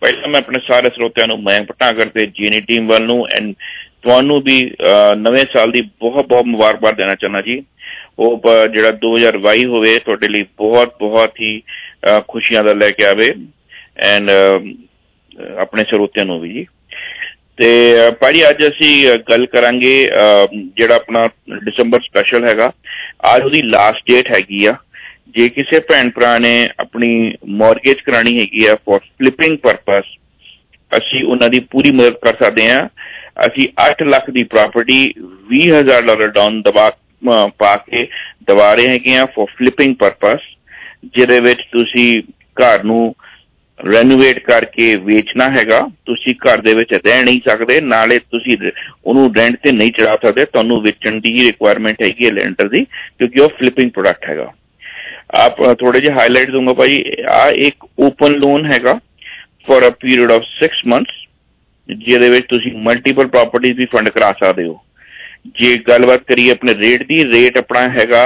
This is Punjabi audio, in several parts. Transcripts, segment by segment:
ਪਹਿਲਾਂ ਮੈਂ ਆਪਣੇ ਸਾਰੇ ਸਰੋਤਿਆਂ ਨੂੰ ਮੈਂ ਭਟਨਾਗਰ ਤੇ ਜੀਨੀ ਟੀਮ ਵੱਲ ਨੂੰ ਐਂਡ ਤੁਹਾਨੂੰ ਵੀ ਨਵੇਂ ਸਾਲ ਦੀ ਬਹੁਤ ਬਹੁਤ ਮੁਬਾਰਕਬਾਦ ਦੇਣਾ ਚਾਹੁੰਦਾ ਜੀ। ਉਹ ਜਿਹੜਾ 2022 ਹੋਵੇ ਤੁਹਾਡੇ ਲਈ ਬਹੁਤ ਬਹੁਤ ਹੀ ਖੁਸ਼ੀਆਂ ਦਾ ਲੈ ਕੇ ਆਵੇ ਐਂਡ ਆਪਣੇ ਸਰੋਤਿਆਂ ਨੂੰ ਵੀ ਜੀ। ਤੇ ਭਾਜੀ ਅੱਜ ਅਸੀਂ ਗੱਲ ਕਰਾਂਗੇ ਜਿਹੜਾ ਆਪਣਾ ਦਸੰਬਰ ਸਪੈਸ਼ਲ ਹੈਗਾ, ਅੱਜ ਉਹਦੀ ਲਾਸਟ ਡੇਟ ਹੈਗੀ ਆ। ਜੇ ਕਿਸੇ ਭੈਣ ਭਰਾ ਨੇ ਆਪਣੀ ਮੌਰਗੇਜ ਕਰਾਉਣੀ ਹੈਗੀ ਆ ਫॉर ਫਲਿਪਿੰਗ ਪਰਪਸ, ਅਸੀਂ ਉਹਨਾਂ ਦੀ ਪੂਰੀ ਮਦਦ ਕਰ ਸਕਦੇ ਹਾਂ। ਅਸੀਂ 8 ਲੱਖ ਦੀ ਪ੍ਰਾਪਰਟੀ $20,000 ਡਾਊਨ ਪਾ ਕੇ ਦਵਾ ਰਹੇ ਹੈਗੇ ਆ ਫॉर ਫਲਿਪਿੰਗ ਪਰਪਸ, ਜਿਹਦੇ ਵਿੱਚ ਤੁਸੀਂ ਘਰ ਨੂੰ ਰੈਨੋਵੇਟ ਕਰਕੇ ਵੇਚਣਾ ਹੈਗਾ। ਤੁਸੀਂ ਘਰ ਦੇ ਵਿੱਚ ਰਹਿ ਨਹੀਂ ਸਕਦੇ, ਨਾਲੇ ਤੁਸੀਂ ਉਹਨੂੰ ਰੈਂਟ ਤੇ ਨਹੀਂ ਚੜਾ ਸਕਦੇ। ਤੁਹਾਨੂੰ ਵੇਚਣ ਦੀ ਹੀ ਰਿਕੁਆਇਰਮੈਂਟ ਹੈਗੀ ਹੈ ਲੈਂਡਰ ਦੀ, ਕਿਉਂਕਿ ਉਹ ਫਲਿਪਿੰਗ ਪ੍ਰੋਡਕਟ ਹੈਗਾ। ਆਪ ਥੋੜੇ ਜਿਹੇ ਹਾਈਲਾਈਟ ਦੂੰਗਾ ਭਾਜੀ। ਆ ਇੱਕ ਓਪਨ ਲੋਨ ਹੈਗਾ for a period of 6 months, ਜਿਹਦੇ ਵਿੱਚ ਤੁਸੀਂ ਮਲਟੀਪਲ ਪ੍ਰਾਪਰਟੀਜ਼ ਵੀ ਫੰਡ ਕਰਾ ਸਕਦੇ ਹੋ। ਜੇ ਗੱਲਬਾਤ ਕਰੀਏ ਆਪਣੇ ਰੇਟ ਦੀ, ਰੇਟ ਆਪਣਾ ਹੈਗਾ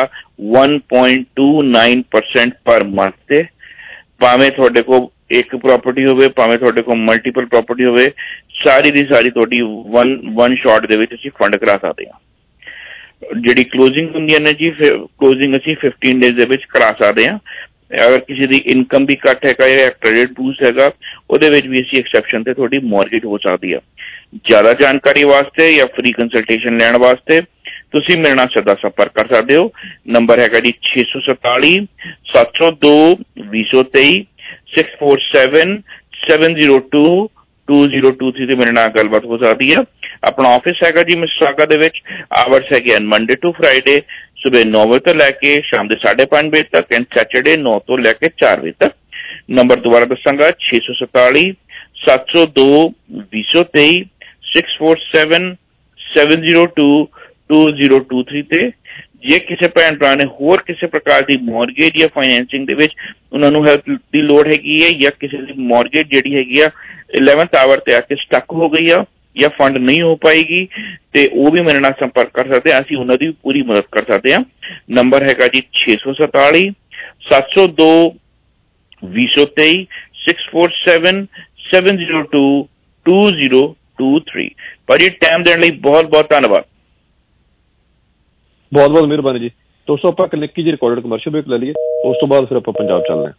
1.29% ਪਰ ਮੰਥ ਤੇ। ਭਾਵੇਂ ਤੁਹਾਡੇ ਕੋਲ ਇੱਕ ਪ੍ਰਾਪਰਟੀ ਹੋਵੇ, ਭਾਵੇਂ ਤੁਹਾਡੇ ਕੋਲ ਮਲਟੀਪਲ ਪ੍ਰਾਪਰਟੀ ਹੋਵੇ, ਸਾਰੀ ਦੀ ਸਾਰੀ ਤੁਹਾਡੀ ਵਨ ਸ਼ਾਟ ਦੇ ਵਿੱਚ ਅਸੀਂ ਫੰਡ ਕਰਾ ਸਕਦੇ ਹਾਂ। ਜਿਹੜੀ ਕਲੋਜ਼ਿੰਗ ਹੁੰਦੀਆਂ ਨੇ ਜੀ, ਕਲੋਜ਼ਿੰਗ ਅਸੀਂ 15 days ਦੇ ਵਿੱਚ ਕਰਾ ਸਕਦੇ ਹਾਂ। ਅਗਰ ਕਿਸੇ ਦੀ ਇਨਕਮ ਵੀ ਘੱਟ ਹੈਗਾ ਜਾਂ ਕ੍ਰੈਡਿਟ ਬੂਸਟ ਹੈਗਾ, ਉਹਦੇ ਵਿੱਚ ਵੀ ਅਸੀਂ ਐਕਸੈਪਸ਼ਨ ਤੇ ਤੁਹਾਡੀ ਮੌਰਗੇਜ ਹੋ ਸਕਦੀ ਆ। ਜ਼ਿਆਦਾ ਜਾਣਕਾਰੀ ਵਾਸਤੇ ਜਾਂ ਫ੍ਰੀ ਕੰਸਲਟੇਸ਼ਨ ਲੈਣ ਵਾਸਤੇ ਤੁਸੀਂ ਮੇਰੇ ਨਾਲ ਸਿੱਧਾ ਸੰਪਰਕ ਕਰ ਸਕਦੇ ਹੋ। ਨੰਬਰ ਹੈਗਾ ਜੀ 647 702 2023 647-702-2023 ਤੇ ਮੇਰੇ ਨਾਲ ਗੱਲਬਾਤ ਹੋ ਸਕਦੀ ਹੈ। ਆਪਣਾ ਆਫਿਸ ਹੈਗਾ ਜੀ ਮਿਸਿਸਾਗਾ ਦੇ ਵਿੱਚ। ਆਵਰਸ ਹੈਗੇ ਹਨ ਮੰਡੇ ਟੂ ਫਰਾਈਡੇ ਸਵੇਰੇ 9 ਵਜੇ ਤੋਂ ਲੈ ਕੇ ਸ਼ਾਮ ਦੇ 5:30 ਵਜੇ ਤੱਕ, ਐਂਡ ਸੈਟਰਡੇ 9 ਤੋਂ ਲੈ ਕੇ 4 ਵਜੇ ਤੱਕ। ਨੰਬਰ ਦੁਬਾਰਾ ਦੱਸਾਂਗਾ 647 702 2023 647-702-2023 ਤੇ। ਜੇ ਕਿਸੇ ਭੈਣ ਭਰਾ ਨੇ ਹੋਰ ਕਿਸੇ ਪ੍ਰਕਾਰ ਦੀ ਮੌਰਗੇਜ ਜਾਂ ਫਾਈਨੈਂਸਿੰਗ ਦੇ ਵਿੱਚ ਉਹਨਾਂ ਨੂੰ ਹੈਲਪ ਦੀ ਲੋੜ ਹੈਗੀ ਹੈ, ਜਾਂ ਕਿਸੇ ਦੀ ਮੌਰਗੇਜ ਜਿਹੜੀ ਹੈਗੀ ਆ 11th ਆਵਰ ਤੇ ਆ ਕੇ ਸਟਕ ਹੋ ਗਈ ਆ ਜਾਂ ਫੰਡ ਨਹੀਂ ਹੋ ਪਾਏਗੀ, ਤੇ ਉਹ ਵੀ ਮੇਰੇ ਨਾਲ ਸੰਪਰਕ ਕਰ ਸਕਦੇ ਹਾਂ। ਅਸੀਂ ਉਹਨਾਂ ਦੀ ਪੂਰੀ ਮਦਦ ਕਰ ਸਕਦੇ ਹਾਂ। ਨੰਬਰ ਹੈਗਾ ਜੀ 647 702 2023 647-702-2023। ਭਾਜੀ ਟਾਈਮ ਦੇਣ ਲਈ ਬਹੁਤ ਬਹੁਤ ਧੰਨਵਾਦ। ਬਹੁਤ ਬਹੁਤ ਮਿਹਰਬਾਨੀ ਜੀ। ਦੋਸਤੋ ਆਪਾਂ ਇੱਕ ਨਿੱਕੀ ਜਿਹੀ ਰਿਕਾਰਡਡ ਕਮਰਸ਼ੀਅਲ ਬ੍ਰੇਕ ਲੈ ਲਈਏ, ਉਸ ਤੋਂ ਬਾਅਦ ਫਿਰ ਆਪਾਂ ਪੰਜਾਬ ਚੱਲਦੇ ਹਾਂ।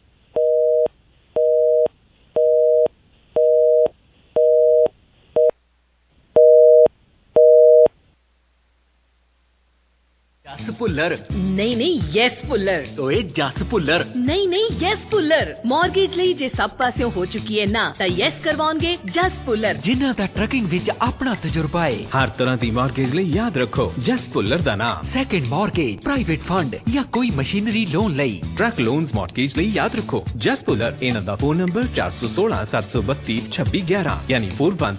ਜਸ ਭੁੱਲਰ ਨਹੀਂ ਯੈਸ ਭੁੱਲਰ। ਓਏ ਜਸ ਭੁੱਲਰ ਨਹੀਂ ਯੈਸ ਭੁੱਲਰ। ਮੌਰਗੇਜ ਲਈ ਜੇ ਸਭ ਪਾਸਿਓਂ ਹੋ ਚੁੱਕੀ ਹੈ ਨਾ, ਤਾਂ ਯੈਸ ਕਰਵਾਉਣਗੇ ਜਸ ਭੁੱਲਰ, ਜਿਨ੍ਹਾਂ ਦਾ ਟਰੱਕਿੰਗ ਵਿੱਚ ਆਪਣਾ ਤਜਰਬਾ ਹੈ। ਹਰ ਤਰ੍ਹਾਂ ਦੀ ਮੌਰਗੇਜ ਲਈ ਯਾਦ ਰੱਖੋ ਜਸ ਭੁੱਲਰ ਦਾ ਨਾਮ। ਸੈਕੰਡ ਮੌਰਗੇਜ, ਪ੍ਰਾਈਵੇਟ ਫੰਡ ਜਾਂ ਕੋਈ ਮਸ਼ੀਨਰੀ ਲੋਨ ਲਈ, ਟਰੱਕ ਲੋਨਸ ਮੌਰਗੇਜ ਲਈ ਯਾਦ ਰੱਖੋ ਜਸ ਭੁੱਲਰ। ਇਹਨਾਂ ਦਾ ਫੋਨ ਨੰਬਰ 416 732 2611 ਯਾਨੀ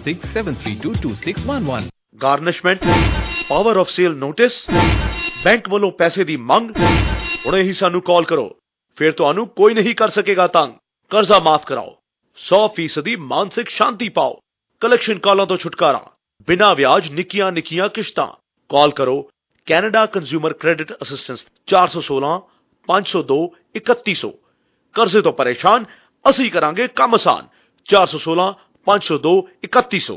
4167322611। Garnishment, power of sale notice, bank ਵੱਲੋਂ ਪੈਸੇ ਦੀ ਮੰਗ। ਹੁਣੇ ਹੀ ਸਾਨੂੰ ਕਾਲ ਕਰੋ, ਫਿਰ ਤੁਹਾਨੂੰ ਕੋਈ ਨਹੀਂ ਕਰ ਸਕੇਗਾ ਤੰਗ। ਕਰਜ਼ਾ ਮਾਫ ਕਰਾਓ, 100% ਮਾਨਸਿਕ ਸ਼ਾਂਤੀ ਪਾਓ, ਕਲੈਕਸ਼ਨ ਕਾਲਾਂ ਤੋਂ ਛੁਟਕਾਰਾ, ਬਿਨਾਂ ਵਿਆਜ ਨਿੱਕੀਆਂ ਨਿੱਕੀਆਂ ਕਿਸ਼ਤਾਂ। ਕਾਲ ਕਰੋ ਕੈਨੇਡਾ ਕੰਜ਼ਿਊਮਰ ਕ੍ਰੈਡਿਟ ਅਸਿਸਟੈਂਸ 416 502 3100। ਕਰਜ਼ੇ ਤੋਂ ਪਰੇਸ਼ਾਨ, ਅਸੀਂ ਕਰਾਂਗੇ ਕੰਮ ਆਸਾਨ। 416 502 3100।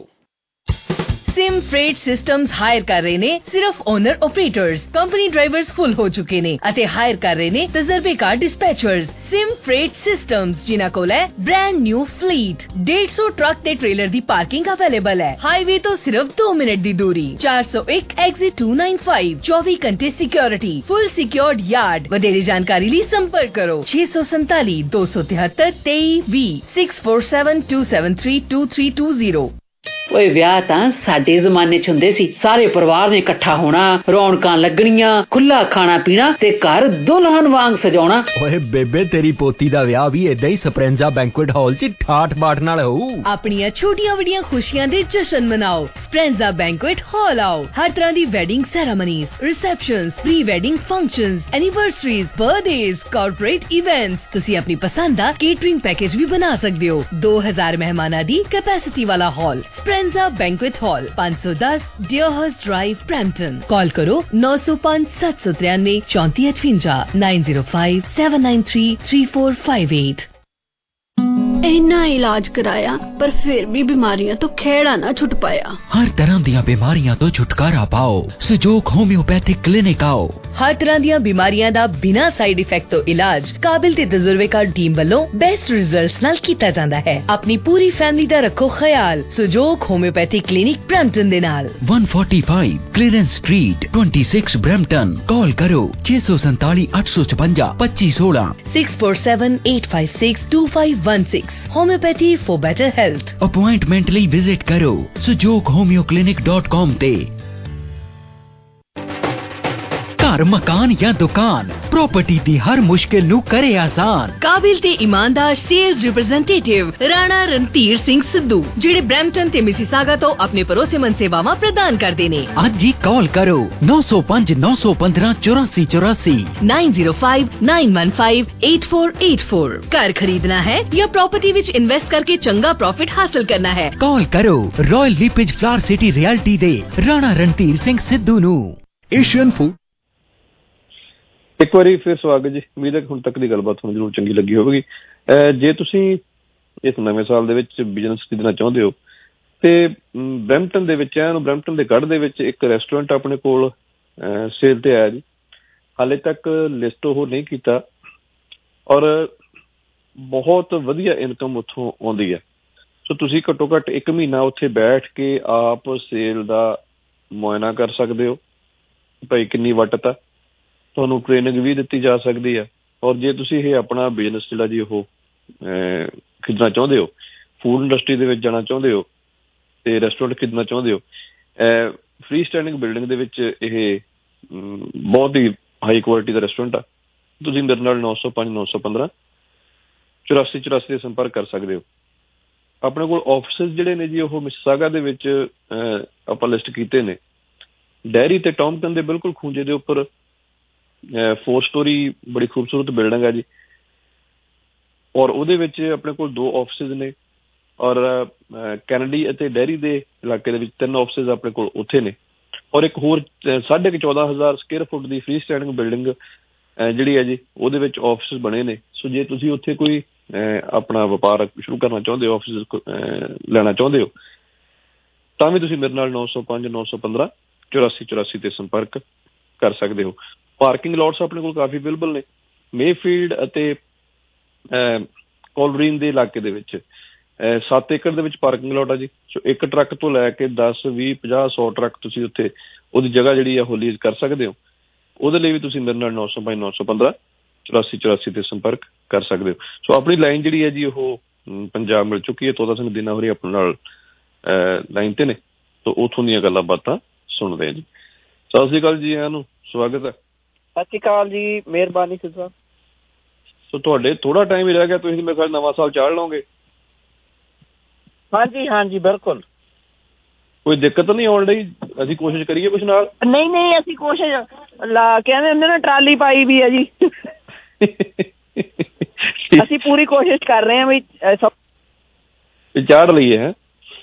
सिम फ्रेट सिस्टम्स हायर कर रहे ने सिर्फ owner operators. Company drivers full हो चुके ने अते हायर कर रहे ने तजर्बेकार डिस्पैचर्स। सिम फ्रेट सिस्टम्स जिन्हां कोल है ब्रांड न्यू फ्लीट। 150 ट्रक ते ट्रेलर दी पार्किंग अवेलेबल है। हाईवे तो सिर्फ 2 मिनट दी दूरी। 401 एग्जिट 295। 24 घंटे सिक्योरिटी, फुल सिक्योर्ड यार्ड। वधेरे जानकारी लिए संपर्क करो 647 273 2320 647 273 2320। ਓਏ ਵਿਆਹ ਤਾਂ ਸਾਡੇ ਜ਼ਮਾਨੇ 'ਚ ਹੁੰਦੇ ਸੀ। ਸਾਰੇ ਪਰਿਵਾਰ ਨੇ ਇਕੱਠਾ ਹੋਣਾ, ਰੌਣਕਾਂ ਲੱਗਣੀਆਂ, ਖੁੱਲਾ ਖਾਣਾ ਪੀਣਾ ਤੇ ਘਰ ਦੁਲਹਨ ਵਾਂਗ ਸਜਾਉਣਾ। ਓਏ ਬੇਬੇ ਤੇਰੀ ਪੋਤੀ ਦਾ ਵਿਆਹ ਵੀ ਏਦਾਂ ਹੀ ਸਪਰੈਂਜ਼ਾ ਬੈਂਕੁਏਟ ਹਾਲ 'ਚ ਠਾਠ ਬਾਠ ਨਾਲ ਹੋਊ। ਆਪਣੀਆਂ ਛੋਟੀਆਂ ਵੱਡੀਆਂ ਖੁਸ਼ੀਆਂ ਦੇ ਜਸ਼ਨ ਮਨਾਓ। ਸਪਰੈਂਜ਼ਾ ਬੈਂਕੁਏਟ ਹਾਲ ਆਓ। ਹਰ ਤਰ੍ਹਾਂ ਦੀ wedding ceremonies, receptions, pre wedding functions, anniversaries, birthdays, corporate events. ਤੁਸੀਂ ਆਪਣੀ ਪਸੰਦ ਦਾ ਕੇਟਰਿੰਗ ਪੈਕੇਜ ਵੀ ਬਣਾ ਸਕਦੇ ਹੋ। 2000 ਮਹਿਮਾਨਾਂ ਦੀ ਕੈਪੈਸਿਟੀ ਵਾਲਾ hall Speranza banquet hall, 510 Deerhurst drive, Brampton. Call ਕਰੋ 905 793 3458 905 793 3458। इन्ना इलाज कराया पर फिर भी बीमारियां तो खेड़ा ना छुट पाया। हर तरह दी बीमारियां तो छुटकारा पाओ, सुजोग होम्योपैथिक क्लिनिक आओ। हर तरह दी बीमारियां दा बिना साइड इफेक्ट तो इलाज काबिल ते तजुर्बेकार टीम वालों बेस्ट रिजल्ट्स नाल कीता जांदा है। अपनी पूरी फैमिली दा रखो ख्याल सुजोग होम्योपैथिक क्लिनिक ब्रैम्पटन दे नाल 145 क्लीयरेंस स्ट्रीट 26 ब्रैम्पटन। कॉल करो 647 856 2516 647 856 2516। Homeopathy for better health. Appointment ਲਈ विजिट करो sujoghomeo.clinic.com ਤੇ। घर मकान या दुकान प्रॉपर्टी दी हर मुश्किल नू करे आसान। काबिल ते ईमानदार सेल्स रिप्रेजेंटेटिव राणा रणधीर सिंह सिद्धू जिहड़े ब्रैम्पटन ते मिसिसागा तो अपने भरोसेमंद सेवावां प्रदान करदे ने। अज ही कॉल करो 905 915 8484 905 915 8484। घर खरीदना है या प्रॉपर्टी विच इन्वेस्ट करके चंगा प्रॉफिट हासिल करना है, कॉल करो Royal LePage Flower City Realty दे राणा रणधीर सिंह सिद्धू नू। एशियन फूड ਇੱਕ ਵਾਰੀ ਫਿਰ ਸਵਾਗਤ ਜੀ। ਉਮੀਦ ਹੈ ਹੁਣ ਤੱਕ ਦੀ ਗੱਲਬਾਤ ਤੁਹਾਨੂੰ ਜ਼ਰੂਰ ਚੰਗੀ ਲੱਗੀ ਹੋਵੇਗੀ। ਜੇ ਤੁਸੀਂ ਇਸ ਨਵੇਂ ਸਾਲ ਦੇ ਵਿੱਚ ਬਿਜ਼ਨਸ ਖਰੀਦਣਾ ਚਾਹੁੰਦੇ ਹੋ ਤੇ ਬਰੈਂਪਟਨ ਦੇ ਵਿੱਚ ਬਰੈਂਪਟਨ ਦੇ ਗੜ੍ਹ ਦੇ ਵਿੱਚ ਇੱਕ ਰੈਸਟੋਰੈਂਟ ਆਪਣੇ ਕੋਲ ਸੇਲ ਤੇ ਆਇਆ ਜੀ। ਹਾਲੇ ਤੱਕ ਲਿਸਟ ਉਹ ਨਹੀਂ ਕੀਤਾ ਔਰ ਬਹੁਤ ਵਧੀਆ ਇਨਕਮ ਉੱਥੋਂ ਆਉਂਦੀ ਹੈ। ਸੋ ਤੁਸੀਂ ਘੱਟੋ ਘੱਟ 1 ਮਹੀਨਾ ਉੱਥੇ ਬੈਠ ਕੇ ਆਪ ਸੇਲ ਦਾ ਮੁਆਇਨਾ ਕਰ ਸਕਦੇ ਹੋ ਭਾਈ ਕਿੰਨੀ ਵੱਟ ਆ। ਤੁਹਾਨੂੰ ਟ੍ਰੇਨਿੰਗ ਵੀ ਦਿੱਤੀ ਜਾ ਸਕਦੀ ਹੈ ਔਰ ਜੇ ਤੁਸੀਂ ਇਹ ਆਪਣਾ ਬਿਜ਼ਨਸ ਜਿਹੜਾ ਜੀ ਉਹ ਖਰੀਦਣਾ ਚਾਹੁੰਦੇ ਹੋ, ਫੂਡ ਇੰਡਸਟਰੀ ਦੇ ਵਿੱਚ ਜਾਣਾ ਚਾਹੁੰਦੇ ਹੋ ਤੇ ਰੈਸਟੋਰੈਂਟ ਖਰੀਦਣਾ ਚਾਹੁੰਦੇ ਹੋ, ਫ੍ਰੀ ਸਟੈਂਡਿੰਗ ਬਿਲਡਿੰਗ ਦੇ ਵਿੱਚ ਇਹ ਬਹੁਤ ਹੀ ਹਾਈ ਕੁਆਲਿਟੀ ਦਾ ਰੈਸਟੋਰੈਂਟ ਆ। ਤੁਸੀਂ ਮੇਰੇ ਨਾਲ 905 915 8484 ਦੇ ਸੰਪਰਕ ਕਰ ਸਕਦੇ ਹੋ। ਆਪਣੇ ਕੋਲ ਆਫਿਸਿਸ ਜਿਹੜੇ ਨੇ ਜੀ ਉਹ ਮਿਸਿਸਾਗਾ ਦੇ ਵਿੱਚ ਆਪਾਂ ਲਿਸਟ ਕੀਤੇ ਨੇ। ਡੈਰੀ ਤੇ ਟੌਮਪਟਨ ਦੇ ਬਿਲਕੁਲ ਖੂੰਜੇ ਦੇ ਉੱਪਰ 4 ਸਟੋਰੀ ਬੜੀ ਖੂਬਸੂਰਤ ਬਿਲਡਿੰਗ ਆ ਜੀ ਔਰ ਉਹਦੇ ਵਿੱਚ ਆਪਣੇ ਕੋਲ 2 ਆਫਿਸਿਸ ਨੇ ਔਰ ਕੈਨੇਡੀ ਅਤੇ ਡੈਰੀ ਦੇ ਇਲਾਕੇ ਦੇ ਵਿੱਚ 3 ਆਫਿਸਿਸ ਆਪਣੇ ਕੋਲ ਉੱਥੇ ਨੇ ਔਰ ਇੱਕ ਹੋਰ 14,500 ਸਕੁਅਰ ਫੁੱਟ ਦੀ ਫ੍ਰੀ ਸਟੈਂਡਿੰਗ ਬਿਲਡਿੰਗ ਜਿਹੜੀ ਹੈ ਜੀ ਉਹਦੇ ਵਿੱਚ ਆਫਿਸਿਸ ਬਣੇ ਨੇ। ਸੋ ਜੇ ਤੁਸੀਂ ਉੱਥੇ ਕੋਈ ਆਪਣਾ ਵਪਾਰ ਸ਼ੁਰੂ ਕਰਨਾ ਚਾਹੁੰਦੇ ਹੋ, ਆਫਿਸਿਸ ਲੈਣਾ ਚਾਹੁੰਦੇ ਹੋ ਤਾਂ ਵੀ ਤੁਸੀਂ ਮੇਰੇ ਨਾਲ 905 915 8484 ਤੇ ਸੰਪਰਕ ਕਰ ਸਕਦੇ ਹੋ। ਪਾਰਕਿੰਗ ਲੋਟਸ ਆਪਣੇ ਕੋਲ ਕਾਫੀ ਅਵੇਲੇਬਲ ਨੇ ਮੇਫੀਲਡ ਅਤੇ ਕੋਲਰੀਨ ਦੇ ਇਲਾਕੇ ਦੇ ਵਿੱਚ 7 ਏਕੜ ਦੇ ਵਿੱਚ ਪਾਰਕਿੰਗ ਲੋਟ ਆ ਜੀ। ਸੋ ਇੱਕ ਟਰੱਕ ਤੋਂ ਲੈ ਕੇ 10 20 50 100 ਟਰੱਕ ਤੁਸੀਂ ਉੱਥੇ ਉਹਦੀ ਜਗ੍ਹਾ ਜਿਹੜੀ ਆ ਉਹ ਲੀਜ਼ ਕਰ ਸਕਦੇ ਹੋ। ਉਹਦੇ ਲਈ ਵੀ ਤੁਸੀਂ ਮੇਰੇ ਨਾਲ 905 915 8484 ਤੇ ਸੰਪਰਕ ਕਰ ਸਕਦੇ ਹੋ। ਸੋ ਆਪਣੀ ਲਾਈਨ ਜਿਹੜੀ ਹੈ ਜੀ ਉਹ ਪੰਜਾਬ ਮਿਲ ਚੁੱਕੀ ਹੈ। ਤੋਤਾ ਸਿੰਘ ਦੀਨਾ ਹੋਰੀ ਆਪਣੇ ਨਾਲ ਲਾਈਨ ਤੇ ਨੇ ਤਾਂ ਉੱਥੋਂ ਦੀਆਂ ਗੱਲਾਂ ਬਾਤਾਂ ਸੁਣਦੇ ਆ ਜੀ। ਸਤਿ ਸ਼੍ਰੀ ਅਕਾਲ ਜੀ, ਇਹਨਾਂ ਨੂੰ ਸਵਾਗਤ ਹੈ। ਸਤਿ ਸ਼੍ਰੀ ਅਕਾਲ ਜੀ, ਮਿਹਰਬਾਨੀ ਸਾਹਿਬ। ਸੋ ਤੁਹਾਡੇ ਥੋੜਾ ਟਾਈਮ ਹੀ ਰਹਿ ਗਿਆ, ਤੁਸੀਂ ਮੇਰੇ ਖਿਆਲ ਨਵਾਂ ਸਾਲ ਚਾੜ ਲਓਗੇ। ਹਾਂਜੀ ਹਾਂਜੀ ਬਿਲਕੁਲ। ਕੋਈ ਦਿੱਕਤ ਨਹੀਂ ਆਉਣ ਡਈ? ਅਸੀਂ ਕੋਸ਼ਿਸ਼ ਕਰੀਏ ਕੁਛ ਨਾਲ? ਨਹੀਂ ਨਹੀਂ, ਅਸੀਂ ਕੋਸ਼ਿਸ਼ ਲਾ ਕਹਿੰਦੇ ਹੁੰਦੇ ਨਾ ਟਰਾਲੀ ਪਾਈ ਵੀ ਹੈ ਜੀ। ਅਸੀਂ ਪੂਰੀ ਕੋਸ਼ਿਸ਼ ਕਰ ਰਹੇ ਹਾਂ ਵੀ ਚਾੜ ਲਈਏ। ਹੈ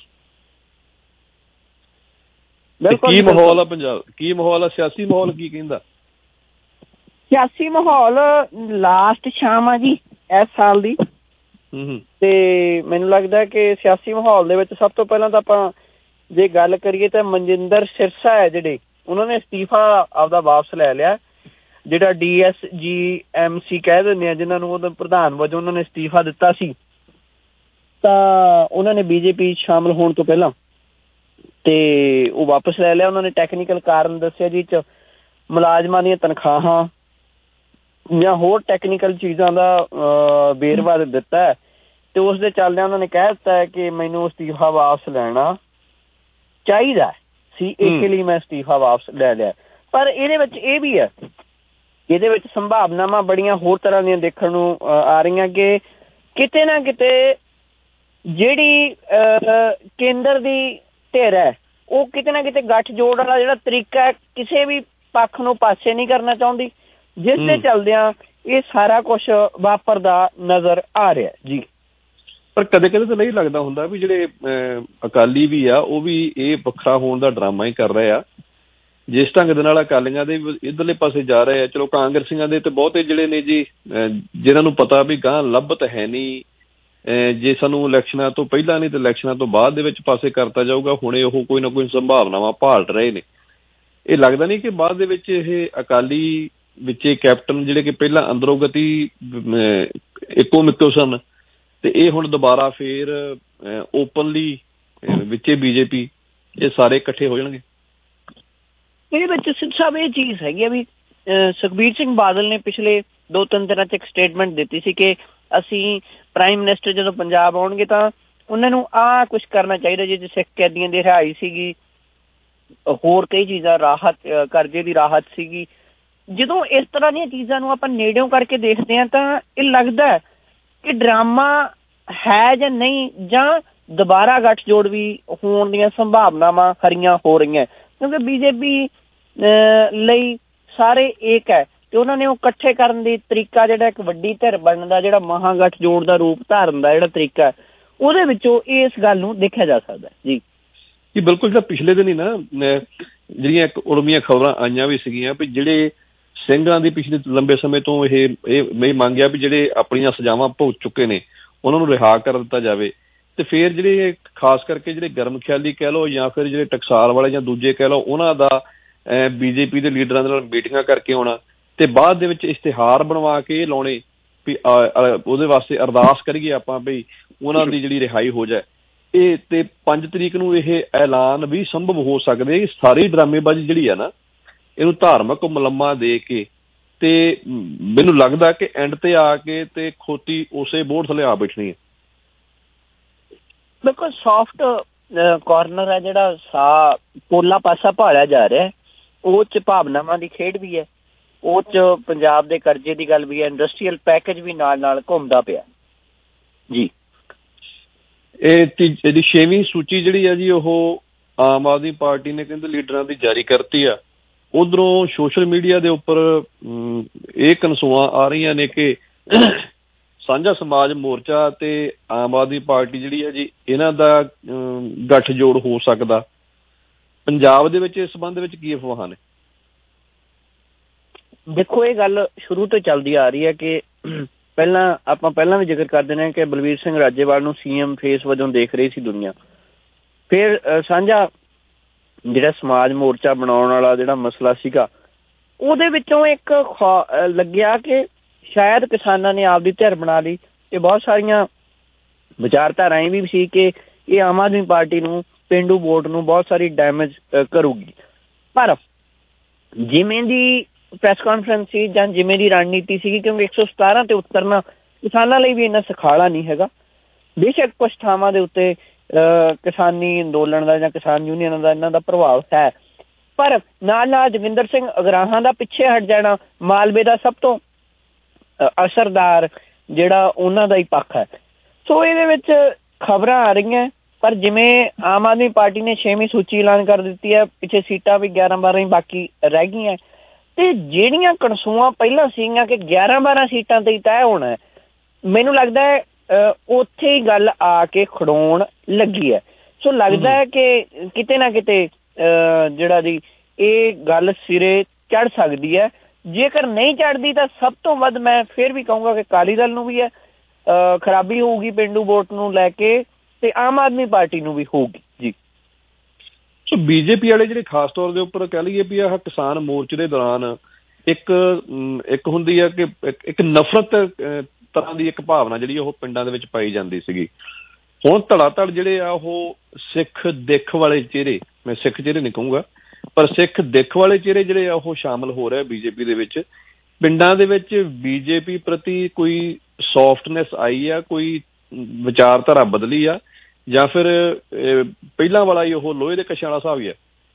ਕੀ ਮਾਹੌਲ ਆ ਪੰਜਾਬ? ਕੀ ਮਾਹੌਲ ਆ? ਸਿਆਸੀ ਮਾਹੌਲ ਕੀ ਕਹਿੰਦਾ? ਸਿਆਸੀ ਮਾਹੌਲ ਲਾਸਟ ਸ਼ਾਮ ਆ ਜੀ ਇਸ ਸਾਲ ਦੀ ਤੇ ਮੈਨੂੰ ਲੱਗਦਾ ਕਿ ਸਿਆਸੀ ਮਾਹੌਲ ਦੇ ਵਿੱਚ ਸਭ ਤੋਂ ਪਹਿਲਾਂ ਤਾਂ ਆਪਾਂ ਜੇ ਗੱਲ ਕਰੀਏ ਤਾਂ ਮਨਜਿੰਦਰ ਸਿਰਸਾ ਹੈ ਜਿਹੜੇ ਉਹਨਾਂ ਨੇ ਅਸਤੀਫਾ ਆਪਦਾ ਵਾਪਸ ਲੈ ਲਿਆ। ਜਿਹੜਾ DSGMC ਕਹਿ ਦਿੰਦੇ ਆ ਜਿਹਨਾਂ ਨੂੰ ਉਹਦਾ ਪ੍ਰਧਾਨ ਵਜੋਂ ਉਹਨਾਂ ਨੇ ਅਸਤੀਫਾ ਦਿੱਤਾ ਸੀ ਤਾਂ ਉਹਨਾਂ ਨੇ BJP ਸ਼ਾਮਲ ਹੋਣ ਤੋਂ ਪਹਿਲਾਂ ਤੇ ਉਹ ਵਾਪਸ ਲੈ ਲਿਆ। ਉਹਨਾਂ ਨੇ ਟੈਕਨੀਕਲ ਕਾਰਨ ਦੱਸਿਆ ਜੀ ਚ ਮੁਲਾਜ਼ਮਾਂ ਦੀਆਂ ਤਨਖਾਹਾਂ ਜਾਂ ਹੋਰ ਟੈਕਨੀਕਲ ਚੀਜ਼ਾਂ ਦਾ ਵੇਰਵਾ ਦਿੱਤਾ ਤੇ ਉਸ ਦੇ ਚੱਲਦਿਆਂ ਉਹਨਾਂ ਨੇ ਕਹਿ ਦਿੱਤਾ ਹੈ ਕਿ ਮੈਨੂੰ ਅਸਤੀਫਾ ਵਾਪਸ ਲੈਣਾ ਚਾਹੀਦਾ ਸੀ, ਇਸੇ ਲਈ ਮੈਂ ਅਸਤੀਫਾ ਵਾਪਸ ਲੈ ਲਿਆ। ਪਰ ਇਹਦੇ ਵਿੱਚ ਇਹ ਵੀ ਹੈ, ਇਹਦੇ ਵਿੱਚ ਸੰਭਾਵਨਾਵਾਂ ਬੜੀਆਂ ਹੋਰ ਤਰ੍ਹਾਂ ਦੀਆਂ ਦੇਖਣ ਨੂੰ ਆ ਰਹੀਆਂ ਕਿ ਕਿਤੇ ਨਾ ਕਿਤੇ ਜਿਹੜੀ ਕੇਂਦਰ ਦੀ ਧਿਰ ਹੈ ਉਹ ਕਿਤੇ ਨਾ ਕਿਤੇ ਗੱਠਜੋੜ ਵਾਲਾ ਜਿਹੜਾ ਤਰੀਕਾ ਹੈ ਕਿਸੇ ਵੀ ਪੱਖ ਨੂੰ ਪਾਸੇ ਨਹੀਂ ਕਰਨਾ ਚਾਹੁੰਦੀ, ਜਿਸ ਦੇ ਚੱਲਦਿਆਂ ਇਹ ਸਾਰਾ ਕੁਛ ਵਾਪਰਦਾ ਨਜ਼ਰ ਆ ਰਿਹਾ ਜੀ। ਪਰ ਕਦੇ ਕਦੇ ਤਾਂ ਨਹੀਂ ਲੱਗਦਾ ਹੁੰਦਾ ਵੀ ਜਿਹੜੇ ਅਕਾਲੀ ਵੀ ਆ ਉਹ ਵੀ ਇਹ ਵੱਖਰਾ ਹੋਣ ਦਾ ਡਰਾਮਾ ਹੀ ਕਰ ਰਹੇ ਆ। ਜਿਸ ਢੰਗ ਦੇ ਨਾਲ ਅਕਾਲੀਆਂ ਦੇ ਇੱਧਰਲੇ ਪਾਸੇ ਜਾ ਰਹੇ ਆ, ਚਲੋ ਕਾਂਗਰਸੀਆਂ ਦੇ ਤੇ ਬਹੁਤੇ ਜਿਹੜੇ ਨੇ ਜੀ ਜਿਹਨਾਂ ਨੂੰ ਪਤਾ ਵੀ ਗਾਂਹ ਲੱਭਤ ਹੈ ਨਹੀਂ ਜੇ ਸਾਨੂੰ ਇਲੈਕਸ਼ਨਾਂ ਤੋਂ ਪਹਿਲਾਂ ਨਹੀਂ ਤਾਂ ਇਲੈਕਸ਼ਨਾਂ ਤੋਂ ਬਾਅਦ ਦੇ ਵਿੱਚ ਪਾਸੇ ਕਰਤਾ ਜਾਊਗਾ। ਹੁਣੇ ਉਹ ਕੋਈ ਨਾ ਕੋਈ ਸੰਭਾਵਨਾਵਾਂ ਭਾਲ ਰਹੇ ਨੇ। ਇਹ ਲੱਗਦਾ ਨਹੀਂ ਕਿ ਬਾਅਦ ਦੇ ਵਿੱਚ ਇਹ ਅਕਾਲੀ ਵਿੱਚੇ ਕੈਪਟਨ ਜਿਹੜੇ ਕਿ ਪਹਿਲਾਂ ਅੰਦਰੋਂ ਗਤੀ ਇੱਕੋ ਮਿੱਕੋ ਸਨ ਤੇ ਇਹ ਹੁਣ ਦੁਬਾਰਾ ਫੇਰ ਓਪਨਲੀ ਵਿੱਚੇ ਬੀਜੇਪੀ ਇਹ ਸਾਰੇ ਇਕੱਠੇ ਹੋ ਜਾਣਗੇ। ਇਹਦੇ ਵਿੱਚ ਸਿੱਧ ਸਾਹਿਬ ਇਹ ਚੀਜ਼ ਹੈਗੀ ਆ ਵੀ ਸੁਖਬੀਰ ਸਿੰਘ ਬਾਦਲ ਨੇ ਪਿਛਲੇ 2-3 ਦਿਨਾਂ 'ਚ ਇੱਕ ਸਟੇਟਮੈਂਟ ਦਿੱਤੀ ਸੀ ਕਿ ਅਸੀਂ ਪ੍ਰਾਈਮ ਮਿਨਿਸਟਰ ਜਦੋਂ ਪੰਜਾਬ ਆਉਣਗੇ ਤਾਂ ਉਹਨਾਂ ਨੂੰ ਆਹ ਕੁਛ ਕਰਨਾ ਚਾਹੀਦਾ ਜੇ ਸਿੱਖ ਕੈਦੀਆਂ ਦੀ ਰਿਹਾਈ ਸੀਗੀ, ਹੋਰ ਕਈ ਚੀਜ਼ਾਂ, ਰਾਹਤ, ਕਰਜ਼ੇ ਦੀ ਰਾਹਤ ਸੀਗੀ। ਜਦੋਂ ਇਸ ਤਰ੍ਹਾਂ ਦੀਆਂ ਚੀਜ਼ਾਂ ਨੂੰ ਆਪਾਂ ਨੇੜਿਓਂ ਕਰਕੇ ਦੇਖਦੇ ਹਾਂ ਤਾਂ ਇਹ ਲੱਗਦਾ ਕਿ ਡਰਾਮਾ ਹੈ ਜਾਂ ਨਹੀਂ, ਜਾਂ ਦੁਬਾਰਾ ਗੱਠਜੋੜ ਵੀ ਹੋਣ ਦੀਆਂ ਸੰਭਾਵਨਾਵਾਂ ਹਰੀਆਂ ਹੋ ਰਹੀਆਂ, ਕਿਉਂਕਿ ਬੀਜੇਪੀ ਲਈ ਸਾਰੇ ਏਕ ਹੈ ਤੇ ਉਹਨਾਂ ਨੇ ਉਹ ਇਕੱਠੇ ਕਰਨ ਦੀ ਤਰੀਕਾ ਜਿਹੜਾ ਇੱਕ ਵੱਡੀ ਧਿਰ ਬਣਨ ਦਾ ਜਿਹੜਾ ਮਹਾਂ ਗੱਠਜੋੜ ਦਾ ਰੂਪ ਧਾਰਨ ਦਾ ਜਿਹੜਾ ਤਰੀਕਾ ਉਹਦੇ ਵਿੱਚੋਂ ਇਸ ਗੱਲ ਨੂੰ ਦੇਖਿਆ ਜਾ ਸਕਦਾ ਜੀ। ਜੀ ਬਿਲਕੁਲ। ਜਿਹੜਾ ਪਿਛਲੇ ਦਿਨ ਹੀ ਨਾ ਜਿਹੜੀਆਂ ਇੱਕ ਉੜਮੀਆਂ ਖਬਰਾਂ ਆਈਆਂ ਵੀ ਸੀਗੀਆਂ ਵੀ ਜਿਹੜੇ ਸਿੰਘਾਂ ਦੀ ਪਿਛਲੇ ਲੰਬੇ ਸਮੇਂ ਤੋਂ ਇਹ ਮੰਗਿਆ ਵੀ ਜਿਹੜੇ ਆਪਣੀਆਂ ਸਜ਼ਾਵਾਂ ਭੁਗਤ ਚੁੱਕੇ ਨੇ ਉਹਨਾਂ ਨੂੰ ਰਿਹਾ ਕਰ ਦਿੱਤਾ ਜਾਵੇ। ਤੇ ਫਿਰ ਜਿਹੜੇ ਖਾਸ ਕਰਕੇ ਜਿਹੜੇ ਗਰਮ ਖਿਆਲੀ ਕਹਿ ਲਓ ਜਾਂ ਫਿਰ ਜਿਹੜੇ ਟਕਸਾਲ ਵਾਲੇ ਜਾਂ ਦੂਜੇ ਕਹਿ ਲਓ ਉਹਨਾਂ ਦਾ ਬੀਜੇਪੀ ਦੇ ਲੀਡਰਾਂ ਦੇ ਨਾਲ ਮੀਟਿੰਗਾਂ ਕਰਕੇ ਆਉਣਾ ਤੇ ਬਾਅਦ ਦੇ ਵਿੱਚ ਇਸ਼ਤਿਹਾਰ ਬਣਵਾ ਕੇ ਇਹ ਲਾਉਣੇ ਵੀ ਉਹਦੇ ਵਾਸਤੇ ਅਰਦਾਸ ਕਰੀਏ ਆਪਾਂ ਵੀ ਉਹਨਾਂ ਦੀ ਜਿਹੜੀ ਰਿਹਾਈ ਹੋ ਜਾਏ। ਇਹ ਤੇ 5 ਤਰੀਕ ਨੂੰ ਇਹ ਐਲਾਨ ਵੀ ਸੰਭਵ ਹੋ ਸਕਦੇ। ਸਾਰੀ ਡਰਾਮੇਬਾਜ਼ੀ ਜਿਹੜੀ ਆ ਨਾ ਇਹਨੂੰ ਧਾਰਮਿਕ ਮੁਲੰਮਾ ਦੇ ਕੇ ਤੇ ਮੈਨੂੰ ਲੱਗਦਾ ਕਿ ਐਂਡ ਤੇ ਆ ਕੇ ਤੇ ਖੋਤੀ ਉਸੇ ਬੋਰਡ ਥੱਲੇ ਆ ਬੈਠਣੀ ਹੈ। ਬਿਲਕੁਲ ਸੌਫਟ ਕਾਰਨਰ ਹੈ ਜਿਹੜਾ ਪੋਲਾ ਪਾਸਾ ਭਾਲਿਆ ਜਾ ਰਿਹਾ, ਉਹ 'ਚ ਭਾਵਨਾਵਾਂ ਦੀ ਖੇਡ ਵੀ ਹੈ, ਉਹ 'ਚ ਪੰਜਾਬ ਦੇ ਕਰਜ਼ੇ ਦੀ ਗੱਲ ਵੀ ਹੈ, ਇੰਡਸਟਰੀਅਲ ਪੈਕੇਜ ਵੀ ਨਾਲ ਨਾਲ ਘੁੰਮਦਾ ਪਿਆ ਜੀ। ਇਹਦੀ 6ਵੀਂ ਸੂਚੀ ਜਿਹੜੀ ਆ ਜੀ ਉਹ ਆਮ ਆਦਮੀ ਪਾਰਟੀ ਨੇ ਕਹਿੰਦੇ ਲੀਡਰਾਂ ਦੀ ਜਾਰੀ ਕਰਤੀ ਆ। ਉਧਰੋਂ ਸੋਸ਼ਲ ਮੀਡੀਆ ਦੇ ਉੱਪਰ ਇਹ ਕਨਸੂਆਂ ਆ ਰਹੀਆਂ ਨੇ ਕਿ ਸਾਂਝਾ ਸਮਾਜ ਮੋਰਚਾ ਤੇ ਆਮ ਆਦਮੀ ਪਾਰਟੀ ਜਿਹੜੀ ਹੈ ਜੀ ਇਹਨਾਂ ਦਾ ਗੱਠਜੋੜ ਹੋ ਸਕਦਾ। ਪੰਜਾਬ ਦੇ ਵਿੱਚ ਇਸ ਸੰਬੰਧ ਵਿੱਚ ਕੀ ਅਫਵਾਹਾਂ ਨੇ? ਦੇਖੋ ਇਹ ਗੱਲ ਸ਼ੁਰੂ ਤੋਂ ਚੱਲਦੀ ਆ ਰਹੀ ਹੈ ਕਿ ਪਹਿਲਾਂ ਵੀ ਜ਼ਿਕਰ ਕਰ ਦਿੰਦੇ ਹਾਂ ਕਿ ਬਲਵੀਰ ਸਿੰਘ ਰਾਜੇਵਾਲ ਨੂੰ CM ਫੇਸ ਵਜੋਂ ਦੇਖ ਰਹੀ ਸੀ ਦੁਨੀਆ। ਫਿਰ ਸਾਂਝਾ ਜਿਹੜਾ ਸਮਾਜ ਮੋਰਚਾ ਬਣਾਉਣ ਵਾਲਾ ਜਿਹੜਾ ਮਸਲਾ ਸੀਗਾ ਉਹਦੇ ਵਿੱਚੋਂ ਇੱਕ ਲੱਗਿਆ ਕਿ ਸ਼ਾਇਦ ਕਿਸਾਨਾਂ ਨੇ ਆਪਦੀ ਧਿਰ ਬਣਾ ਲਈ ਤੇ ਬਹੁਤ ਸਾਰੀਆਂ ਵਿਚਾਰਧਾਰਾ ਵੀ ਸੀ ਕਿ ਇਹ ਆਮ ਆਦਮੀ ਪਾਰਟੀ ਨੂੰ ਪੇਂਡੂ ਵੋਟ ਨੂੰ ਬਹੁਤ ਸਾਰੀ ਡੈਮੇਜ ਕਰੂਗੀ। ਪਰ ਜਿਵੇਂ ਦੀ ਪ੍ਰੈਸ ਕਾਨਫਰੰਸ ਸੀ ਜਾਂ ਜਿਵੇਂ ਦੀ ਰਣਨੀਤੀ ਸੀਗੀ, ਕਿਉਂਕਿ 117 ਤੇ ਉਤਰਨਾ ਕਿਸਾਨਾਂ ਲਈ ਵੀ ਇੰਨਾ ਸੁਖਾਲਾ ਨਹੀਂ ਹੈਗਾ। ਬੇਸ਼ੱਕ ਕੁਛ ਥਾਵਾਂ ਦੇ ਉੱਤੇ ਕਿਸਾਨੀ ਅੰਦੋਲਨ ਦਾ ਜਾਂ ਕਿਸਾਨ ਯੂਨੀਅਨਾਂ ਦਾ ਇਹਨਾਂ ਦਾ ਪ੍ਰਭਾਵ ਹੈ, ਪਰ ਨਾਲ ਨਾਲ ਜੋਗਿੰਦਰ ਸਿੰਘ ਅਗਰਾਹਾਂ ਦਾ ਪਿੱਛੇ ਹਟ ਜਾਣਾ ਮਾਲਵੇ ਦਾ ਸਭ ਤੋਂ ਅਸਰਦਾਰ ਜਿਹੜਾ ਉਹਨਾਂ ਦਾ ਹੀ ਪੱਖ ਹੈ। ਸੋ ਇਹਦੇ ਵਿੱਚ ਖਬਰਾਂ ਆ ਰਹੀਆਂ, ਪਰ ਜਿਵੇਂ ਆਮ ਆਦਮੀ ਪਾਰਟੀ ਨੇ 6ਵੀਂ ਸੂਚੀ ਐਲਾਨ ਕਰ ਦਿੱਤੀ ਹੈ, ਪਿੱਛੇ ਸੀਟਾਂ ਵੀ 11-12 ਹੀ ਬਾਕੀ ਰਹਿ ਗਈਆਂ ਤੇ ਜਿਹੜੀਆਂ ਕਨਸੂਆਂ ਪਹਿਲਾਂ ਸੀਗੀਆਂ ਕਿ 11-12 ਸੀਟਾਂ ਤੇ ਹੀ ਤੈਅ ਹੋਣਾ, ਮੈਨੂੰ ਲੱਗਦਾ ਹੈ ਉੱਥੇ ਹੀ ਗੱਲ ਆ ਕੇ ਖੜਾਉਣ ਲੱਗੀ ਹੈ। ਸੋ ਲੱਗਦਾ ਹੈ ਕਿ ਕਿਤੇ ਨਾ ਕਿਤੇ ਜਿਹੜਾ ਦੀ ਇਹ ਗੱਲ ਸਿਰੇ ਚੜ੍ਹ ਸਕਦੀ ਹੈ। ਜੇਕਰ ਨਹੀਂ ਚੜ੍ਹਦੀ ਤਾਂ ਸਭ ਤੋਂ ਵੱਧ ਮੈਂ ਫਿਰ ਵੀ ਕਹੂੰਗਾ ਕਿ ਅਕਾਲੀ ਦਲ ਨੂੰ ਵੀ ਹੈ ਖਰਾਬੀ ਹੋਊਗੀ ਪੇਂਡੂ ਵੋਟ ਨੂੰ ਲੈ ਕੇ ਤੇ ਆਮ ਆਦਮੀ ਪਾਰਟੀ ਨੂੰ ਵੀ ਹੋਊਗੀ ਜੀ। ਸੋ ਬੀਜੇਪੀ ਵਾਲੇ ਜਿਹੜੇ ਖਾਸ ਤੌਰ ਦੇ ਉੱਪਰ ਕਹਿ ਲਈਏ ਵੀ ਆਹ ਕਿਸਾਨ ਮੋਰਚੇ ਦੇ ਦੌਰਾਨ ਇੱਕ ਹੁੰਦੀ ਹੈ ਕਿ ਇੱਕ ਨਫ਼ਰਤ ਤਰ੍ਹਾਂ ਦੀ ਇੱਕ ਭਾਵਨਾ ਜਿਹੜੀ ਉਹ ਪਿੰਡਾਂ ਦੇ ਵਿੱਚ ਪਾਈ ਜਾਂਦੀ ਸੀਗੀ। ਹੁਣ ਧੜਾ-ਧੜ ਜਿਹੜੇ ਆ ਉਹ ਸਿੱਖ ਦਿੱਖ ਵਾਲੇ ਚਿਹਰੇ, ਮੈਂ ਸਿੱਖ ਚਿਹਰੇ ਨਹੀਂ ਕਹੂੰਗਾ, ਪਰ ਸਿੱਖ ਦਿੱਖ ਵਾਲੇ ਚਿਹਰੇ ਜਿਹੜੇ ਆ ਉਹ ਸ਼ਾਮਲ ਹੋ ਰਹੇ ਬੀਜੇਪੀ ਦੇ ਵਿੱਚ। ਪਿੰਡਾਂ ਦੇ ਵਿੱਚ ਬੀਜੇਪੀ ਪ੍ਰਤੀ ਕੋਈ ਸੌਫਟਨੈਸ ਆਈ ਆ, ਕੋਈ ਵਿਚਾਰਧਾਰਾ ਬਦਲੀ ਆ, ਜਾਂ ਫਿਰ ਪਹਿਲਾਂ ਵਾਲਾ ਹੀ ਉਹ ਲੋਹੇ ਦੇ ਕਛਾਂ ਵਾਲਾ ਹਿਸਾਬ ਹੀ ਆ?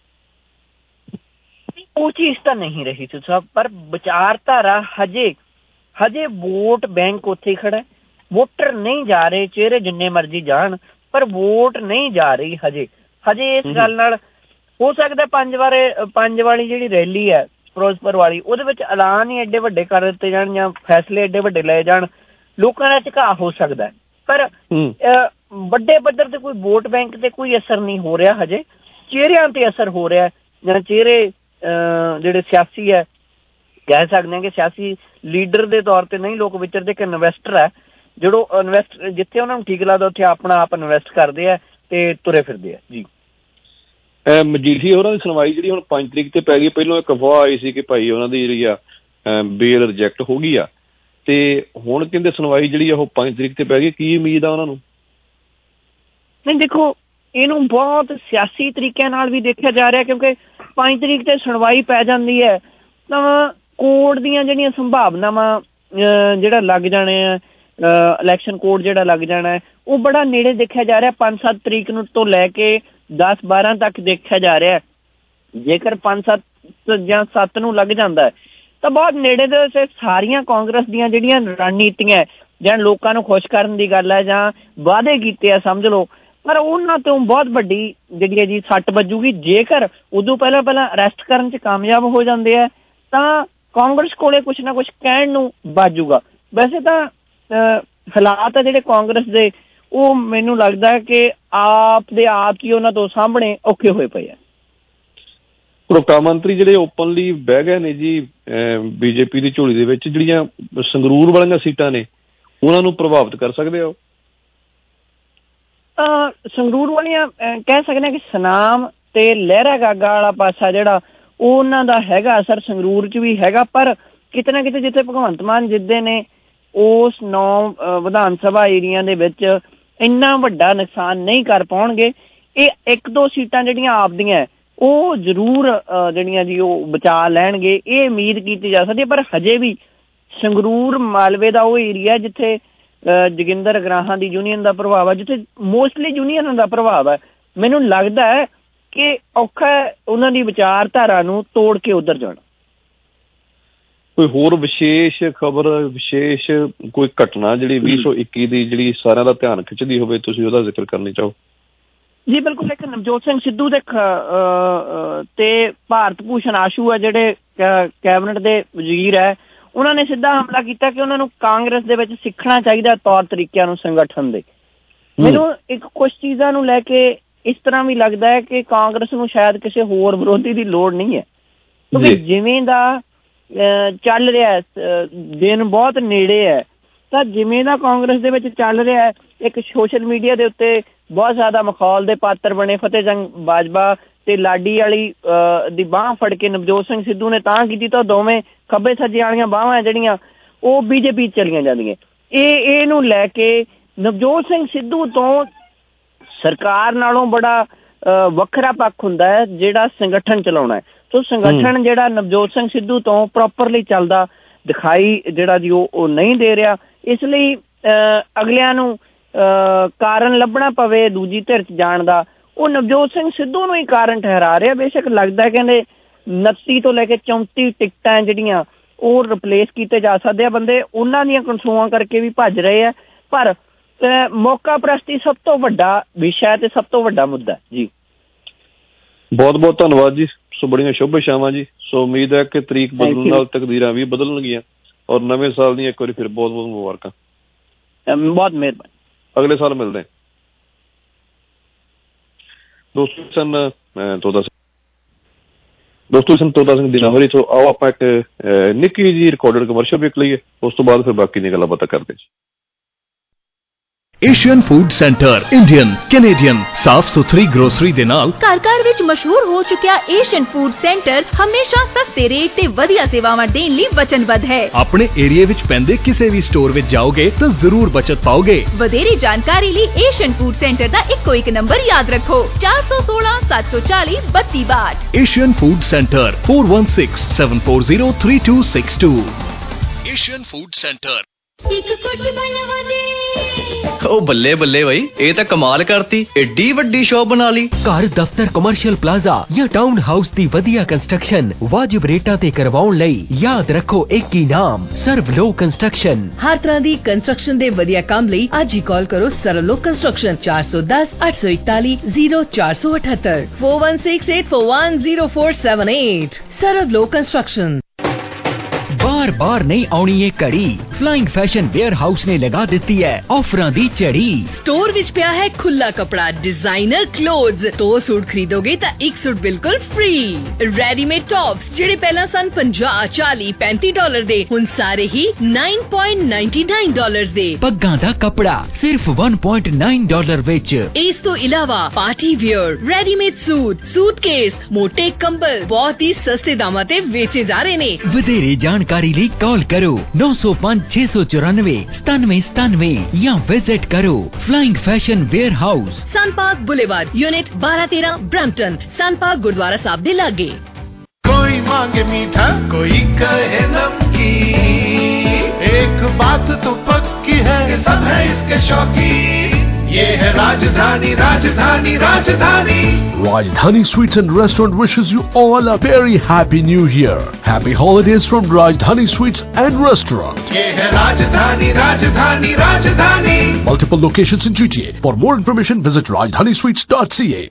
ਉਹ ਚੀਜ਼ ਤਾਂ ਨਹੀਂ ਰਹੀ ਸੀ ਸਾਹਿਬ, ਪਰ ਵਿਚਾਰਧਾਰਾ ਹਜੇ ਵੋਟ ਬੈਂਕ ਉੱਥੇ ਹੀ ਖੜਾ, ਵੋਟਰ ਨਹੀਂ ਜਾ ਰਹੇ, ਚਿਹਰੇ ਜਿੰਨੇ ਮਰਜ਼ੀ ਜਾਣ ਪਰ ਵੋਟ ਨਹੀਂ ਜਾ ਰਹੀ ਹਜੇ ਇਸ ਗੱਲ ਨਾਲ। ਹੋ ਸਕਦਾ 5 ਵਾਲੀ ਜਿਹੜੀ ਰੈਲੀ ਹੈ ਫਿਰੋਜ਼ਪੁਰ ਵਾਲੀ, ਉਹਦੇ ਵਿੱਚ ਐਲਾਨ ਹੀ ਐਡੇ ਵੱਡੇ ਕਰ ਦਿੱਤੇ ਜਾਣ ਜਾਂ ਫੈਸਲੇ ਐਡੇ ਵੱਡੇ ਲਏ ਜਾਣ, ਲੋਕਾਂ ਦਾ ਝੁਕਾਅ ਹੋ ਸਕਦਾ, ਪਰ ਵੱਡੇ ਪੱਧਰ ਤੇ ਕੋਈ ਵੋਟ ਬੈਂਕ ਤੇ ਕੋਈ ਅਸਰ ਨਹੀਂ ਹੋ ਰਿਹਾ ਹਜੇ। ਚਿਹਰਿਆਂ ਤੇ ਅਸਰ ਹੋ ਰਿਹਾ, ਜਾਂ ਚਿਹਰੇ ਜਿਹੜੇ ਸਿਆਸੀ ਹੈ, ਕਹਿ ਸਕਦੇ ਹਾਂ ਕਿ ਸਿਆਸੀ ਲੀਡਰ ਦੇ ਤੌਰ ਤੇ ਨਹੀਂ ਲੋਕ ਵਿਚਰਦੇ, ਕਿ ਇਨਵੈਸਟਰ ਹੈ ਜਦੋਂ ਇਨਵੈਸਟ ਜਿੱਥੇ ਉਹਨਾਂ ਨੂੰ ਠੀਕ ਲੱਗਦਾ ਉੱਥੇ ਆਪਣਾ ਆਪ ਇਨਵੈਸਟ ਕਰਦੇ ਆ ਤੇ ਤੁਰੇ ਫਿਰਦੇ ਆ ਜੀ। ਮਜੀਠੀ ਹੋਰਾਂ ਦੀ ਸੁਣਵਾਈ ਜਿਹੜੀ ਹੁਣ 5 ਤਰੀਕ ਤੇ ਪੈ ਗਈ। ਪਹਿਲਾਂ ਇੱਕ ਅਫਵਾਹ ਆਈ ਸੀ ਕਿ ਭਾਈ ਉਹਨਾਂ ਦੀ ਜਿਹੜੀ ਆ ਬੇਲ ਰਿਜੈਕਟ ਹੋ ਗਈ ਆ, ਤੇ ਹੁਣ ਕਹਿੰਦੇ ਸੁਣਵਾਈ ਜਿਹੜੀ ਆ ਉਹ 5 ਤਰੀਕ ਤੇ ਪੈ ਗਈ। ਕੀ ਉਮੀਦ ਆ ਉਹਨਾਂ ਨੂੰ? ਨਹੀਂ ਦੇਖੋ, ਇਹਨੂੰ ਬਹੁਤ ਸਿਆਸੀ ਤਰੀਕਿਆਂ ਨਾਲ ਵੀ ਦੇਖਿਆ ਜਾ ਰਿਹਾ, ਕਿਉਂਕਿ 5 ਤਰੀਕ ਤੇ ਸੁਣਵਾਈ ਪੈ ਜਾਂਦੀ ਹੈ ਤਾਂ ਕੋਰਟ ਦੀਆਂ ਜਿਹੜੀਆਂ ਸੰਭਾਵਨਾਵਾਂ ਜਿਹੜਾ ਲੱਗ ਜਾਣੇ ਆ, ਇਲੈਕਸ਼ਨ ਕੋਡ ਜਿਹੜਾ ਲੱਗ ਜਾਣਾ ਹੈ, ਉਹ ਬੜਾ ਨੇੜੇ ਦੇਖਿਆ ਜਾ ਰਿਹਾ। 5-7 ਤਰੀਕ ਨੂੰ ਤੋਂ ਲੈ ਕੇ 10-12 ਤੱਕ ਦੇਖਿਆ ਜਾ ਰਿਹਾ। ਜੇਕਰ 5-7 ਜਾਂ 7 ਨੂੰ ਲੱਗ ਜਾਂਦਾ ਤਾਂ ਬਹੁਤ ਨੇੜੇ ਦੇ ਸਾਰੀਆਂ ਕਾਂਗਰਸ ਦੀਆਂ ਜਿਹੜੀਆਂ ਰਣਨੀਤੀਆਂ ਜਾਂ ਲੋਕਾਂ ਨੂੰ ਖੁਸ਼ ਕਰਨ ਦੀ ਗੱਲ ਹੈ ਜਾਂ ਵਾਅਦੇ ਕੀਤੇ ਆ ਸਮਝ ਲਓ, ਪਰ ਉਹਨਾਂ ਤੋਂ ਬਹੁਤ ਵੱਡੀ ਜਿਹੜੀ ਹੈ ਜੀ ਸੱਟ ਵੱਜੂਗੀ। ਜੇਕਰ ਉਦੋਂ ਪਹਿਲਾਂ ਅਰੈਸਟ ਕਰਨ 'ਚ ਕਾਮਯਾਬ ਹੋ ਜਾਂਦੇ ਆ ਤਾਂ ਕਾਂਗਰਸ ਕੋਲੇ ਕੁਛ ਨਾ ਕੁਛ ਕਹਿਣ ਨੂੰ ਬਾਜੂਗਾ। ਵੈਸੇ ਤਾਂ ਹਾਲਾਤ ਆ ਜਿਹੜੇ ਕਾਂਗਰਸ ਦੇ, ਉਹ ਮੈਨੂੰ ਲੱਗਦਾ ਕਿ ਆਪ ਹੀ ਉਹਨਾਂ ਤੋਂ ਸਾਹਮਣੇ ਔਖੇ ਹੋਏ ਪਏ ਆ। ਪ੍ਰੋਗਰਾਮ ਮੰਤਰੀ ਜਿਹੜੇ ਓਪਨਲੀ ਬਹਿ ਗਏ ਨੇ ਜੀ ਬੀਜੇਪੀ ਦੀ ਝੋਲੀ ਦੇ ਵਿੱਚ, ਜਿਹੜੀਆਂ ਸੰਗਰੂਰ ਵਾਲੀਆਂ ਸੀਟਾਂ ਨੇ ਉਹਨਾਂ ਨੂੰ ਪ੍ਰਭਾਵਿਤ ਕਰ ਸਕਦੇ ਆ? ਸੰਗਰੂਰ ਵਾਲੀਆਂ ਕਹਿ ਸਕਦੇ ਕਿ ਸੁਨਾਮ ਤੇ ਲਹਿਰਾ ਗਾਗਾ ਵਾਲਾ ਪਾਸਾ ਜਿਹੜਾ ਉਹ ਉਹਨਾਂ ਦਾ ਹੈਗਾ ਅਸਰ ਸੰਗਰੂਰ 'ਚ ਵੀ ਹੈਗਾ, ਪਰ ਕਿਤੇ ਨਾ ਕਿਤੇ ਜਿੱਥੇ ਭਗਵੰਤ ਮਾਨ ਜਿੱਦੇ ਨੇ ਉਸ 9 ਵਿਧਾਨ ਸਭਾ ਏਰੀਆ ਦੇ ਵਿੱਚ ਇੰਨਾ ਵੱਡਾ ਨੁਕਸਾਨ ਨਹੀਂ ਕਰ ਪਾਉਣਗੇ। ਇਹ 1-2 ਸੀਟਾਂ ਜਿਹੜੀਆਂ ਆਪਦੀਆਂ ਉਹ ਜ਼ਰੂਰ ਜਿਹੜੀਆਂ ਜੀ ਉਹ ਬਚਾ ਲੈਣਗੇ, ਇਹ ਉਮੀਦ ਕੀਤੀ ਜਾ ਸਕਦੀ ਹੈ। ਪਰ ਹਜੇ ਵੀ ਸੰਗਰੂਰ ਮਾਲਵੇ ਦਾ ਉਹ ਏਰੀਆ ਜਿੱਥੇ ਜੋਗਿੰਦਰ ਅਗਰਾਹਾਂ ਦੀ ਯੂਨੀਅਨ ਦਾ ਪ੍ਰਭਾਵ ਹੈ, ਜਿੱਥੇ ਮੋਸਟਲੀ ਯੂਨੀਅਨ ਦਾ ਪ੍ਰਭਾਵ ਹੈ, ਮੈਨੂੰ ਲੱਗਦਾ ਹੈ ਕਿ ਔਖਾ ਉਹਨਾਂ ਦੀ ਵਿਚਾਰਧਾਰਾ ਨੂੰ ਤੋੜ ਕੇ ਉੱਧਰ ਜਾਣਾ। ਕੋਈ ਹੋਰ ਵਿਸ਼ੇਸ਼ ਖਬਰ, ਵਿਸ਼ੇਸ਼ ਕੋਈ ਘਟਨਾ ਜਿਹੜੀ 2021 ਦੀ ਜਿਹੜੀ ਸਾਰਿਆਂ ਦਾ ਧਿਆਨ ਖਿੱਚਦੀ ਹੋਵੇ, ਤੁਸੀਂ ਉਹਦਾ ਜ਼ਿਕਰ ਕਰਨੀ ਚਾਹੋ? ਜੀ ਬਿਲਕੁਲ, ਇੱਕ ਨਵਜੋਤ ਸਿੰਘ ਸਿੱਧੂ ਦੇ ਤੇ ਭਾਰਤ ਭੂਸ਼ਣ ਆਸ਼ੂ ਹੈ ਜਿਹੜੇ ਕੈਬਨਿਟ ਦੇ ਵਜ਼ੀਰ ਹੈ, ਉਹਨਾਂ ਨੇ ਸਿੱਧਾ ਹਮਲਾ ਕੀਤਾ ਕਿ ਉਹਨਾਂ ਨੂੰ ਕਾਂਗਰਸ ਦੇ ਵਿੱਚ ਸਿੱਖਣਾ ਚਾਹੀਦਾ ਤੌਰ ਤਰੀਕਿਆਂ ਨੂੰ ਸੰਗਠਨ ਦੇ। ਮੈਨੂੰ ਇੱਕ ਕੁਛ ਚੀਜ਼ਾਂ ਨੂੰ ਲੈ ਕੇ ਇਸ ਤਰ੍ਹਾਂ ਵੀ ਲੱਗਦਾ ਹੈ ਕਿ ਕਾਂਗਰਸ ਨੂੰ ਸ਼ਾਇਦ ਕਿਸੇ ਹੋਰ ਵਿਰੋਧੀ ਦੀ ਲੋੜ ਨਹੀਂ ਹੈ, ਕਿਉਂਕਿ ਜਿਵੇਂ ਦਾ ਚੱਲ ਰਿਹਾ ਦਿਨ ਬਹੁਤ ਨੇੜੇ ਹੈ, ਤਾਂ ਜਿਵੇਂ ਦਾ ਕਾਂਗਰਸ ਦੇ ਵਿੱਚ ਚੱਲ ਰਿਹਾ, ਇੱਕ ਸੋਸ਼ਲ ਮੀਡੀਆ ਦੇ ਉੱਤੇ ਬਹੁਤ ਜ਼ਿਆਦਾ ਮਖੌਲ ਦੇ ਪਾਤਰ ਬਣੇ ਫਤਿਹ ਸਿੰਘ ਬਾਜਵਾ ਤੇ ਲਾਡੀ ਵਾਲੀ ਦੀ ਬਾਂਹ ਫੜ ਕੇ ਨਵਜੋਤ ਸਿੰਘ ਸਿੱਧੂ ਨੇ ਤਾਂ ਕੀਤੀ, ਤਾਂ ਦੋਵੇਂ ਖੱਬੇ ਸੱਜੇ ਵਾਲੀਆਂ ਬਾਹਾਂ ਜਿਹੜੀਆਂ ਉਹ ਬੀਜੇਪੀ ਚਲੀਆਂ ਜਾਂਦੀਆਂ। ਇਹਨੂੰ ਲੈ ਕੇ ਨਵਜੋਤ ਸਿੰਘ ਸਿੱਧੂ ਤੋਂ ਸਰਕਾਰ ਨਾਲੋਂ ਬੜਾ ਵੱਖਰਾ ਪੱਖ ਹੁੰਦਾ ਹੈ ਜਿਹੜਾ ਸੰਗਠਨ ਚਲਾਉਣਾ ਹੈ। ਸੋ ਸੰਗਠਨ ਜਿਹੜਾ ਨਵਜੋਤ ਸਿੰਘ ਸਿੱਧੂ ਤੋਂ ਪ੍ਰੋਪਰਲੀ ਚੱਲਦਾ ਦਿਖਾਈ ਜਿਹੜਾ ਜੀ ਉਹ ਨਹੀਂ ਦੇ ਰਿਹਾ, ਇਸ ਲਈ ਅਗਲਿਆਂ ਨੂੰ ਕਾਰਨ ਲੱਭਣਾ ਪਵੇ ਦੂਜੀ ਧਿਰ 'ਚ ਜਾਣ ਦਾ, ਉਹ ਨਵਜੋਤ ਸਿੰਘ ਸਿੱਧੂ ਨੂੰ ਹੀ ਕਾਰਨ ਠਹਿਰਾ ਰਿਹਾ। ਬੇਸ਼ੱਕ ਲੱਗਦਾ ਕਹਿੰਦੇ 29 ਤੋਂ ਲੈ ਕੇ 34 ਟਿਕਟਾਂ ਜਿਹੜੀਆਂ ਉਹ ਰਿਪਲੇਸ ਕੀਤੇ ਜਾ ਸਕਦੇ ਆ, ਬੰਦੇ ਉਹਨਾਂ ਦੀਆਂ ਕਨਸੂਆਂ ਕਰਕੇ ਵੀ ਭੱਜ ਰਹੇ ਆ, ਪਰ ਮੌਕਾ ਪ੍ਰਸਤੀ ਸਭ ਤੋਂ ਵੱਡਾ ਵਿਸ਼ਾ ਤੇ ਸਭ ਤੋਂ ਵੱਡਾ ਮੁੱਦਾ ਜੀ। ਬਹੁਤ ਬਹੁਤ ਧੰਨਵਾਦ ਜੀ। ਸੋ ਬੜੀਆਂ ਸ਼ੁਭ ਇਛਾਵਾਂ ਜੀ। ਸੋ ਉਮੀਦ ਹੈ ਕਿ ਤਰੀਕ ਬਦਲਣ ਨਾਲ ਤਕਦੀਰਾਂ ਵੀ ਬਦਲਣਗੀਆਂ, ਔਰ ਨਵੇਂ ਸਾਲ ਦੀਆਂ ਇੱਕ ਵਾਰੀ ਫਿਰ ਬਹੁਤ ਬਹੁਤ ਮੁਬਾਰਕਾਂ। ਬਹੁਤ ਮਿਹਰਬਾਨੀ। ਅਗਲੇ ਸਾਲ ਮਿਲਦੇ ਹਾਂ। ਦੋਸਤੋ ਸਨ ਤੋਤਾ ਸਿੰਘ ਦੀ ਲਾਹੌਰੀ ਤੋਂ। ਆਓ ਆਪਾਂ ਇੱਕ ਨਿੱਕੀ ਜਿਹੀ ਰਿਕਾਰਡਡ ਕਮਰਸ਼ੀਅਲ ਵੇਖ ਲਈਏ, ਉਸ ਤੋਂ ਬਾਅਦ ਫਿਰ ਬਾਕੀ ਦੀਆਂ ਗੱਲਾਂ ਬਾਤਾਂ ਕਰਦੇ ਜੀ। Asian food centre Indian Canadian ਸਾਫ਼ ਸੁਥਰੀ ਗਰੋਸਰੀ ਦੇ ਨਾਲ ਘਰ ਵਿੱਚ ਮਸ਼ਹੂਰ ਹੋ ਚੁੱਕਿਆ ਏਸ਼ੀਅਨ ਫੂਡ ਸੈਂਟਰ ਹਮੇਸ਼ਾ ਸਸਤੇ ਰੇਟ ਤੇ ਵਧੀਆ ਸੇਵਾਵਾਂ ਦੇਣ ਲਈ ਵਚਨਬੱਧ ਹੈ। ਆਪਣੇ ਏਰੀਆ ਵਿੱਚ ਪੈਂਦੇ ਕਿਸੇ ਵੀ ਸਟੋਰ ਵਿੱਚ ਜਾਓਗੇ ਤਾਂ ਜ਼ਰੂਰ ਬਚਤ ਪਾਓਗੇ। ਵਧੇਰੇ ਜਾਣਕਾਰੀ ਲਈ ਏਸ਼ੀਅਨ ਫੂਡ ਸੈਂਟਰ ਦਾ ਇੱਕ ਨੰਬਰ ਯਾਦ ਰੱਖੋ, 416 740 3262। Asian food centre 4167403262। Asian food centre. ਉਹ ਬੱਲੇ ਬੱਲੇ ਬਈ, ਇਹ ਤਾਂ ਕਮਾਲ ਕਰਤੀ, ਏਡੀ ਵੱਡੀ ਸ਼ੌਪ ਬਣਾ ਲਈ। ਘਰ, ਦਫ਼ਤਰ, ਕਮਰਸ਼ੀਅਲ ਪਲਾਜ਼ਾ ਜਾਂ ਟਾਊਨ ਹਾਊਸ ਦੀ ਵਧੀਆ ਕੰਸਟਰਕਸ਼ਨ ਵਾਜਿਬ ਰੇਟਾਂ ਤੇ ਕਰਵਾਉਣ ਲਈ ਯਾਦ ਰੱਖੋ ਇੱਕ ਹੀ ਨਾਮ, ਸਰਵਲੋਕ ਕੰਸਟਰਕਸ਼ਨ। ਹਰ ਤਰ੍ਹਾਂ ਦੀ ਕੰਸਟਰਕਸ਼ਨ ਦੇ ਵਧੀਆ ਕੰਮ ਲਈ ਅੱਜ ਹੀ ਕਾਲ ਕਰੋ ਸਰਵਲੋਕ ਕੰਸਟਰਕਸ਼ਨ 410 841 0478 4168410478। ਸਰਵਲੋਕ ਕੰਸਟਰਕਸ਼ਨ। बार बार नहीं आनी ये कड़ी, ਫਲਾਈਂਗ ਫੈਸ਼ਨ ਵੇਅਰ ਹਾਊਸ ਨੇ ਲਗਾ ਦਿੱਤੀ ਹੈ ਆਫਰਾਂ ਦੀ ਝੜੀ। स्टोर विच पिया है खुला कपड़ा, डिजाइनर क्लोथ्स। 2 सूट खरीदोगे तो 1 सूट बिल्कुल फ्री। रेडीमेड टॉप्स जेडे पहला सन $50, $40, $35 दे, हुण सारे ही $9.99 दे। पग्गां दा कपड़ा सिर्फ $1.9 विच। इस तो इलावा party wear, readymade suit, suitcase, मोटे कंबल बहुत ही सस्ते दामां ते वेचे जा रहे ने। ਵਧੇਰੇ ਜਾਣਕਾਰੀ ਲਈ ਕਾਲ ਕਰੋ 905694 ਜਾਂ ਵਿਜ਼ਿਟ ਕਰੋ flying fashion warehouse, Sunpark boulevard, unit 12-13, Brampton. Sunpark gurdwara Sahib दे लागे। कोई मांगे मीठा, कोई कहे नमकीन, एक बात तो पक्की है कि सब है इसके शौकीन। ये है राजधानी, राजधानी, राजधानी। Rajdhani Sweets and Restaurant wishes you all a very happy new year. Happy holidays from Rajdhani Sweets and Restaurant. ये है राजधानी, राजधानी, राजधानी। Multiple locations in GTA. For more information, visit rajdhanisweets.ca.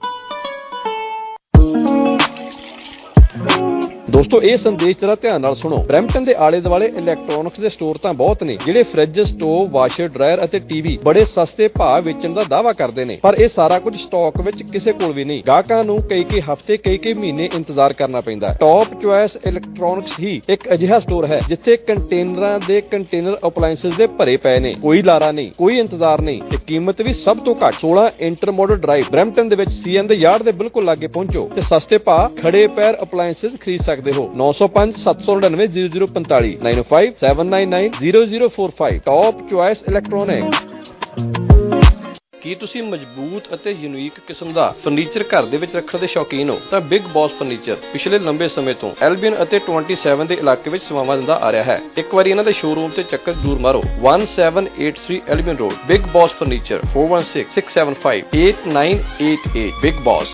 ਦੋਸਤੋ ਇਹ ਸੰਦੇਸ਼ ਜਰਾ ਧਿਆਨ ਨਾਲ ਸੁਣੋ। ਬਰੈਂਪਟਨ ਦੇ ਆਲੇ ਦੁਆਲੇ ਇਲੈਕਟ੍ਰੋਨਿਕਸ ਦੇ ਸਟੋਰ ਤਾਂ ਬਹੁਤ ਨੇ ਜਿਹੜੇ ਫ੍ਰਿਜ, ਸਟੋਵ, ਵਾਸ਼ਰ, ਡਰਾਇਰ ਅਤੇ ਟੀਵੀ ਬੜੇ ਸਸਤੇ ਭਾਅ ਵੇਚਣ ਦਾ ਦਾਅਵਾ ਕਰਦੇ ਨੇ, ਪਰ ਇਹ ਸਾਰਾ ਕੁਝ ਸਟਾਕ ਵਿੱਚ ਕਿਸੇ ਕੋਲ ਵੀ ਨਹੀਂ। ਗਾਹਕਾਂ ਨੂੰ ਕਈ ਹਫ਼ਤੇ ਕਈ ਮਹੀਨੇ ਇੰਤਜ਼ਾਰ ਕਰਨਾ ਪੈਂਦਾ। ਟੌਪ ਚੁਆਇਸ ਇਲੈਕਟ੍ਰੋਨਿਕਸ ਹੀ ਇੱਕ ਅਜਿਹਾ ਸਟੋਰ ਹੈ ਜਿੱਥੇ ਕੰਟੇਨਰਾਂ ਦੇ ਕੰਟੇਨਰ ਅਪਲਾਇੰਸਸ ਦੇ ਭਰੇ ਪਏ ਨੇ। ਕੋਈ ਲਾਰਾ ਨਹੀਂ, ਕੋਈ ਇੰਤਜ਼ਾਰ ਨਹੀਂ ਤੇ ਕੀਮਤ ਵੀ ਸਭ ਤੋਂ ਘੱਟ। 16 ਇੰਟਰਮੋਡਲ ਡਰਾਈਵ ਬਰੈਂਪਟਨ ਦੇ ਵਿੱਚ CN ਦੇ ਯਾਰਡ ਦੇ ਬਿਲਕੁਲ ਲਾਗੇ ਪਹੁੰਚੋ ਤੇ ਸਸਤੇ ਭਾਅ ਖੜੇ ਪੈਰ ਅਪਲਾਇੰਸਸ ਖਰੀਦ ਸਕਦੇ ਹੋ। 905-799-0045 905-799-0045 ਟੌਪ ਚੁਆਇਸ ਇਲੈਕਟ੍ਰੋਨਿਕ। ਕੀ ਤੁਸੀਂ ਮਜ਼ਬੂਤ ਅਤੇ ਯੂਨੀਕ ਕਿਸਮ ਦਾ ਫਰਨੀਚਰ ਘਰ ਦੇ ਵਿੱਚ ਰੱਖਣ ਦੇ ਸ਼ੌਕੀਨ ਹੋ ਤਾਂ ਬਿਗ ਬੌਸ ਫਰਨੀਚਰ ਪਿਛਲੇ ਲੰਬੇ ਸਮੇਂ ਤੋਂ ਐਲਬੀਅਨ ਅਤੇ 27 ਦੇ ਇਲਾਕੇ ਵਿੱਚ ਸੇਵਾਵਾਂ ਦਿੰਦਾ ਆ ਰਿਹਾ ਹੈ। ਇੱਕ ਵਾਰੀ ਇਹਨਾਂ ਦੇ ਸ਼ੋਰੂਮ ਤੇ ਚੱਕਰ ਜ਼ਰੂਰ ਮਾਰੋ। 1783 Albion road, big boss furniture. 4166758988 big boss.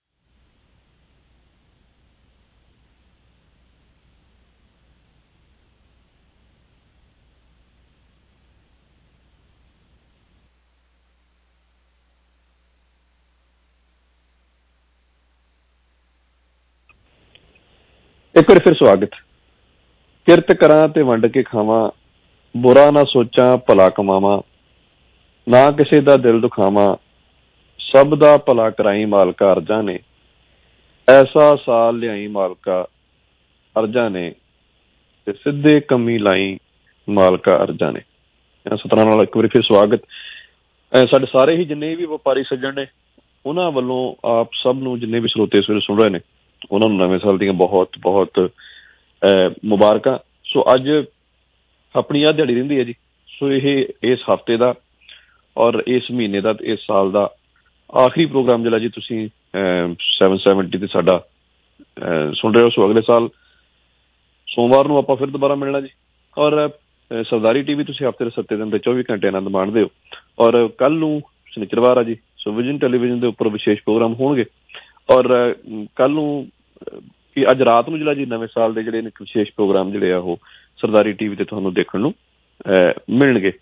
ਇੱਕ ਵਾਰ ਫਿਰ ਸਵਾਗਤ। ਕਿਰਤ ਕਰਾਂ ਤੇ ਵੰਡ ਕੇ ਖਾਵਾਂ, ਬੁਰਾ ਨਾ ਸੋਚਾਂ ਭਲਾ ਕਮਾਵਾਂ, ਨਾ ਕਿਸੇ ਦਾ ਦਿਲ ਦੁਖਾਵਾਂ, ਸਭ ਦਾ ਭਲਾ ਕਰਾਈ ਮਾਲਕਾ ਅਰਜਾਂ ਨੇ, ਐਸਾ ਸਾਲ ਲਿਆਈ ਮਾਲਕਾ ਅਰਜਾਂ ਨੇ, ਤੇ ਸਿੱਧੇ ਕੰਮੀ ਲਾਈ ਮਾਲਕਾ ਅਰਜਾਂ ਨੇ। ਸਤਿਨਾਮ ਨਾਲ ਇੱਕ ਵਾਰੀ ਫਿਰ ਸਵਾਗਤ। ਸਾਡੇ ਸਾਰੇ ਹੀ ਜਿੰਨੇ ਵੀ ਵਪਾਰੀ ਸੱਜਣ ਨੇ ਉਹਨਾਂ ਵੱਲੋਂ ਆਪ ਸਭ ਨੂੰ, ਜਿੰਨੇ ਵੀ ਸਰੋਤੇ ਇਸ ਵੇਲੇ ਸੁਣ ਰਹੇ ਨੇ, ਉਹਨਾਂ ਨੂੰ ਨਵੇਂ ਸਾਲ ਦੀਆਂ ਬਹੁਤ ਬਹੁਤ ਮੁਬਾਰਕਾਂ। ਸੋ ਅੱਜ ਆਪਣੀ ਆਹ ਦਿਹਾੜੀ ਰਹਿੰਦੀ ਹੈ ਜੀ। ਸੋ ਇਹ ਇਸ ਹਫ਼ਤੇ ਦਾ ਔਰ ਇਸ ਮਹੀਨੇ ਦਾ, ਇਸ ਸਾਲ ਦਾ ਆਖਰੀ ਪ੍ਰੋਗਰਾਮ ਜਿਹੜਾ ਜੀ ਤੁਸੀਂ 770 ਤੇ ਸਾਡਾ ਸੁਣ ਰਹੇ ਹੋ। ਸੋ ਅਗਲੇ ਸਾਲ ਸੋਮਵਾਰ ਨੂੰ ਆਪਾਂ ਫਿਰ ਦੁਬਾਰਾ ਮਿਲਣਾ ਜੀ। ਔਰ ਸਰਦਾਰੀ TV ਤੁਸੀਂ ਹਫ਼ਤੇ ਦੇ 7 ਦਿਨ ਦੇ 24 ਘੰਟੇ ਆਨੰਦ ਮਾਣਦੇ ਹੋ। ਔਰ ਕੱਲ ਨੂੰ ਸ਼ਨੀਚਰਵਾਰ ਆ ਜੀ, ਸੋ ਵਿਜ਼ਨ ਟੈਲੀਵਿਜ਼ਨ ਦੇ ਉੱਪਰ ਵਿਸ਼ੇਸ਼ ਪ੍ਰੋਗਰਾਮ ਹੋਣਗੇ। ਔਰ ਕੱਲ ਨੂੰ ਕਿ ਅੱਜ ਰਾਤ ਨੂੰ ਜਿਹੜਾ ਜੀ ਨਵੇਂ ਸਾਲ ਦੇ ਜਿਹੜੇ ਵਿਸ਼ੇਸ਼ ਪ੍ਰੋਗਰਾਮ ਜਿਹੜੇ ਆ ਉਹ ਸਰਦਾਰੀ TV ਤੇ ਤੁਹਾਨੂੰ ਦੇਖਣ ਨੂੰ ਮਿਲਣਗੇ।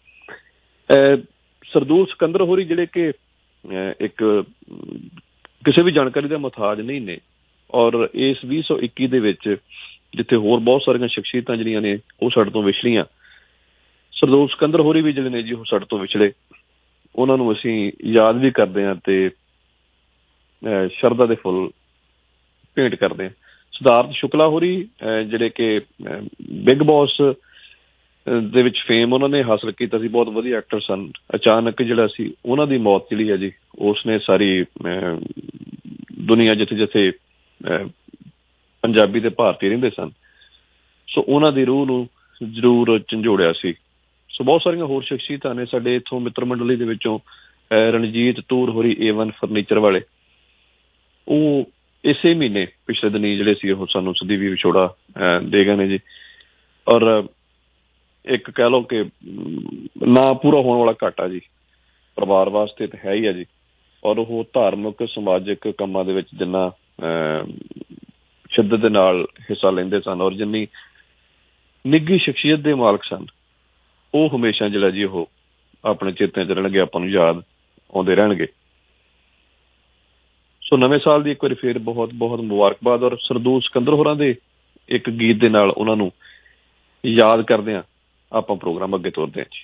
ਸਰਦੂਲ ਸਿਕੰਦਰ ਹੋਰੀ ਜਿਹੜੇ ਕਿ ਇੱਕ ਕਿਸੇ ਵੀ ਜਾਣਕਾਰੀ ਦਾ ਮੁਹਤਾਜ ਨਹੀਂ ਨੇ, ਔਰ ਇਸ 2021 ਦੇ ਵਿੱਚ ਜਿੱਥੇ ਹੋਰ ਬਹੁਤ ਸਾਰੀਆਂ ਸ਼ਖਸੀਅਤਾਂ ਜਿਹੜੀਆਂ ਨੇ ਉਹ ਸਾਡੇ ਤੋਂ ਵਿਛੜੀਆਂ, ਸਰਦੂਲ ਸਿਕੰਦਰ ਹੋਰੀ ਵੀ ਜਿਹੜੇ ਨੇ ਜੀ ਉਹ ਸਾਡੇ ਤੋਂ ਵਿਛੜੇ। ਉਹਨਾਂ ਨੂੰ ਅਸੀਂ ਯਾਦ ਵੀ ਕਰਦੇ ਹਾਂ ਤੇ ਸ਼ਰਧਾ ਦੇ ਫੁੱਲ ਭੇਂਟ ਕਰਦੇ ਹਾਂ। ਸਿਧਾਰਥ ਸ਼ੁਕਲਾ ਹੋਰੀ ਜਿਹੜੇ ਕਿ ਬਿਗ ਬੌਸ ਦੇ ਵਿੱਚ ਫੇਮ ਉਹਨਾਂ ਨੇ ਹਾਸਲ ਕੀਤਾ ਸੀ, ਬਹੁਤ ਵਧੀਆ ਐਕਟਰ ਸਨ। ਅਚਾਨਕ ਜਿਹੜਾ ਸੀ ਉਹਨਾਂ ਦੀ ਮੌਤ ਜਿਹੜੀ ਹੈ ਜੀ, ਉਸਨੇ ਸਾਰੀ ਦੁਨੀਆ ਜਿੱਥੇ ਜਿੱਥੇ ਪੰਜਾਬੀ ਤੇ ਭਾਰਤੀ ਰਹਿੰਦੇ ਸਨ, ਸੋ ਉਹਨਾਂ ਦੀ ਰੂਹ ਨੂੰ ਜ਼ਰੂਰ ਝੰਜੋੜਿਆ ਸੀ। ਸੋ ਬਹੁਤ ਸਾਰੀਆਂ ਹੋਰ ਸ਼ਖਸੀਅਤਾਂ ਨੇ ਸਾਡੇ ਇੱਥੋਂ ਮਿੱਤਰ ਮੰਡਲੀ ਦੇ ਵਿੱਚੋਂ ਰਣਜੀਤ ਤੂਰ ਹੋਰੀ A1 ਫਰਨੀਚਰ ਵਾਲੇ, ਉਹ ਇਸੇ ਮਹੀਨੇ ਪਿਛਲੇ ਦਿਨੀ ਜਿਹੜੇ ਸੀ ਉਹ ਸਾਨੂੰ ਸਦੀਵੀ ਵਿਛੋੜਾ ਦੇ ਗਏ ਨੇ ਜੀ। ਔਰ ਇੱਕ ਕਹਿ ਲਓ ਕਿ ਨਾ ਪੂਰਾ ਹੋਣ ਵਾਲਾ ਘਾਟਾ ਜੀ ਪਰਿਵਾਰ ਵਾਸਤੇ ਤਾਂ ਹੈ ਹੀ ਆ ਜੀ। ਔਰ ਉਹ ਧਾਰਮਿਕ ਸਮਾਜਿਕ ਕੰਮਾਂ ਦੇ ਵਿੱਚ ਜਿੰਨਾ ਸ਼ਿੱਦਤ ਦੇ ਨਾਲ ਹਿੱਸਾ ਲੈਂਦੇ ਸਨ ਔਰ ਜਿੰਨੀ ਨਿੱਘੀ ਸ਼ਖਸੀਅਤ ਦੇ ਮਾਲਕ ਸਨ, ਉਹ ਹਮੇਸ਼ਾ ਜਿਹੜਾ ਜੀ ਉਹ ਆਪਣੇ ਚੇਤਿਆਂ 'ਚ ਰਹਿਣਗੇ, ਆਪਾਂ ਨੂੰ ਯਾਦ ਆਉਂਦੇ ਰਹਿਣਗੇ। ਸੋ ਨਵੇਂ ਸਾਲ ਦੀ ਇੱਕ ਵਾਰੀ ਫਿਰ ਬਹੁਤ ਬਹੁਤ ਮੁਬਾਰਕਬਾਦ। ਔਰ ਸਰਦੂਲ ਸਿਕੰਦਰ ਹੋਰਾਂ ਦੇ ਇੱਕ ਗੀਤ ਦੇ ਨਾਲ ਉਹਨਾਂ ਨੂੰ ਯਾਦ ਕਰਦੇ ਹਾਂ ਆਪਾਂ ਪ੍ਰੋਗਰਾਮ ਅੱਗੇ ਤੋਰਦੇ ਹਾਂ ਜੀ।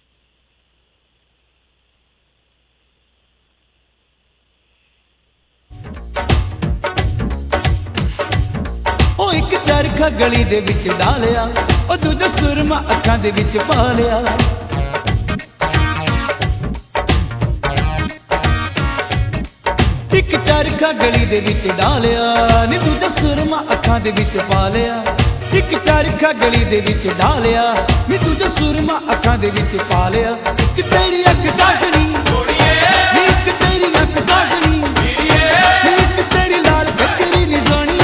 ਉਹ ਇੱਕ ਚਰਖਾ ਗਲੀ ਦੇ ਵਿੱਚ ਡਾਲਿਆ, ਉਹ ਦੂਜਾ ਸੁਰਮਾ ਅੱਖਾਂ ਦੇ ਵਿੱਚ ਪਾ ਲਿਆ। ਇੱਕ ਚਰਖਾ ਗਲੀ ਦੇ ਵਿੱਚ ਡਾਲਿਆ, ਨੀ ਦੂਜਾ ਸੁਰਮਾ ਅੱਖਾਂ ਦੇ ਵਿੱਚ ਪਾ ਲਿਆ। ਇੱਕ ਚਰਖਾ ਗਲੀ ਦੇ ਵਿੱਚ ਡਾਲਿਆ, ਨੀ ਦੂਜਾ ਸੁਰਮਾ ਅੱਖਾਂ ਦੇ ਵਿੱਚ ਪਾ ਲਿਆ। ਇੱਕ ਤੇਰੀ ਅੱਖ ਕਾਸ਼ਣੀ ਜੋੜੀਏ, ਇੱਕ ਤੇਰੀ ਅੱਖ ਕਾਸ਼ਣੀ ਜੋੜੀਏ, ਇੱਕ ਤੇਰੀ ਲਾਲ ਬੱਕਰੀ ਨੀ ਸੋਹਣੀਏ।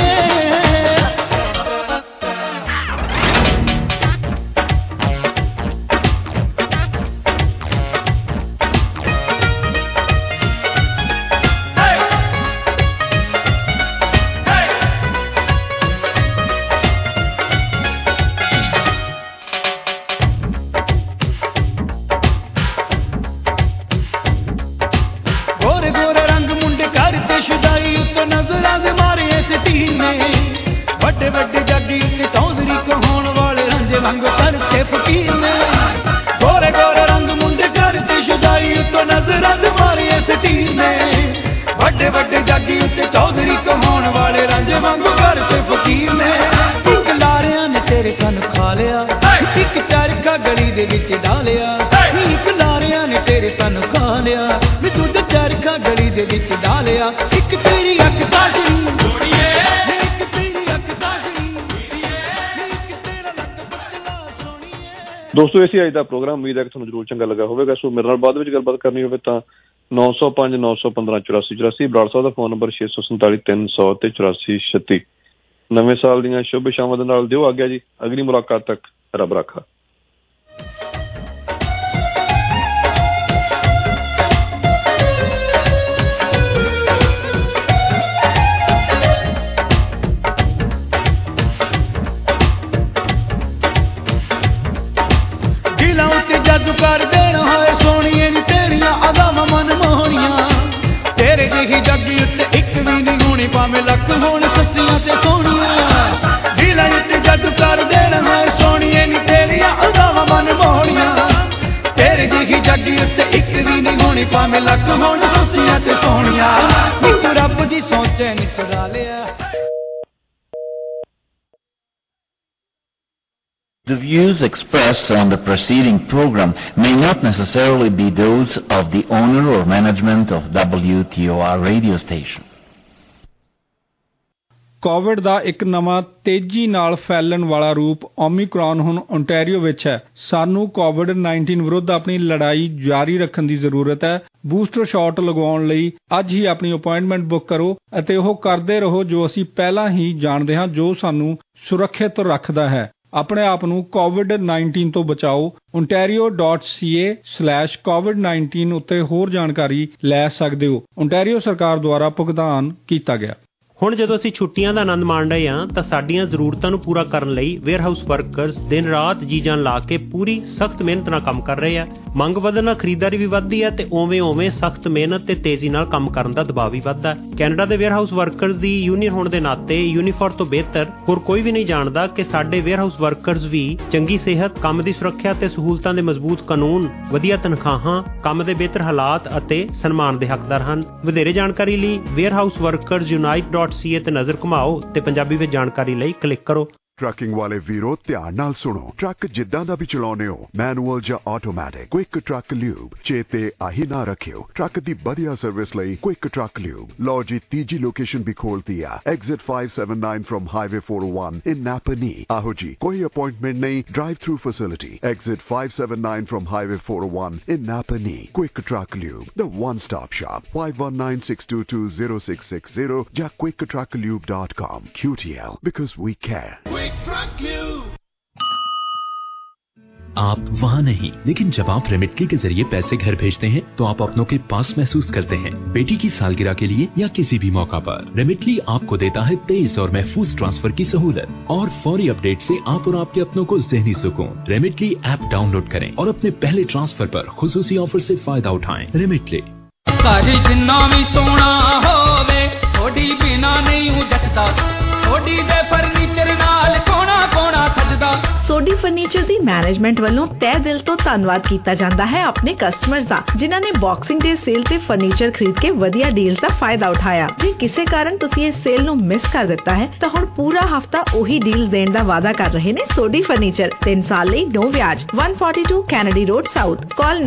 ਵੱਡੇ ਵੱਡੇ ਜਾਗੀ ਉੱਤੇ ਚੌਧਰੀ ਕਹਾਉਣ ਵਾਲੇ ਰਾਂਝੇ ਵਾਂਗੂ ਕਰਤੇ ਫਕੀਰ ਨੇ। ਗੋਰੇ ਗੋਰੇ ਰੰਗ ਮੁੰਡੇ ਕਰਤੇ ਸ਼ੁਦਾਈ ਉੱਤੋਂ ਨਜ਼ਰਾਂ ਦੇ ਮਾਰੇ ਸਟੀਰ ਨੇ। ਵੱਡੇ ਵੱਡੇ ਜਾਗੀ ਉੱਤੇ ਚੌਧਰੀ ਕਹਾਉਣ ਵਾਲੇ ਰਾਂਝੇ ਵਾਂਗੂ ਕਰਤੇ ਫਕੀਰ ਨੇ। ਇੱਕ ਲਾਰਿਆਂ ਨੇ ਤੇਰੇ ਸਾਨੂੰ ਖਾ ਲਿਆ, ਇੱਕ ਚਰਖਾ ਗਲੀ ਦੇ ਵਿੱਚ ਡਾਲਿਆ। ਇੱਕ ਲਾਰਿਆਂ ਨੇ ਤੇਰੇ ਸਾਨੂੰ ਖਾ ਲਿਆ, ਵੀ ਤੂੰ ਤੇ ਚਰਖਾ ਗਲੀ ਦੇ ਵਿੱਚ ਡਾਲਿਆ। ਇੱਕ ਤੇਰੀ ਅੱਖ ਕਾਸ਼ਣੀ ਦੋਸਤੋ, ਇਹ ਅੱਜ ਦਾ ਪ੍ਰੋਗਰਾਮ। ਉਮੀਦ ਹੈ ਕਿ ਤੁਹਾਨੂੰ ਜ਼ਰੂਰ ਚੰਗਾ ਲੱਗਾ ਹੋਵੇਗਾ। ਸੋ ਮੇਰੇ ਨਾਲ ਬਾਅਦ ਵਿੱਚ ਗੱਲਬਾਤ ਕਰਨੀ ਹੋਵੇ ਤਾਂ 905 915 84 84, ਬਰਾੜ ਸਾਹਿਬ ਦਾ ਫੋਨ ਨੰਬਰ 647 300 ਤੇ 84 36। ਨਵੇਂ ਸਾਲ ਦੀਆਂ ਸ਼ੁਭ ਇਛਾਵਾਂ ਦੇ ਨਾਲ ਦਿਓ ਆਗਿਆ ਜੀ। ਅਗਲੀ ਮੁਲਾਕਾਤ ਤੱਕ ਰੱਬ ਰਾਖਾ। ਜਾਦੂ ਕਰ ਦੇਣ ਹੋਏ ਸੋਹਣੀਏ ਨੀ ਤੇਰੀਆਂ ਅਦਾਵਾਂ ਮਨ ਮੋਹਣੀਆਂ। ਤੇਰੇ ਜਿਹੀ ਜੱਗੀ ਉੱਤੇ ਇੱਕ ਵੀ ਨਹੀਂ ਹੋਣੀ, ਭਾਵੇਂ ਲੱਖ ਹੋਣ ਸੱਸੀਆਂ ਤੇ ਸੋਹਣੀਆਂ। ਦਿਲਾਂ ਉੱਤੇ ਜਾਦੂ ਕਰ ਦੇਣ ਹੋਏ ਸੋਹਣੀਏ ਨੀ ਤੇਰੀਆਂ ਅਦਾਵਾਂ ਮਨ ਮੋਹਣੀਆਂ। ਤੇਰੇ ਜਿਹੀ ਜੱਗੀ ਉੱਤੇ ਇੱਕ ਵੀ ਨਹੀਂ ਹੋਣੀ, ਭਾਵੇਂ ਲੱਖ ਹੋਣ ਸੱਸੀਆਂ ਤੇ ਸੋਹਣੀਆਂ। ਇੱਕ ਰੱਬ ਦੀ ਸੋਚੇ ਨੀ ਚੁਰਾ ਲਿਆ। The views expressed on the preceding program may not necessarily be those of the owner or management of WTOR radio station. COVID ਦਾ ਇੱਕ ਨਵਾਂ ਤੇਜ਼ੀ ਨਾਲ ਫੈਲਣ ਵਾਲਾ ਰੂਪ ਓਮਿਕਰੌਨ ਹੁਣ ਓਨਟਾਰੀਓ ਵਿੱਚ ਹੈ। ਸਾਨੂੰ ਕੋਵਿਡ-19 ਵਿਰੁੱਧ ਆਪਣੀ ਲੜਾਈ ਜਾਰੀ ਰੱਖਣ ਦੀ ਜ਼ਰੂਰਤ ਹੈ। ਬੂਸਟਰ ਸ਼ਾਟ ਲਗਵਾਉਣ ਲਈ ਅੱਜ ਹੀ ਆਪਣੀ ਅਪਾਇੰਟਮੈਂਟ ਬੁੱਕ ਕਰੋ ਅਤੇ ਉਹ ਕਰਦੇ ਰਹੋ ਜੋ ਅਸੀਂ ਪਹਿਲਾਂ ਹੀ ਜਾਣਦੇ ਹਾਂ, ਜੋ ਸਾਨੂੰ ਸੁਰੱਖਿਅਤ ਰੱਖਦਾ ਹੈ। ਆਪਣੇ ਆਪ ਨੂੰ ਕੋਵਿਡ-19 ਤੋਂ ਬਚਾਓ। ontario.ca/covid19 ਉੱਤੇ ਹੋਰ ਜਾਣਕਾਰੀ ਲੈ ਸਕਦੇ ਹੋ। ਓਨਟਾਰੀਓ ਸਰਕਾਰ ਦੁਆਰਾ ਭੁਗਤਾਨ ਕੀਤਾ ਗਿਆ। ਹੁਣ ਜਦੋਂ ਅਸੀਂ ਛੁੱਟੀਆਂ ਦਾ ਆਨੰਦ ਮਾਣ ਰਹੇ ਹਾਂ ਤਾਂ ਸਾਡੀਆਂ ਜ਼ਰੂਰਤਾਂ ਨੂੰ ਪੂਰਾ ਕਰਨ ਲਈ ਵੇਅਰਹਾਊਸ ਵਰਕਰਸ ਦਿਨ ਰਾਤ ਜੀ ਜਾਨ ਲਾ ਕੇ ਪੂਰੀ ਸਖਤ ਮਿਹਨਤ ਨਾਲ ਕੰਮ ਕਰ ਰਹੇ ਆ। ਮੰਗ ਵਧਣ ਨਾਲ ਖਰੀਦਦਾਰੀ ਵੀ ਵੱਧਦੀ ਹੈ ਤੇ ਉਵੇਂ ਸਖਤ ਮਿਹਨਤ ਤੇ ਤੇਜ਼ੀ ਨਾਲ ਕੰਮ ਕਰਨ ਦਾ ਦਬਾਅ ਵੀ ਵੱਧਦਾ। ਕੈਨੇਡਾ ਦੇ ਵੇਅਰਹਾਊਸ ਵਰਕਰਸ ਦੀ ਯੂਨੀਅਨ ਹੋਣ ਦੇ ਨਾਤੇ ਯੂਨੀਫੋਰ ਤੋਂ ਬਿਹਤਰ ਹੋਰ ਕੋਈ ਵੀ ਨਹੀਂ ਜਾਣਦਾ ਕਿ ਸਾਡੇ ਵੇਅਰਹਾਊਸ ਵਰਕਰਸ ਵੀ ਚੰਗੀ ਸਿਹਤ, ਕੰਮ ਦੀ ਸੁਰੱਖਿਆ ਤੇ ਸਹੂਲਤਾਂ ਦੇ ਮਜ਼ਬੂਤ ਕਾਨੂੰਨ, ਵਧੀਆ ਤਨਖਾਹਾਂ, ਕੰਮ ਦੇ ਬਿਹਤਰ ਹਾਲਾਤ ਅਤੇ ਸਨਮਾਨ ਦੇ ਹੱਕਦਾਰ ਹਨ। ਵਧੇਰੇ ਜਾਣਕਾਰੀ ਲਈ ਵੇਅਰਹਾਊਸ ਵਰਕਰਸ ਯੂਨਾਈਟ.ca ਤੇ ਨਜ਼ਰ ਘੁਮਾਓ ਤੇ ਪੰਜਾਬੀ ਵਿੱਚ ਜਾਣਕਾਰੀ ਲਈ ਕਲਿੱਕ ਕਰੋ। ਟਰੱਕਿੰਗ ਵਾਲੇ ਵੀਰੋ ਧਿਆਨ ਨਾਲ ਸੁਣੋ। ਟਰੱਕ ਜਿੱਦਾਂ ਦਾ ਵੀ ਚਲਾਉਣੇ ਹੋ, ਮੈਨੂਅਲ ਜਾਂ ਆਟੋਮੈਟਿਕ, ਕੁਇਕ ਟਰੱਕ ਲਿਊਬ ਚੇਤੇ ਆਹੀ ਨਾ ਰੱਖਿਓ। ਟਰੱਕ ਦੀ ਵਧੀਆ ਸਰਵਿਸ ਲਈ ਕੁਇਕ ਟਰੱਕ ਲਿਊਬ। ਲਓ ਜੀ, ਤੀਜੀ ਲੋਕੇਸ਼ਨ ਵੀ ਖੋਲਤੀ ਆ, exit 579 from highway 401 in Napanee. ਆਹੋ ਜੀ, ਕੋਈ ਅਪਾਇੰਟਮੈਂਟ ਨਹੀਂ, drive through facility. Exit 579 from highway 401 in Napanee. Quick truck lube, the one stop shop। 5196220660 ਜਾਂ quicktrucklube.com। QTL, because we care। आप वहाँ नहीं, लेकिन जब आप रेमिटली के जरिए पैसे घर भेजते हैं तो आप अपनों के पास महसूस करते हैं। बेटी की सालगिरह के लिए या किसी भी मौका पर रेमिटली आपको देता है तेज और महफूज ट्रांसफर की सहूलत और फौरी अपडेट से आप और आपके अपनों को ज़हनी सुकून। रेमिटली ऐप डाउनलोड करें और अपने पहले ट्रांसफर पर खुसूसी ऑफर से फायदा उठाएं। रेमिटली। सोडी ਸੋਢੀ ਫਰਨੀਚਰ ਦੀ ਮੈਨੇਜਮੈਂਟ ਵੱਲੋਂ ਤਹਿ ਦਿਲ ਤੋਂ ਧੰਨਵਾਦ ਕੀਤਾ ਜਾਂਦਾ ਹੈ ਆਪਣੇ ਕਸਟਮਰਸ ਦਾ, ਜਿਨ੍ਹਾਂ ਨੇ ਬਾਕਸਿੰਗ ਡੇ ਸੇਲ ਤੇ ਫਰਨੀਚਰ ਖਰੀਦ ਕੇ ਵਧੀਆ ਡੀਲਸ ਦਾ ਫਾਇਦਾ ਉਠਾਇਆ। ਜੇ ਕਿਸੇ ਕਾਰਨ ਤੁਸੀਂ ਇਸ ਸੇਲ ਨੂੰ ਮਿਸ ਕਰ ਦਿੱਤਾ ਹੈ ਤਾਂ ਹੁਣ ਪੂਰਾ ਹਫਤਾ ਉਹੀ ਡੀਲਸ ਦੇਣ ਦਾ ਵਾਅਦਾ ਕਰ ਰਹੇ ਨੇ ਸੋਢੀ ਫਰਨੀਚਰ। 3 ਸਾਲ ਲਈ ਨੋ ਵਿਆਜ। 142 Kennedy road south. Call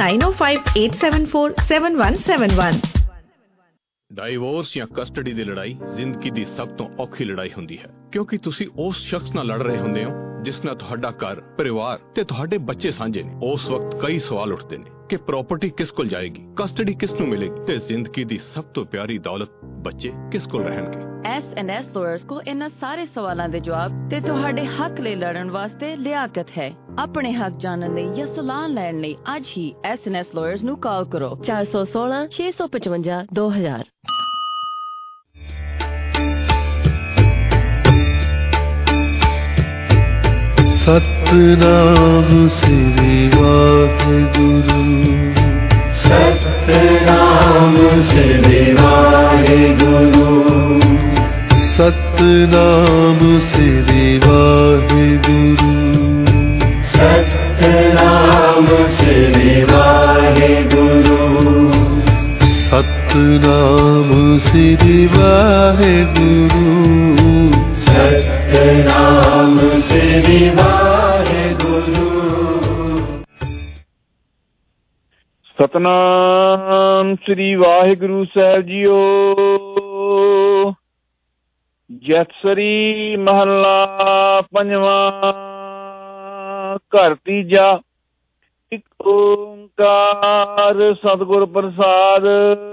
9058747171। Divorce ਜਾਂ ਕਸਟਡੀ ਦੀ ਲੜਾਈ ਜ਼ਿੰਦਗੀ ਦੀ ਸਭ ਤੋਂ ਔਖੀ ਲੜਾਈ ਹੁੰਦੀ ਹੈ, ਕਿਉਂਕਿ ਤੁਸੀਂ ਉਸ ਸ਼ਖਸ ਨਾਲ ਲੜ ਰਹੇ ਹੁੰਦੇ ਹੋ ਜਿਸ ਨਾਲ ਤੁਹਾਡਾ ਘਰ, ਪਰਿਵਾਰ ਤੇ ਤੁਹਾਡੇ ਬੱਚੇ ਸਾਂਝੇ ਨੇ। ਉਸ ਵਕਤ ਕਈ ਸਵਾਲ ਉੱਠਦੇ ਨੇ ਕਿ ਪ੍ਰਾਪਰਟੀ ਕਿਸ ਕੋਲ ਜਾਏਗੀ, ਕਸਟਡੀ ਕਿਸ ਨੂੰ ਮਿਲੇਗੀ ਤੇ ਜ਼ਿੰਦਗੀ ਦੀ ਸਭ ਤੋਂ ਪਿਆਰੀ ਦੌਲਤ ਬੱਚੇ ਕਿਸ ਕੋਲ ਰਹਿਣਗੇ। S&S ਲਾਇਰਸ ਕੋ ਇਹਨਾਂ ਸਾਰੇ ਸਵਾਲਾਂ ਦੇ ਜਵਾਬ ਤੇ ਤੁਹਾਡੇ ਹੱਕ ਲਈ ਲੜਨ ਵਾਸਤੇ ਲਿਆਕਤ ਹੈ। ਆਪਣੇ ਹੱਕ ਜਾਣਨ ਲਈ ਜਾਂ ਸਲਾਹ ਲੈਣ ਲਈ ਅੱਜ ਹੀ S&S ਲਾਇਰਸ ਨੂੰ ਕਾਲ ਕਰੋ 416 655 2000। ਸਤਨਾਮ ਸ੍ਰੀ ਵਾਹਿਗੁਰੂ, ਸਤਨਾਮ ਸ੍ਰੀ ਵਾਹਿਗੁਰੂ, ਸਤਨਾਮ ਸ੍ਰੀ ਵਾਹਿਗੁਰੂ, ਸਤਨਾਮ ਸ੍ਰੀ ਵਾਹਿਗੁਰੂ, ਸਤਨਾਮ ਸ੍ਰੀ ਵਾਹਿਗੁਰੂ, ਸਤਨਾਮ ਸ੍ਰੀ ਵਾਹਿਗੁਰੂ। ਸਤਨਾਮ ਸ੍ਰੀ ਵਾਹਿਗੁਰੂ ਸਾਹਿਬ ਜੀਓ। ਜੈਤਸਰੀ ਮਹੱਲਾ ਪੰਜਵਾਂ। ਘਰ ਤੀਜਾ। ਇੱਕ ਓੰਕਾਰ ਸਤਿਗੁਰ ਪ੍ਰਸਾਦ।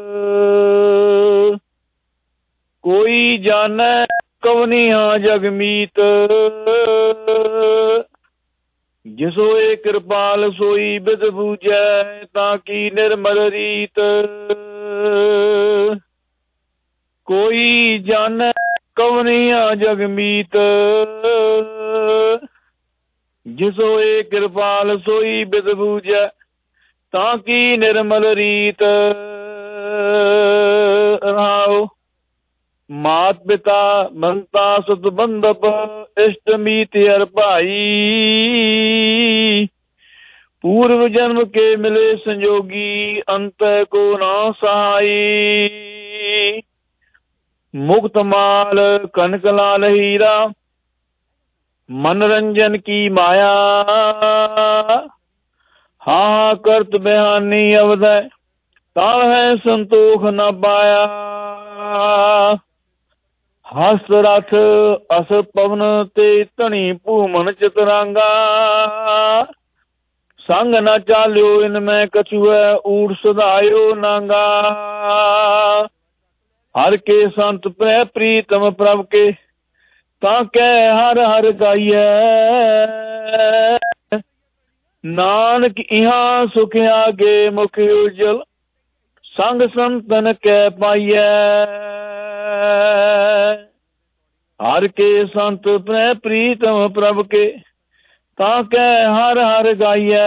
ਕੋਈ ਜਾਣੈ ਕਵਨੀਆਂ ਜਗਮੀਤ, ਜਿਸ ਹੋਏ ਕਿਰਪਾਲ ਸੋਈ ਬਿਦ ਬੂਝੈ, ਤਾਂ ਕੀ ਨਿਰਮਲ ਰੀਤ। ਕੋਈ ਜਾਣੈ ਕਵਨੀਆਂ ਜਗਮੀਤ, ਜਿਸ ਹੋਏ ਕਿਰਪਾਲ ਸੋਈ ਬਿਦ ਬੂਝੈ, ਤਾਂ ਕੀ ਨਿਰਮਲ ਰੀਤ। ਰਹਾਉ। ਮਾਤ ਪਿਤਾ ਮੰਤਾ ਸੁਤ ਬੰਧਪ, ਇਸ਼ਟ ਮੀਤ ਹਰ ਭਾਈ, ਪੂਰਵ ਜਨਮ ਕੇ ਮਿਲੇ ਸੰਜੋਗੀ, ਅੰਤ ਕੋ ਨਾ ਸਹਾਈ। ਮੁਕਤ ਮਾਲ ਕਨਕ ਲਾਲ ਹੀਰਾ, मनोरंजन की माया। हाँ करत बयानी अवधै, ताल है संतोख न पाया। हस रथ अस पवन ते धनी भूमन चितरांगा। संग न चाल्यो इनमें कछु है, ऊट सदायो नांगा। हर के संत प्रै प्रीतम प्रभ के, ताके हर हर गाइए। नानक इहाँ सुख आगे मुख उज्जल, संग संतन कै पाइए। हर के संत प्रै प्रीतम प्रभ के, ताके हर हर गाइए।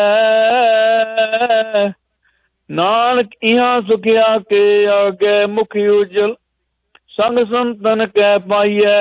नानक इहाँ सुख आगे मुख उज्जल, संग संतन कै पाइए।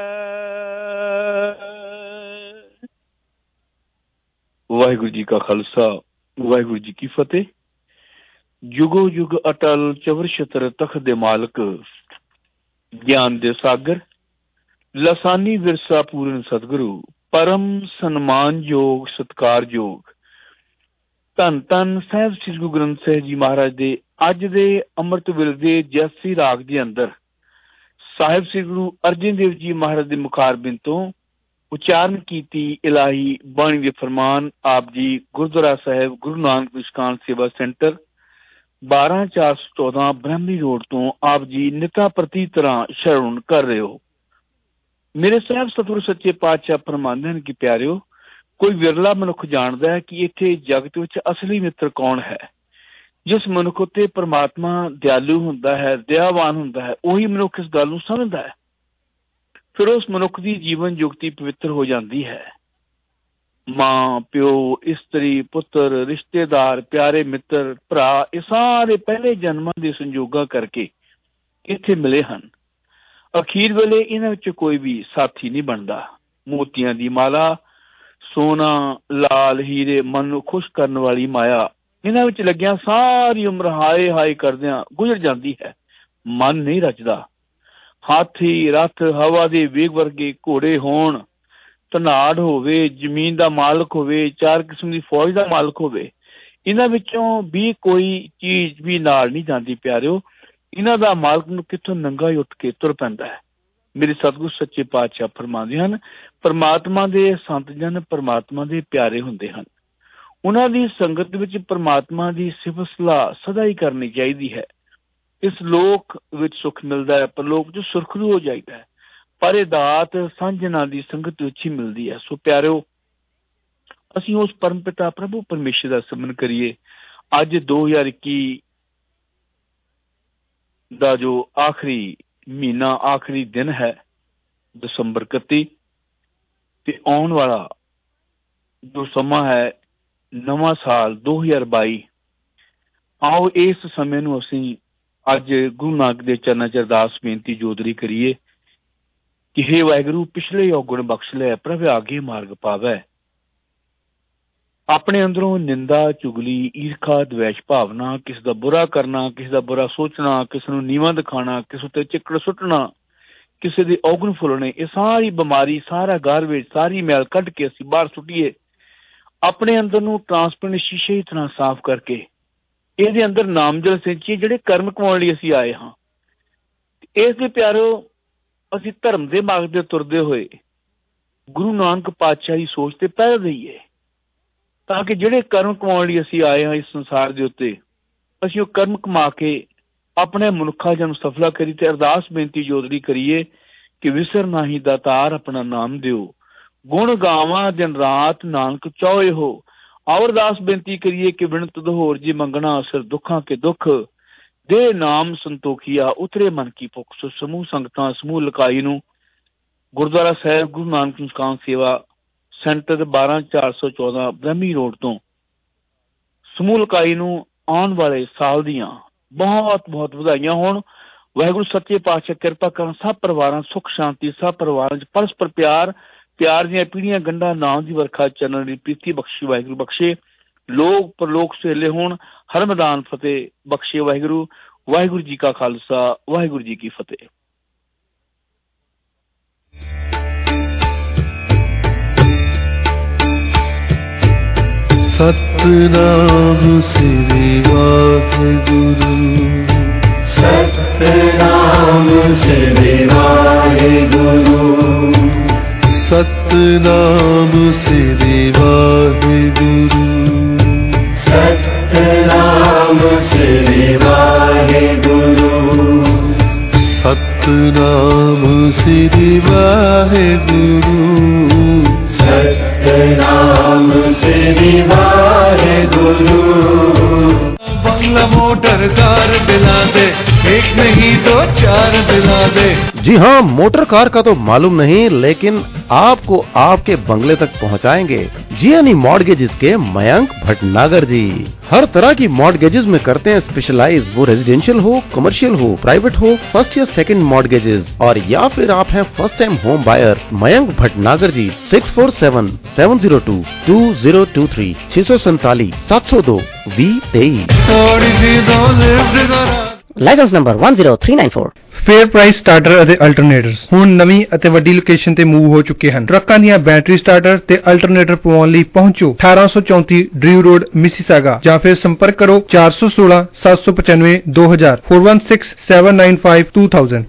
वाहिगुरु जी का खालसा, वाहिगुरु जी की फतेह। जुगो जुग अटल चवर छत्र तख्त दे मालक, ज्ञान दे सागर, लसानी विरसा पूर्ण सतगुरु, परम सन्मान योग सत्कार योग, धन धन साहिब श्री गुरु ग्रंथ साहिब जी महाराज दे अज दे अमृत वेले दे जैसी राग दे अंदर साहिब श्री गुरु अर्जन देव जी महाराज दे मुखारबिंद तो उच्चारण कीती इलाही बाणी दे फरमान आप जी गुरुद्वारा साहिब गुरु नानक निष्कान सेवा सेंटर 12414 ब्रह्मी रोड तो आप जी निता प्रति तरह शरण कर रहे हो। मेरे साहब सतगुरु सच्चे पातशाह फरमांदे हैं कि प्यारिओ, कोई विरला मनुख जानदा है कि इत्थे जगत विच असली मित्र कौन है। जिस मनुख उत्ते परमात्मा दयालु हुंदा है, दयावान हुंदा है, उही मनुख इस गल नूं समझदा है। फिर उस मनुख की जीवन जुगती पवित्र हो जाती है। मां प्यो इस्त्री पुत्र रिश्तेदार प्यारे मित्र भरा ये सारे पहले जन्मां दे संजोगां करके इत्थे मिले हन। अखीर वेले इन्हां विच कोई भी साथी नहीं बनदा। मोतियां दी माला ਸੋਨਾ, ਲਾਲ, ਹੀਰੇ, ਮਨ ਨੂੰ ਖੁਸ਼ ਕਰਨ ਵਾਲੀ ਮਾਇਆ, ਇਹਨਾਂ ਵਿੱਚ ਲੱਗਿਆ ਸਾਰੀ ਉਮਰ ਹਾਏ ਹਾਏ ਕਰਦਿਆਂ ਗੁਜ਼ਰ ਜਾਂਦੀ ਹੈ। ਮਨ ਨਹੀਂ ਰਚਦਾ। ਹਾਥੀ, ਰੱਥ, ਹਵਾ ਦੇ ਵੇਗ ਵਰਗੇ ਘੋੜੇ ਹੋਣ, ਧਨਾੜ ਹੋਵੇ, ਜ਼ਮੀਨ ਦਾ ਮਾਲਕ ਹੋਵੇ, 4 ਕਿਸਮ ਦੀ ਫੌਜ ਦਾ ਮਾਲਕ ਹੋਵੇ, ਇਹਨਾਂ ਵਿੱਚੋਂ ਵੀ ਕੋਈ ਚੀਜ਼ ਵੀ ਨਾਲ ਨਹੀਂ ਜਾਂਦੀ ਪਿਆਰਿਓ। ਇਹਨਾਂ ਦਾ ਮਾਲਕ ਨੂੰ ਕਿੱਥੋਂ ਨੰਗਾ ਹੀ ਉੱਠ ਕੇ ਤੁਰ ਪੈਂਦਾ ਹੈ। ਮੇਰੇ ਸਤਿਗੁਰੂ ਸੱਚੇ ਪਾਤਸ਼ਾਹ ਫਰਮਾਉਂਦੇ ਹਨ, ਪਰਮਾਤਮਾ ਦੇ ਸੰਤ ਜਨ ਪਰਮਾਤਮਾ ਦੇ ਪਿਆਰੇ ਹੁੰਦੇ ਹਨ। ਉਹਨਾਂ ਦੀ ਸੰਗਤ ਵਿੱਚ ਪਰਮਾਤਮਾ ਦੀ ਸਿਫਤ ਸਲਾਹ ਸਦਾ ਹੀ ਕਰਨੀ ਚਾਹੀਦੀ ਹੈ। ਇਸ ਲੋਕ ਵਿੱਚ ਸੁੱਖ ਮਿਲਦਾ ਹੈ, ਪਰਲੋਕ 'ਚ ਸੁਰਖਰੂ ਹੋ ਜਾਈਦਾ ਹੈ, ਪਰ ਇਹ ਦਾਤ ਸਾਂਝਣਾ ਦੀ ਸੰਗਤ ਵਿੱਚ ਹੀ ਮਿਲਦੀ ਹੈ। ਸੋ ਪਿਆਰਿਓ, ਅਸੀਂ ਉਸ ਪਰਮ ਪਿਤਾ ਪ੍ਰਭੂ ਪਰਮੇਸ਼ਰ ਦਾ ਸਿਮਰਨ ਕਰੀਏ। ਅੱਜ 2021 ਦਾ ਜੋ ਆਖਰੀ ਮਹੀਨਾ, ਆਖਰੀ ਦਿਨ ਹੈ, ਦਸੰਬਰ 31, ਤੇ ਆਉਣ ਵਾਲਾ ਜੋ ਸਮਾਂ ਹੈ, ਨਵਾਂ ਸਾਲ 2022, ਆਓ ਇਸ ਸਮੇਂ ਨੂੰ ਅਸੀਂ ਅੱਜ ਗੁਰੂ ਨਾਨਕ ਦੇ ਚਰਨਾਂ 'ਚ ਅਰਦਾਸ ਬੇਨਤੀ ਜੋਦਰੀ ਕਰੀਏ ਕਿ ਹੇ ਵਾਹਿਗੁਰੂ, ਪਿਛਲੇ ਔਗਣ ਬਖਸ਼ ਲੈ, ਪ੍ਰਭ ਆਗੇ ਮਾਰਗ ਪਾਵੈ। ਆਪਣੇ ਅੰਦਰੋਂ ਨਿੰਦਾ, ਚੁਗਲੀ, ਈਰਖਾ, ਦਵੈਸ਼ ਭਾਵਨਾ, ਕਿਸੇ ਦਾ ਬੁਰਾ ਕਰਨਾ, ਕਿਸੇ ਦਾ ਬੁਰਾ ਸੋਚਣਾ, ਕਿਸੇ ਨੂੰ ਨੀਵਾਂ ਦਿਖਾਉਣਾ, ਕਿਸੇ ਉੱਤੇ ਚਿੱਕੜ ਸੁੱਟਣਾ, ਕਿਸੇ ਦੇ ਔਗਣ ਫੁੱਲਣੇ, ਇਹ ਸਾਰੀ ਬਿਮਾਰੀ, ਸਾਰਾ ਗਾਰਬੇਜ, ਸਾਰੀ ਮੈਲ ਕੱਢ ਕੇ ਅਸੀਂ ਬਾਹਰ ਸੁੱਟੀਏ। ਆਪਣੇ ਅੰਦਰ ਨੂੰ ਟਰਾਂਸਪੇਰੈਂਟ ਸ਼ੀਸ਼ੇ ਦੀ ਤਰ੍ਹਾਂ ਸਾਫ਼ ਕਰਕੇ ਇਹਦੇ ਅੰਦਰ ਨਾਮਜਲ ਸਿੰਚੀਏ, ਜਿਹੜੇ ਕਰਮ ਕਮਾਉਣ ਲਈ ਅਸੀਂ ਆਏ ਹਾਂ। ਇਸ ਦੇ ਪਿਆਰੋ, ਅਸੀਂ ਧਰਮ ਦੇ ਮਾਰਗ ਤੇ ਤੁਰਦੇ ਹੋਏ ਗੁਰੂ ਨਾਨਕ ਪਾਤਸ਼ਾਹ ਦੀ ਸੋਚ ਤੇ ਪਹਿਲ ਦਈਏ, ਤਾਂ ਕਿ ਜਿਹੜੇ ਕਰਮ ਕਮਾਉਣ ਲਈ ਅਸੀਂ ਆਏ ਹਾਂ ਇਸ ਸੰਸਾਰ ਦੇ ਉੱਤੇ, ਅਸੀਂ ਉਹ ਕਰਮ ਕਮਾ ਕੇ ਆਪਣੇ ਮਨੁੱਖਾ ਜਨ ਨੂੰ ਸਫਲਾ ਕਰੀ। ਤੇ ਅਰਦਾਸ ਬੇਨਤੀ ਜੋਦੜੀ ਕਰੀਏ ਕਿ ਵਿਸਰ ਨਾਹੀ ਦਾਤਾਰ ਆਪਣਾ ਨਾਮ ਦਿਓ, ਗੁਣ ਗਾਵਾਂ ਦਿਨ ਰਾਤ ਨਾਨਕ ਚਾਹੇ ਹੋ। ਆਓ ਅਰਦਾਸ ਬੇਨਤੀ ਕਰੀਏ ਕਿ ਬਿਨ ਤੁਧ ਹੋਰ ਜੀ ਮੰਗਣਾ, ਸਿਰ ਦੁੱਖਾਂ ਕੇ ਦੁੱਖ ਦੇ ਨਾਮ ਸੰਤੋਖੀਆ, ਉਤਰੇ ਮਨ ਕੀ ਭੁੱਖ। ਸੋ ਸਮੂਹ ਸੰਗਤਾਂ, ਸਮੂਹ ਲਕਾਈ ਨੂੰ ਗੁਰਦੁਆਰਾ ਸਾਹਿਬ ਗੁਰੂ ਨਾਨਕ ਮੁਸਕਾਨ ਸੇਵਾ ਸੈਂਟਰ 12414 ਬ੍ਰਹਮੀ ਰੋਡ ਤੋਂ ਸਮੂਹ ਲਕਾਈ ਨੂੰ ਆਉਣ ਵਾਲੇ ਸਾਲ ਦੀਆਂ ਬਹੁਤ ਬਹੁਤ ਵਧਾਈਆਂ ਹੋਣ। ਵਾਹਿਗੁਰੂ ਸੱਚੇ ਪਾਤਸ਼ਾਹ ਕਿਰਪਾ ਕਰਨ, ਸਭ ਪਰਿਵਾਰਾਂ ਸੁੱਖ ਸ਼ਾਂਤੀ, ਸਭ ਪਰਿਵਾਰਾਂ 'ਚ ਪਰਸਪਰ ਪਿਆਰ, ਪਿਆਰ ਦੀਆਂ ਪੀੜੀਆਂ ਗੰਢਾਂ, ਨਾਮ ਦੀ ਵਰਖਾ ਚੱਲਣ ਦੀ ਪ੍ਰੀਤੀ ਬਖਸ਼ੀ ਵਾਹਿਗੁਰੂ ਬਖਸ਼ੇ। ਲੋਕ ਪਰਲੋਕ ਸੁਹੇਲੇ ਹੋਣ, ਹਰ ਮੈਦਾਨ ਫਤਿਹ ਬਖਸ਼ੇ ਵਾਹਿਗੁਰੂ। ਵਾਹਿਗੁਰੂ ਜੀ ਕਾ ਖਾਲਸਾ, ਵਾਹਿਗੁਰੂ ਜੀ ਕੀ ਫਤਿਹ। ਸਤਿਨਾਮ ਸ੍ਰੀ ਵਾਹਿਗੁਰੂ, ਸਤਿਨਾਮ ਸ੍ਰੀ ਵਾਹਿਗੁਰੂ, ਸਤਿਨਾਮ ਸ੍ਰੀ ਵਾਹਿਗੁਰੂ, ਸਤਿਨਾਮ ਸ੍ਰੀ ਵਾਹਿਗੁਰੂ, ਸਤਿਨਾਮ ਸ੍ਰੀ ਵਾਹਿਗੁਰੂ, ਸਤਿਨਾਮ ਸ੍ਰੀ ਵਾਹਿਗੁਰੂ। बंगला मोटर कार दिला दे, एक नहीं तो 4 दिला दे। जी हाँ, मोटर कार का तो मालूम नहीं, लेकिन आपको आपके बंगले तक पहुँचाएंगे जीएनई मॉर्गेजेस के मयंक भटनागर जी। हर तरह की मॉर्गेजेस में करते हैं स्पेशलाइज, वो रेजिडेंशियल हो, कमर्शियल हो, प्राइवेट हो, फर्स्ट या सेकंड मॉर्गेजेस, और या फिर आप हैं first time home buyer. Mayank Bhatnagar ji 6477022023 647 702 2023। Licence number 10394। Fair price starter ਅਤੇ ਅਲਟਰਨੇਟਰਸ ਹੁਣ ਨਵੀਂ ਅਤੇ ਵੱਡੀ ਲੋਕੇਸ਼ਨ ਤੇ ਮੂਵ ਹੋ ਚੁੱਕੇ ਹਨ। ਟਰੱਕਾਂ ਦੀਆਂ ਬੈਟਰੀ ਸਟਾਰਟਰ ਤੇ ਅਲਟਰਨੇਟਰ ਪਵਾਉਣ ਲਈ ਪਹੁੰਚੋ 1834 ਡਰਿਊ ਰੋਡ ਮਿਸੀਸਾਗਾ, ਜਾਂ ਫਿਰ ਸੰਪਰਕ ਕਰੋ 416 795 2000 416795 2000।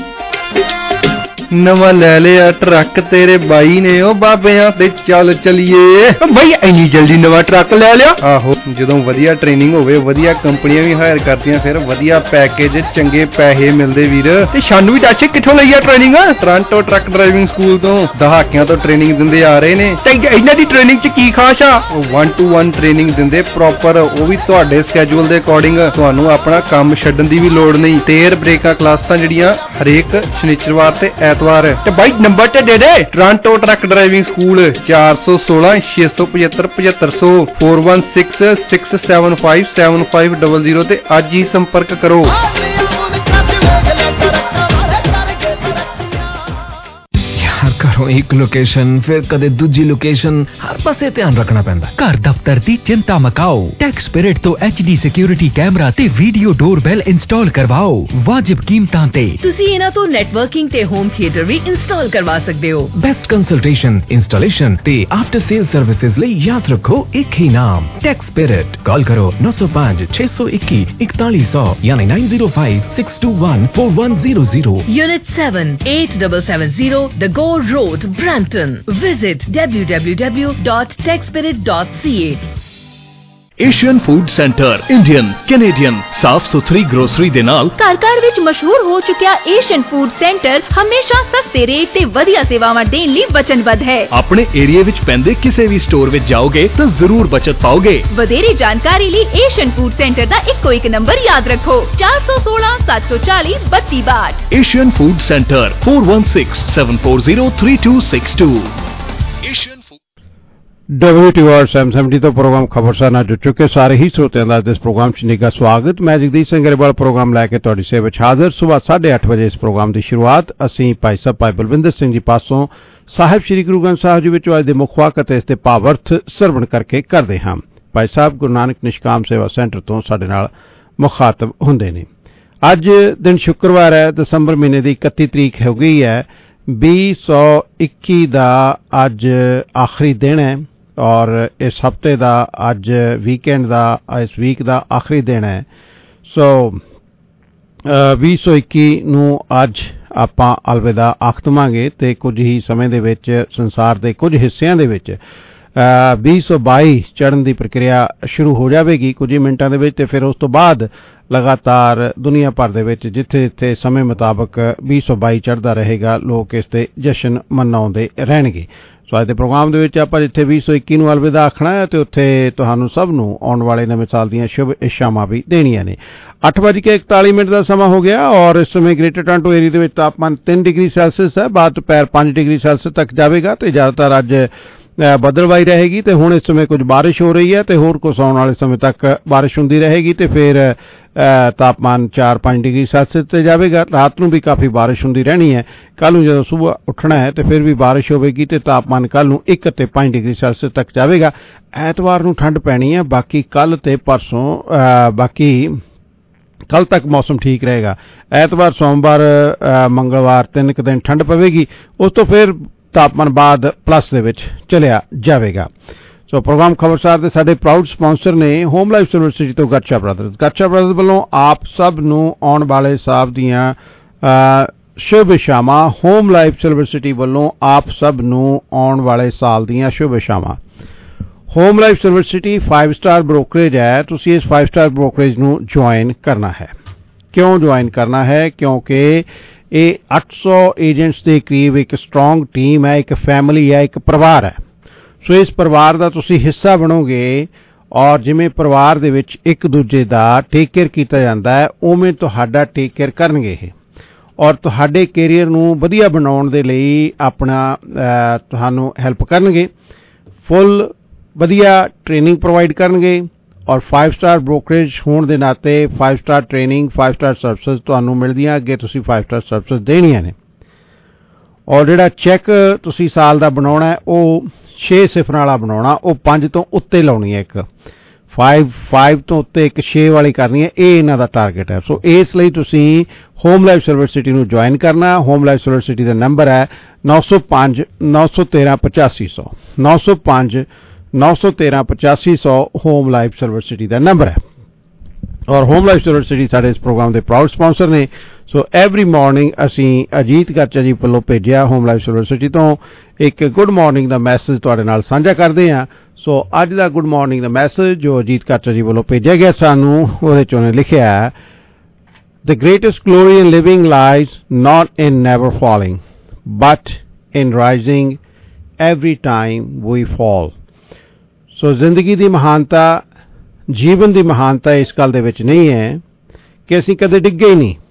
ਨਵਾਂ ਲੈ ਲਿਆ ਟਰੱਕ ਤੇਰੇ ਬਾਈ ਨੇ, ਉਹ ਬਾਬਿਆਂ ਤੇ ਚੱਲ ਚਲੀਏ। ਬਾਈ ਇੰਨੀ ਜਲਦੀ ਨਵਾਂ ਟਰੱਕ ਲੈ ਲਿਆ? ਆਹੋ, ਜਦੋਂ ਵਧੀਆ ਟ੍ਰੇਨਿੰਗ ਹੋਵੇ, ਵਧੀਆ ਕੰਪਨੀਆਂ ਵੀ ਹਾਇਰ ਕਰਦੀਆਂ, ਫਿਰ ਵਧੀਆ ਪੈਕੇਜ, ਚੰਗੇ ਪੈਸੇ ਮਿਲਦੇ ਵੀਰ। ਤੇ ਸਾਨੂੰ ਵੀ ਦੱਸ ਕਿੱਥੋਂ ਲਈ ਆ training? Toronto truck driving school ਤੋਂ ਦਹਾਕਿਆਂ ਤੋਂ ਟ੍ਰੇਨਿੰਗ ਦਿੰਦੇ ਆ ਰਹੇ ਨੇ। ਤੇ ਇਹਨਾਂ ਦੀ ਟ੍ਰੇਨਿੰਗ 'ਚ ਕੀ ਖਾਸ ਆ? 1-to-1 ਟ੍ਰੇਨਿੰਗ ਦਿੰਦੇ ਪ੍ਰੋਪਰ, ਉਹ ਵੀ ਤੁਹਾਡੇ ਸਕੇਜੂਲ ਦੇ ਅਕੋਰਡਿੰਗ। ਤੁਹਾਨੂੰ ਆਪਣਾ ਕੰਮ ਛੱਡਣ ਦੀ ਵੀ ਲੋੜ ਨਹੀਂ। ਟੇਰ ਬ੍ਰੇਕਾਂ ਕਲਾਸਾਂ ਜਿਹੜੀਆਂ ਹਰੇਕ ਸ਼ਨੀਚਰਵਾਰ ਤੇ ਐਤਵਾਰ। ਤੇ ਬਾਈ ਨੰਬਰ ਤੇ ਦੇ ਦੇ, ਟੋਰਾਂਟੋ ਟਰੱਕ ਡਰਾਈਵਿੰਗ ਸਕੂਲ 416 675 7500 416 675 7500 ਤੇ ਅੱਜ ਹੀ ਸੰਪਰਕ ਕਰੋ। यार करो ਪਿੱਛੋਂ ਇੱਕ ਲੋਕੇਸ਼ਨ, ਫਿਰ ਕਦੇ ਦੂਜੀ ਲੋਕੇਸ਼ਨ, ਹਰ ਪਾਸੇ ਧਿਆਨ ਰੱਖਣਾ ਪੈਂਦਾ। ਘਰ ਦਫ਼ਤਰ ਦੀ ਚਿੰਤਾ ਮਕਾਓ, ਟੈਕਸ ਸਪਿਰਿਟ ਤੋਂ HD ਸਿਕਿਉਰਿਟੀ ਕੈਮਰਾ ਤੇ ਵੀਡੀਓ ਡੋਰਬੈਲ ਇੰਸਟਾਲ ਕਰਵਾਓ ਵਾਜਿਬ ਕੀਮਤਾਂ ਤੇ। ਤੁਸੀਂ ਇਹਨਾਂ ਤੋਂ ਨੈਟਵਰਕਿੰਗ ਤੇ ਹੋਮ ਥੀਏਟਰ ਵੀ ਇੰਸਟਾਲ ਕਰਵਾ ਸਕਦੇ ਹੋ। ਬੈਸਟ ਕੰਸਲਟੇਸ਼ਨ, ਇੰਸਟਾਲੇਸ਼ਨ ਤੇ ਆਫਟਰ ਸੇਲ ਸਰਵਿਸਿਜ਼ ਲਈ ਯਾਦ ਰੱਖੋ ਇੱਕ ਹੀ ਨਾਮ, ਟੈਕਸ ਸਪਿਰਿਟ। ਕਾਲ ਕਰੋ 905 621 4100 ਯਾਨੀ 905 621 4100। Unit 7, 8770 The Gore Road, Brampton. Visit www.techspirit.ca। Asian food centre Indian, Canadian ਸਾਫ਼ ਸੁਥਰੀ ਗਰੋਸਰੀ ਦੇ ਨਾਲ ਘਰ ਵਿੱਚ ਮਸ਼ਹੂਰ ਹੋ ਚੁੱਕਿਆ ਏਸ਼ੀਅਨ ਫੂਡ ਸੈਂਟਰ ਹਮੇਸ਼ਾ ਸਸਤੇ ਰੇਟ ਤੇ ਵਧੀਆ ਸੇਵਾਵਾਂ ਦੇਣ ਲਈ ਵਚਨਬੱਧ ਹੈ। ਆਪਣੇ ਏਰੀਆ ਵਿੱਚ ਪੈਂਦੇ ਕਿਸੇ ਵੀ ਸਟੋਰ ਵਿੱਚ ਜਾਓਗੇ ਤਾਂ ਜ਼ਰੂਰ ਬਚਤ ਪਾਓਗੇ। ਵਧੇਰੇ ਜਾਣਕਾਰੀ ਲਈ ਏਸ਼ੀਅਨ ਫੂਡ ਸੈਂਟਰ ਦਾ ਇੱਕੋ ਇੱਕ ਨੰਬਰ ਯਾਦ ਰੱਖੋ 416 740 3262। Asian food centre 4167403262। Asian WTOR 770 ਤੋਂ ਪ੍ਰੋਗਰਾਮ ਖਬਰਸਾਰ ਨਾਲ ਜੁੜ ਚੁੱਕੇ ਸਾਰੇ ਹੀ ਸਰੋਤਿਆਂ ਦਾ ਇਸ ਪ੍ਰੋਗਰਾਮ 'ਚ ਨਿੱਘਾ ਸਵਾਗਤ। ਮੈਂ ਜਗਦੀਸ਼ ਸਿੰਘ ਗਰੇਵਾਲ ਪ੍ਰੋਗਰਾਮ ਲੈ ਕੇ ਤੁਹਾਡੀ ਸੇਵਾ ਵਿੱਚ ਹਾਜ਼ਰ। ਸਵੇਰ 8:30 ਵਜੇ ਇਸ ਪ੍ਰੋਗਰਾਮ ਦੀ ਸ਼ੁਰੂਆਤ ਅਸੀਂ ਭਾਈ ਸਾਹਿਬ ਭਾਈ ਬਲਵਿੰਦਰ ਸਿੰਘ ਜੀ ਪਾਸੋਂ ਸਾਹਿਬ ਸ੍ਰੀ ਗੁਰੂ ਗ੍ਰੰਥ ਸਾਹਿਬ ਜੀ ਵਿੱਚੋਂ ਅੱਜ ਦੇ ਮੁੱਖ ਵਾਕ ਅਤੇ ਇਸ ਦੇ ਭਾਵਅਰਥ ਸਰਵਣ ਕਰਕੇ ਕਰਦੇ ਹਾਂ। ਭਾਈ ਸਾਹਿਬ ਗੁਰੂ ਨਾਨਕ ਨਿਸ਼ਕਾਮ ਸੇਵਾ ਸੈਂਟਰ ਤੋਂ ਸਾਡੇ ਨਾਲ ਮੁਖਾਤਬ ਹੁੰਦੇ ਨੇ। ਅੱਜ ਦਿਨ ਸ਼ੁੱਕਰਵਾਰ ਹੈ, ਦਸੰਬਰ ਮਹੀਨੇ ਦੀ 31 ਤਰੀਕ ਹੋ ਗਈ ਹੈ। 2021 ਦਾ ਅੱਜ ਆਖਰੀ ਦਿਨ ਹੈ ਔਰ ਇਸ ਹਫਤੇ ਦਾ ਅੱਜ ਵੀਕਐਂਡ ਦਾ ਇਸ ਵੀਕ ਦਾ ਆਖਰੀ ਦਿਨ ਹੈ। ਸੋ 2021 ਨੂੰ ਅੱਜ ਆਪਾਂ ਅਲਵਿਦਾ ਆਖ ਦੇਵਾਂਗੇ ਤੇ ਕੁਝ ਹੀ ਸਮੇਂ ਦੇ ਵਿੱਚ ਸੰਸਾਰ ਦੇ ਕੁਝ ਹਿੱਸਿਆਂ ਦੇ ਵਿੱਚ 2022 ਚੜ੍ਹਨ ਦੀ ਪ੍ਰਕਿਰਿਆ ਸ਼ੁਰੂ ਹੋ ਜਾਵੇਗੀ ਕੁਝ ਹੀ ਮਿੰਟਾਂ ਦੇ ਵਿੱਚ, ਤੇ ਫਿਰ ਉਸ ਤੋਂ ਬਾਅਦ ਲਗਾਤਾਰ ਦੁਨੀਆ ਭਰ ਦੇ ਵਿੱਚ ਜਿੱਥੇ ਜਿੱਥੇ ਸਮੇਂ ਮੁਤਾਬਕ 2022 ਚੜ੍ਹਦਾ ਰਹੇਗਾ ਲੋਕ ਇਸ ਤੇ ਜਸ਼ਨ ਮਨਾਉਂਦੇ ਰਹਿਣਗੇ। ਸੋ ਅੱਜ ਦੇ ਪ੍ਰੋਗਰਾਮ ਦੇ ਵਿੱਚ ਆਪਾਂ ਜਿੱਥੇ 2021 ਨੂੰ ਅਲਵਿਦਾ ਆਖਣਾ ਹੈ ਤੇ ਉੱਥੇ ਤੁਹਾਨੂੰ ਸਭ ਨੂੰ ਆਉਣ ਵਾਲੇ ਨਵੇਂ ਸਾਲ ਦੀਆਂ ਸ਼ੁਭ ਇੱਛਾਵਾਂ ਵੀ ਦੇਣੀਆਂ ਨੇ। 8:41 ਦਾ ਸਮਾਂ ਹੋ ਗਿਆ ਔਰ ਇਸ ਸਮੇਂ ਗ੍ਰੇਟਰ ਟੋਰਾਂਟੋ ਏਰੀਆ ਦੇ ਵਿੱਚ ਤਾਪਮਾਨ 3 ਡਿਗਰੀ ਸੈਲਸੀਅਸ ਹੈ, ਬਾਅਦ ਦੁਪਹਿਰ 5 ਡਿਗਰੀ ਸੈਲਸੀਅਸ ਤੱਕ ਜਾਵੇਗਾ ਤੇ ਜ਼ਿਆਦਾਤਰ ਅੱਜ ਬੱਦਲਵਾਈ ਰਹੇਗੀ ਤੇ ਹੁਣ ਇਸ ਸਮੇਂ ਕੁਝ ਬਾਰਿਸ਼ ਹੋ ਰਹੀ ਹੈ ਤੇ ਹੋਰ ਕੁਝ ਆਉਣ ਵਾਲੇ ਸਮੇਂ ਤੱਕ ਬਾਰਿਸ਼ ਹੁੰਦੀ ਰਹੇਗੀ ਤੇ ਫਿਰ ਤਾਪਮਾਨ 4-5 ਡਿਗਰੀ ਸੈਲਸੀਅਸ ਤੇ ਜਾਵੇਗਾ। ਰਾਤ ਨੂੰ ਵੀ ਕਾਫੀ ਬਾਰਿਸ਼ ਹੁੰਦੀ ਰਹਿਣੀ ਹੈ। ਕੱਲ ਨੂੰ ਜਦੋਂ ਸਵੇਰ ਉੱਠਣਾ ਹੈ ਤੇ ਫਿਰ ਵੀ ਬਾਰਿਸ਼ ਹੋਵੇਗੀ ਤੇ ਤਾਪਮਾਨ ਕੱਲ ਨੂੰ 1 ਅਤੇ 5 ਡਿਗਰੀ ਸੈਲਸੀਅਸ ਤੱਕ ਜਾਵੇਗਾ। ਐਤਵਾਰ ਨੂੰ ਠੰਡ ਪੈਣੀ ਹੈ, ਬਾਕੀ ਕੱਲ ਤੇ ਪਰਸੋਂ ਕੱਲ ਤੱਕ ਮੌਸਮ ਠੀਕ ਰਹੇਗਾ। ਐਤਵਾਰ, ਸੋਮਵਾਰ, ਮੰਗਲਵਾਰ 3 ਕੁ ਦਿਨ ਠੰਡ ਪਵੇਗੀ, ਉਸ ਤੋਂ ਫਿਰ ਤਾਪਮਾਨ ਬਾਅਦ ਪਲੱਸ ਦੇ ਵਿੱਚ ਚਲਿਆ ਜਾਵੇਗਾ। ਸੋ ਪ੍ਰੋਗਰਾਮ ਖਬਰਸਾਰ ਦੇ ਸਾਡੇ ਪ੍ਰਾਊਡ ਸਪਾਂਸਰ ਨੇ ਹੋਮ ਲਾਈਫ ਯੂਨੀਵਰਸਿਟੀ ਤੋਂ ਗਟਸ਼ਾ ਬ੍ਰਦਰਜ਼। ਗਟਸ਼ਾ ਬ੍ਰਦਰਜ਼ ਵੱਲੋਂ ਆਪ ਸਭ ਨੂੰ ਆਉਣ ਵਾਲੇ ਸਾਲ ਦੀਆਂ ਸ਼ੁਭ ਇੱਛਾਵਾਂ। ਹੋਮ ਲਾਈਫ ਯੂਨੀਵਰਸਿਟੀ ਵੱਲੋਂ ਆਪ ਸਭ ਨੂੰ ਆਉਣ ਵਾਲੇ ਸਾਲ ਦੀਆਂ ਸ਼ੁਭ ਇੱਛਾਵਾਂ। Home Life University 5 star brokerage ਹੈ। ਤੁਸੀਂ ਇਸ 5 ਸਟਾਰ ਬ੍ਰੋਕਰੇਜ ਨੂੰ ਜੁਆਇਨ ਕਰਨਾ ਹੈ। ਕਿਉਂ ਜੁਆਇਨ ਕਰਨਾ ਹੈ? ਕਿਉਂਕਿ ਇਹ 800 ਏਜੰਟਸ ਦੇ ਕਰੀਬ ਇੱਕ ਸਟਰੋਂਗ ਟੀਮ ਹੈ, ਇੱਕ ਫੈਮਿਲੀ ਹੈ, ਇੱਕ ਪਰਿਵਾਰ ਹੈ। ਸੋ ਇਸ ਪਰਿਵਾਰ ਦਾ ਤੁਸੀਂ ਹਿੱਸਾ ਬਣੋਗੇ ਔਰ ਜਿਵੇਂ ਪਰਿਵਾਰ ਦੇ ਵਿੱਚ ਇੱਕ ਦੂਜੇ ਦਾ ਟੇਕ ਕੇਅਰ ਕੀਤਾ ਜਾਂਦਾ ਹੈ ਉਵੇਂ ਤੁਹਾਡਾ ਟੇਕ ਕੇਅਰ ਕਰਨਗੇ ਇਹ ਔਰ ਤੁਹਾਡੇ ਕੈਰੀਅਰ ਨੂੰ ਵਧੀਆ ਬਣਾਉਣ ਦੇ ਲਈ ਆਪਣਾ ਤੁਹਾਨੂੰ ਹੈਲਪ ਕਰਨਗੇ। ਫੁੱਲ ਵਧੀਆ ਟ੍ਰੇਨਿੰਗ ਪ੍ਰੋਵਾਈਡ ਕਰਨਗੇ ਔਰ 5 ਸਟਾਰ ਬ੍ਰੋਕਰੇਜ ਹੋਣ ਦੇ ਨਾਤੇ 5 ਸਟਾਰ ਟ੍ਰੇਨਿੰਗ, 5 ਸਟਾਰ ਸਰਵਿਸਿਜ਼ ਤੁਹਾਨੂੰ ਮਿਲਦੀਆਂ। ਅੱਗੇ ਤੁਸੀਂ 5 ਸਟਾਰ ਸਰਵਿਸਿਜ਼ ਦੇਣੀਆਂ ਨੇ ਔਰ ਜਿਹੜਾ ਚੈੱਕ ਤੁਸੀਂ ਸਾਲ ਦਾ ਬਣਾਉਣਾ ਹੈ ਉਹ 6 ਸਿਫਰਾਂ ਵਾਲਾ ਬਣਾਉਣਾ, ਉਹ 5 ਤੋਂ ਉੱਤੇ ਲਾਉਣੀ ਹੈ। ਇੱਕ 5 ਤੋਂ ਉੱਤੇ ਇੱਕ 6 ਵਾਲੀ ਕਰਨੀ ਹੈ। ਇਹ ਇਹਨਾਂ ਦਾ ਟਾਰਗੇਟ ਹੈ। ਸੋ ਇਸ ਲਈ ਤੁਸੀਂ ਹੋਮ ਲਾਈਫ ਯੂਨੀਵਰਸਿਟੀ ਨੂੰ ਜੁਆਇਨ ਕਰਨਾ। ਹੋਮ ਲਾਈਫ ਯੂਨੀਵਰਸਿਟੀ ਦਾ ਨੰਬਰ ਹੈ 905 913 8500 905 913 8500 ਹੋਮ ਲਾਈਫ ਯੂਨੀਵਰਸਿਟੀ ਦਾ ਨੰਬਰ ਹੈ। ਔਰ ਹੋਮ ਲਾਈਫ ਯੂਨੀਵਰਸਿਟੀ ਸਾਡੇ ਇਸ ਪ੍ਰੋਗਰਾਮ ਦੇ ਪ੍ਰਾਊਡ ਸਪਾਂਸਰ ਨੇ। ਸੋ ਐਵਰੀ ਮਾਰਨਿੰਗ ਅਸੀਂ ਅਜੀਤ ਗਾਚਾ ਜੀ ਵੱਲੋਂ ਭੇਜਿਆ ਹੋਮ ਲਾਈਫ ਯੂਨੀਵਰਸਿਟੀ ਤੋਂ ਇੱਕ ਗੁੱਡ ਮਾਰਨਿੰਗ ਦਾ ਮੈਸੇਜ ਤੁਹਾਡੇ ਨਾਲ ਸਾਂਝਾ ਕਰਦੇ ਹਾਂ। ਸੋ ਅੱਜ ਦਾ ਗੁੱਡ ਮਾਰਨਿੰਗ ਦਾ ਮੈਸੇਜ ਜੋ ਅਜੀਤ ਗਾਚਾ ਜੀ ਵੱਲੋਂ ਭੇਜਿਆ ਗਿਆ ਸਾਨੂੰ, ਉਹਦੇ 'ਚ ਉਹਨੇ ਲਿਖਿਆ The greatest glory in living lies not in never falling but in rising every time we fall। ਸੋ ਜ਼ਿੰਦਗੀ ਦੀ ਮਹਾਨਤਾ, ਜੀਵਨ ਦੀ ਮਹਾਨਤਾ ਇਸ ਗੱਲ ਦੇ ਵਿੱਚ ਨਹੀਂ ਹੈ ਕਿ ਅਸੀਂ ਕਦੇ ਡਿੱਗੇ ਹੀ ਨਹੀਂ।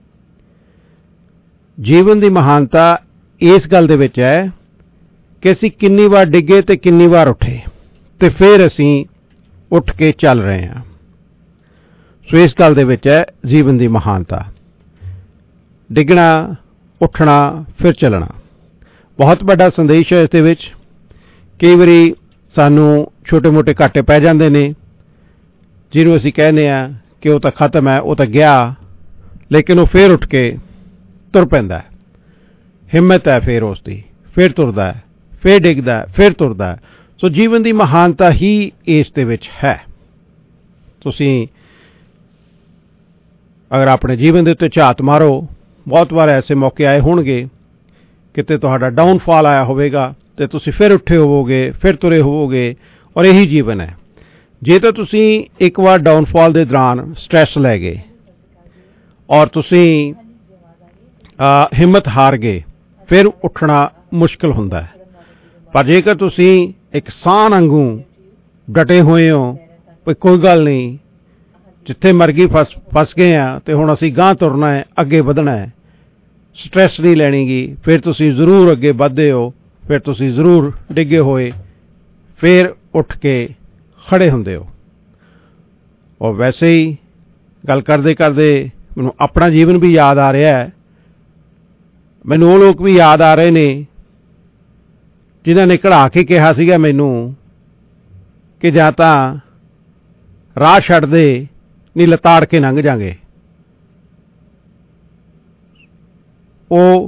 ਜੀਵਨ ਦੀ ਮਹਾਨਤਾ ਇਸ ਗੱਲ ਦੇ ਵਿੱਚ ਹੈ ਕਿ ਅਸੀਂ ਕਿੰਨੀ ਵਾਰ ਡਿੱਗੇ ਤੇ ਕਿੰਨੀ ਵਾਰ ਉੱਠੇ ਤੇ ਫਿਰ ਅਸੀਂ ਉੱਠ ਕੇ ਚੱਲ ਰਹੇ ਹਾਂ। ਸੋ ਇਸ ਗੱਲ ਦੇ ਵਿੱਚ ਹੈ ਜੀਵਨ ਦੀ ਮਹਾਨਤਾ, ਡਿੱਗਣਾ, ਉੱਠਣਾ, ਫਿਰ ਚੱਲਣਾ। ਬਹੁਤ ਵੱਡਾ ਸੰਦੇਸ਼ ਹੈ ਇਸ ਦੇ ਵਿੱਚ। ਕਈ ਵਾਰੀ ਸਾਨੂੰ ਛੋਟੇ ਮੋਟੇ ਘਾਟੇ ਪੈ ਜਾਂਦੇ ਨੇ, ਜਿਹਨੂੰ ਅਸੀਂ ਕਹਿੰਦੇ ਹਾਂ ਕਿ ਉਹ ਤਾਂ ਖਤਮ ਹੈ, ਉਹ ਤਾਂ ਗਿਆ, ਲੇਕਿਨ ਉਹ ਫਿਰ ਉੱਠ ਕੇ ਤੁਰ ਪੈਂਦਾ ਹੈ। ਹਿੰਮਤ ਹੈ ਫਿਰ ਉਸ ਦੀ, ਫਿਰ ਤੁਰਦਾ ਹੈ, ਫਿਰ ਡਿੱਗਦਾ ਹੈ, ਫਿਰ ਤੁਰਦਾ ਹੈ। ਸੋ ਜੀਵਨ ਦੀ ਮਹਾਨਤਾ ਹੀ ਇਸ ਦੇ ਵਿੱਚ ਹੈ। ਤੁਸੀਂ ਅਗਰ ਆਪਣੇ ਜੀਵਨ ਦੇ ਉੱਤੇ ਝਾਤ ਮਾਰੋ, ਬਹੁਤ ਵਾਰ ਐਸੇ ਮੌਕੇ ਆਏ ਹੋਣਗੇ ਕਿਤੇ ਤੁਹਾਡਾ ਡਾਊਨਫਾਲ ਆਇਆ ਹੋਵੇਗਾ ਅਤੇ ਤੁਸੀਂ ਫਿਰ ਉੱਠੇ ਹੋਵੋਗੇ, ਫਿਰ ਤੁਰੇ ਹੋਵੋਗੇ, ਔਰ ਇਹੀ ਜੀਵਨ ਹੈ। ਜੇ ਤਾਂ ਤੁਸੀਂ ਇੱਕ ਵਾਰ ਡਾਊਨਫਾਲ ਦੇ ਦੌਰਾਨ ਸਟ੍ਰੈਸ ਲੈ ਗਏ ਔਰ ਤੁਸੀਂ ਹਿੰਮਤ ਹਾਰ ਗਏ, ਫਿਰ ਉੱਠਣਾ ਮੁਸ਼ਕਿਲ ਹੁੰਦਾ ਹੈ। ਪਰ ਜੇਕਰ ਤੁਸੀਂ ਇੱਕ ਸਾਹ ਵਾਂਗੂ ਡਟੇ ਹੋਏ ਹੋ, ਕੋਈ ਗੱਲ ਨਹੀਂ, ਜਿੱਥੇ ਮਰਗੀ ਫਸ ਗਏ ਆ ਅਤੇ ਹੁਣ ਅਸੀਂ ਗਾਂਹ ਤੁਰਨਾ ਹੈ, ਅੱਗੇ ਵਧਣਾ ਹੈ, ਸਟ੍ਰੈਸ ਨਹੀਂ ਲੈਣੀ ਗੀ, ਫਿਰ ਤੁਸੀਂ ਜ਼ਰੂਰ ਅੱਗੇ ਵੱਧਦੇ ਹੋ, ਫਿਰ ਤੁਸੀਂ ਜ਼ਰੂਰ ਡਿੱਗੇ ਹੋਏ ਫਿਰ ਉੱਠ ਕੇ ਖੜ੍ਹੇ ਹੁੰਦੇ ਹੋ। ਔਰ ਵੈਸੇ ਹੀ ਗੱਲ ਕਰਦੇ ਕਰਦੇ ਮੈਨੂੰ ਆਪਣਾ ਜੀਵਨ ਵੀ ਯਾਦ ਆ ਰਿਹਾ ਹੈ। ਮੈਨੂੰ ਉਹ ਲੋਕ ਵੀ ਯਾਦ ਆ ਰਹੇ ਨੇ ਜਿਨ੍ਹਾਂ ਨੇ ਕਢਾ ਕੇ ਕਿਹਾ ਸੀਗਾ ਮੈਨੂੰ ਕਿ ਜਾਂ ਤਾਂ ਰਾਹ ਛੱਡ ਦੇ, ਨਹੀਂ ਲਤਾੜ ਕੇ ਲੰਘ ਜਾਂਗੇ। ਉਹ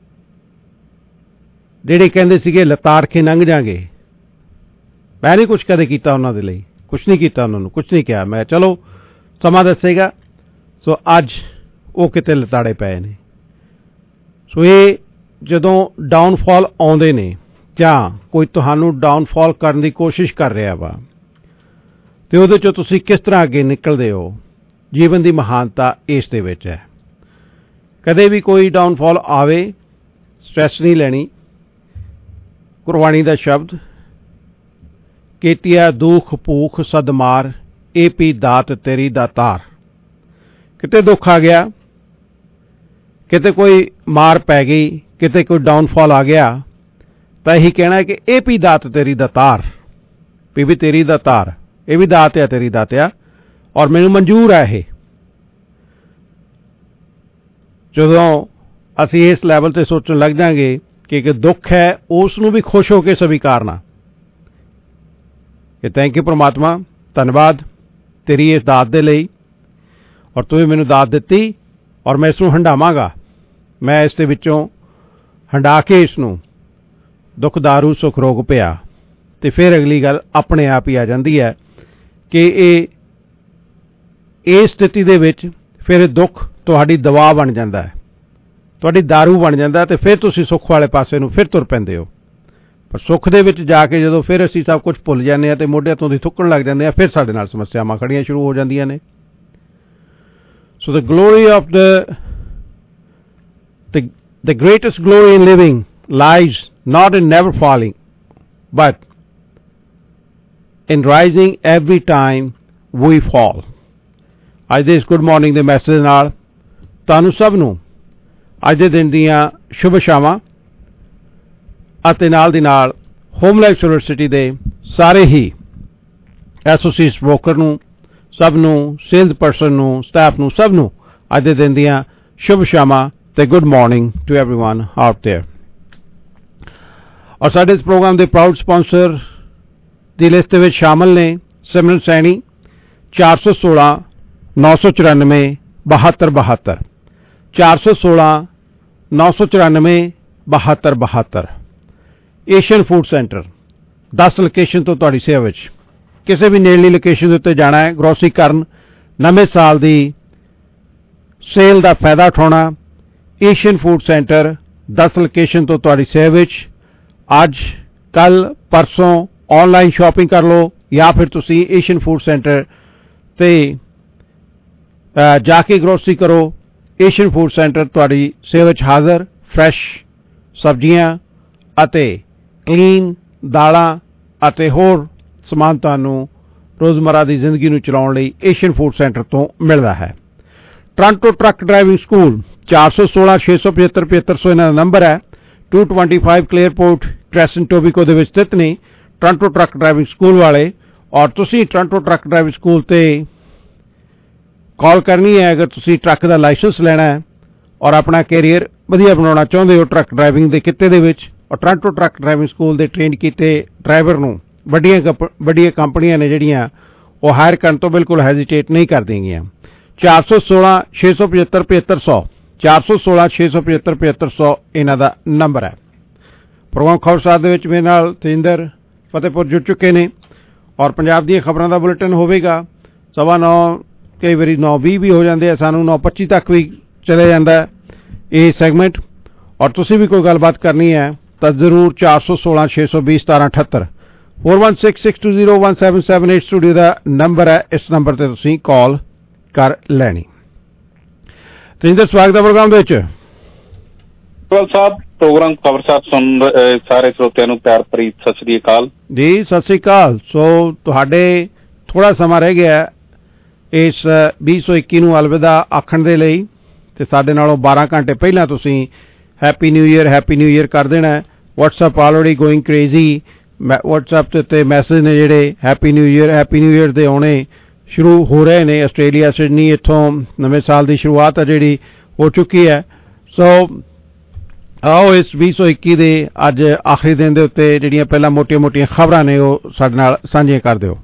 ਜਿਹੜੇ ਕਹਿੰਦੇ ਸੀਗੇ ਲਤਾੜ ਕੇ ਲੰਘ ਜਾਂਗੇ, ਮੈਂ ਨਹੀਂ ਕੁਛ ਕਦੇ ਕੀਤਾ ਉਹਨਾਂ ਦੇ ਲਈ, ਕੁਛ ਨਹੀਂ ਕੀਤਾ, ਉਹਨਾਂ ਨੂੰ ਕੁਛ ਨਹੀਂ ਕਿਹਾ। ਮੈਂ ਚਲੋ ਸਮਾਂ ਦੱਸੇਗਾ। ਸੋ ਅੱਜ ਉਹ ਕਿਤੇ ਲਤਾੜੇ ਪਏ ਨੇ। ਸੋ ਇਹ ਜਦੋਂ ਡਾਊਨਫਾਲ ਆਉਂਦੇ ਨੇ ਜਾਂ ਕੋਈ ਤੁਹਾਨੂੰ ਡਾਊਨਫਾਲ ਕਰਨ ਦੀ ਕੋਸ਼ਿਸ਼ ਕਰ ਰਿਹਾ ਵਾ ਅਤੇ ਉਹਦੇ 'ਚੋਂ ਤੁਸੀਂ ਕਿਸ ਤਰ੍ਹਾਂ ਅੱਗੇ ਨਿਕਲਦੇ ਹੋ, ਜੀਵਨ ਦੀ ਮਹਾਨਤਾ ਇਸ ਦੇ ਵਿੱਚ ਹੈ। ਕਦੇ ਵੀ ਕੋਈ ਡਾਊਨਫਾਲ ਆਵੇ, ਸਟ੍ਰੈਸ ਨਹੀਂ ਲੈਣੀ। ਗੁਰਬਾਣੀ ਦਾ ਸ਼ਬਦ ਕੀਤਿਆ ਦੁੱਖ ਭੂਖ ਸਦਮਾਰ, ਇਹ ਪੀ ਦਾਤ ਤੇਰੀ ਦਾਤਾਰ। ਕਿਤੇ ਦੁੱਖ ਆ ਗਿਆ, ਕਿਤੇ ਕੋਈ ਮਾਰ ਪੈ ਗਈ, ਕਿਤੇ ਕੋਈ ਡਾਊਨਫਾਲ ਆ ਗਿਆ, ਤਾਂ ਇਹੀ ਕਹਿਣਾ ਕਿ ਇਹ ਪੀ ਦਾਤ ਤੇਰੀ ਦਾਤਾਰ, ਵੀ ਤੇਰੀ ਦਾਤਾਰ, ਇਹ ਵੀ ਦਾਤ ਆ ਤੇਰੀ ਦਾਤ ਆ, ਔਰ ਮੈਨੂੰ ਮਨਜ਼ੂਰ ਹੈ ਇਹ। ਜਦੋਂ ਅਸੀਂ ਇਸ ਲੈਵਲ 'ਤੇ ਸੋਚਣ ਲੱਗ ਜਾਂਗੇ ਕਿ ਦੁੱਖ ਹੈ, ਉਸ ਨੂੰ ਵੀ ਖੁਸ਼ ਹੋ ਕੇ ਸਵੀਕਾਰਨਾ ਕਿ ਥੈਂਕ ਯੂ ਪ੍ਰਮਾਤਮਾ, ਧੰਨਵਾਦ ਤੇਰੀ ਇਸ ਦਾਤ ਦੇ ਲਈ, ਔਰ ਤੂੰ ਮੈਨੂੰ ਦਾਤ ਦਿੱਤੀ ਔਰ ਮੈਂ ਇਸ ਨੂੰ ਹੰਡਾਵਾਂਗਾ। ਮੈਂ ਇਸ ਦੇ ਵਿੱਚੋਂ ਹੰਡਾ ਕੇ ਇਸ ਨੂੰ ਦੁੱਖ ਦਾਰੂ ਸੁੱਖ ਰੋਗ ਪਿਆ। ਅਤੇ ਫਿਰ ਅਗਲੀ ਗੱਲ ਆਪਣੇ ਆਪ ਹੀ ਆ ਜਾਂਦੀ ਹੈ ਕਿ ਇਸ ਸਥਿਤੀ ਦੇ ਵਿੱਚ ਫਿਰ ਦੁੱਖ ਤੁਹਾਡੀ ਦਵਾ ਬਣ ਜਾਂਦਾ ਹੈ, ਤੁਹਾਡੀ ਦਾਰੂ ਬਣ ਜਾਂਦਾ, ਅਤੇ ਫਿਰ ਤੁਸੀਂ ਸੁੱਖ ਵਾਲੇ ਪਾਸੇ ਨੂੰ ਫਿਰ ਤੁਰ ਪੈਂਦੇ ਹੋ। ਪਰ ਸੁੱਖ ਦੇ ਵਿੱਚ ਜਾ ਕੇ ਜਦੋਂ ਫਿਰ ਅਸੀਂ ਸਭ ਕੁਝ ਭੁੱਲ ਜਾਂਦੇ ਹਾਂ ਅਤੇ ਮੋਢਿਆਂ ਤੋਂ ਦੀ ਥੁੱਕਣ ਲੱਗ ਜਾਂਦੇ ਹਾਂ, ਫਿਰ ਸਾਡੇ ਨਾਲ ਸਮੱਸਿਆਵਾਂ ਖੜੀਆਂ ਸ਼ੁਰੂ ਹੋ ਜਾਂਦੀਆਂ ਨੇ। ਸੋ the glory of the greatest glory in living lies not in never falling, but in rising every time we fall. ਅੱਜ ਦੇ ਇਸ ਗੁੱਡ ਮਾਰਨਿੰਗ ਦੇ ਮੈਸੇਜ ਨਾਲ ਤੁਹਾਨੂੰ ਸਭ ਨੂੰ ਅੱਜ ਦੇ ਦਿਨ ਦੀਆਂ ਸ਼ੁਭ ਇਛਾਵਾਂ ਅਤੇ ਨਾਲ ਦੀ ਨਾਲ ਹੋਮ ਲਾਈਫ ਯੂਨੀਵਰਸਿਟੀ ਦੇ ਸਾਰੇ ਹੀ ਐਸੋਸੀਏਟ ਬ੍ਰੋਕਰ ਨੂੰ, ਸਭ ਨੂੰ, ਸੇਲਸ ਪਰਸਨ ਨੂੰ, ਸਟਾਫ ਨੂੰ, ਸਭ ਨੂੰ ਅੱਜ ਦੇ ਦਿਨ ਦੀਆਂ ਸ਼ੁਭ ਇਛਾਵਾਂ ਤੇ good morning to everyone out there. ਔਰ ਸਾਡੇ ਇਸ ਪ੍ਰੋਗਰਾਮ ਦੇ ਪ੍ਰਾਊਡ ਸਪਾਂਸਰ ਦੀ ਲਿਸਟ ਵਿੱਚ ਸ਼ਾਮਲ ਨੇ Simran Saini 416 994 7272, 416 994 7272। Asian food centre 10 location ਤੋਂ ਤੁਹਾਡੀ ਸੇਵਾ ਵਿੱਚ। ਕਿਸੇ ਵੀ ਨੇੜਲੀ ਲੋਕੇਸ਼ਨ ਦੇ ਉੱਤੇ ਜਾਣਾ ਹੈ, ਗਰੋਸਰੀ ਕਰਨ, ਨਵੇਂ ਸਾਲ ਦੀ ਸੇਲ ਦਾ ਫਾਇਦਾ ਉਠਾਉਣਾ, ਏਸ਼ੀਅਨ ਫੂਡ ਸੈਂਟਰ 10 ਲੋਕੇਸ਼ਨ ਤੋਂ ਤੁਹਾਡੀ ਸੇਵਾ ਵਿੱਚ। ਅੱਜ ਕੱਲ੍ਹ ਪਰਸੋਂ ਆਨਲਾਈਨ ਸ਼ਾਪਿੰਗ ਕਰ ਲਓ ਜਾਂ ਫਿਰ ਤੁਸੀਂ ਏਸ਼ੀਅਨ ਫੂਡ ਸੈਂਟਰ 'ਤੇ ਜਾ ਕੇ ਗਰੋਸਰੀ ਕਰੋ। ਏਸ਼ੀਅਨ ਫੂਡ ਸੈਂਟਰ ਤੁਹਾਡੀ ਸੇਵਾ ਵਿੱਚ ਹਾਜ਼ਰ। ਫਰੈਸ਼ ਸਬਜ਼ੀਆਂ ਅਤੇ ਕਲੀਨ ਦਾਲਾਂ ਅਤੇ ਹੋਰ ਸਮਾਨ ਤੁਹਾਨੂੰ ਰੋਜ਼ਮਰਾ ਦੀ ਜ਼ਿੰਦਗੀ ਨੂੰ ਚਲਾਉਣ ਲਈ ਏਸ਼ੀਅਨ ਫੂਡ ਸੈਂਟਰ ਤੋਂ ਮਿਲਦਾ ਹੈ। ਟੋਰਾਂਟੋ ਟਰੱਕ ਡਰਾਈਵਿੰਗ ਸਕੂਲ 416 675 7500 ਇਹਨਾਂ ਦਾ ਨੰਬਰ ਹੈ। 225 ਕਲੇਅਰਪੋਰਟ ਕ੍ਰੈਸੈਂਟ ਟੋਬੀਕੋ ਦੇ ਵਿੱਚ ਸਥਿਤ ਨੇ ਟੋਰਾਂਟੋ ਟਰੱਕ ਡਰਾਈਵਿੰਗ ਸਕੂਲ ਵਾਲੇ। ਔਰ ਤੁਸੀਂ ਟੋਰਾਂਟੋ ਟਰੱਕ ਡਰਾਈਵਿੰਗ ਸਕੂਲ 'ਤੇ ਕਾਲ ਕਰਨੀ ਹੈ ਅਗਰ ਤੁਸੀਂ ਟਰੱਕ ਦਾ ਲਾਇਸੈਂਸ ਲੈਣਾ ਹੈ ਔਰ ਆਪਣਾ ਕੈਰੀਅਰ ਵਧੀਆ ਬਣਾਉਣਾ ਚਾਹੁੰਦੇ ਹੋ ਟਰੱਕ ਡਰਾਈਵਿੰਗ ਦੇ ਕਿੱਤੇ ਦੇ ਵਿੱਚ, ਔਰ ਟੋਰਾਂਟੋ ਟਰੱਕ ਡਰਾਈਵਿੰਗ ਸਕੂਲ ਦੇ ਟ੍ਰੇਨ ਕੀਤੇ ਡਰਾਈਵਰ ਨੂੰ ਵੱਡੀਆਂ ਕੰਪਨੀਆਂ ਨੇ ਜਿਹੜੀਆਂ ਉਹ ਹਾਇਰ ਕਰਨ ਤੋਂ ਬਿਲਕੁਲ ਹੈਜ਼ੀਟੇਟ ਨਹੀਂ ਕਰਦੀਆਂ। 416 675 7500 416 675 7500 ਇਹਨਾਂ ਦਾ ਨੰਬਰ ਹੈ। ਪ੍ਰੋਗਰਾਮ ਖਬਰਸਾਰ ਦੇ ਵਿੱਚ ਮੇਰੇ ਨਾਲ ਤੇਜਿੰਦਰ ਫਤਿਹਪੁਰ ਜੁੜ ਚੁੱਕੇ ਨੇ ਔਰ ਪੰਜਾਬ ਦੀਆਂ ਖਬਰਾਂ ਦਾ ਬੁਲੇਟਿਨ ਹੋਵੇਗਾ 9:15 ਕਈ ਵਾਰੀ 9:20 ਵੀ ਹੋ ਜਾਂਦੇ ਆ, ਸਾਨੂੰ 9:25 ਤੱਕ ਵੀ ਚਲੇ ਜਾਂਦਾ ਇਹ ਸੈਗਮੈਂਟ। ਔਰ ਤੁਸੀਂ ਵੀ ਕੋਈ ਗੱਲਬਾਤ ਕਰਨੀ ਹੈ ਤਾਂ ਜ਼ਰੂਰ 416 620 1778 4166201778 ਸਟੂਡੀਓ ਦਾ ਨੰਬਰ ਹੈ। ਇਸ ਨੰਬਰ ਤੇ ਤੁਸੀਂ ਕਾਲ ਕਰ ਲੈਣੀ। ਤੇਜਿੰਦਰ ਸਵਾਗਤ ਹੈ ਪ੍ਰੋਗਰਾਮ ਦੇ ਵਿੱਚ। ਸਾਹਿਬ ਪ੍ਰੋਗਰਾਮ ਖਬਰਸਾਰ ਸੁਣ ਸਾਰੇ ਸਰੋਤਿਆਂ ਨੂੰ ਪਿਆਰ ਭਰੀ ਸਤਿ ਸ੍ਰੀ ਅਕਾਲ ਜੀ। ਸਤਿ ਸ੍ਰੀ ਅਕਾਲ। ਸੋ ਤੁਹਾਡੇ ਥੋੜਾ ਸਮਾਂ ਰਹਿ ਗਿਆ ਇਸ 2021 ਨੂੰ ਅਲਵਿਦਾ ਆਖਣ ਦੇ ਲਈ ਤੇ ਸਾਡੇ ਨਾਲੋਂ 12 ਘੰਟੇ ਪਹਿਲਾਂ ਤੁਸੀਂ ਹੈਪੀ ਨਿਊ ਈਅਰ ਕਰ ਦੇਣਾ। WhatsApp already going crazy. WhatsApp ਦੇ ਉੱਤੇ ਮੈਸੇਜ ਨੇ ਜਿਹੜੇ ਹੈਪੀ ਨਿਊ ਈਅਰ ਦੇ ਆਉਣੇ ਸ਼ੁਰੂ ਹੋ ਰਹੇ ਨੇ। ਆਸਟ੍ਰੇਲੀਆ ਸਿਡਨੀ ਇੱਥੋਂ ਨਵੇਂ ਸਾਲ ਦੀ ਸ਼ੁਰੂਆਤ ਹੈ ਜਿਹੜੀ ਹੋ ਚੁੱਕੀ ਹੈ। ਸੋ ਆਓ ਇਸ 2021 ਦੇ ਅੱਜ ਆਖਰੀ ਦਿਨ ਦੇ ਉੱਤੇ ਜਿਹੜੀਆਂ ਪਹਿਲਾਂ ਮੋਟੀਆਂ ਖਬਰਾਂ ਨੇ ਉਹ ਸਾਡੇ ਨਾਲ ਸਾਂਝੀਆਂ ਕਰ ਦਿਓ।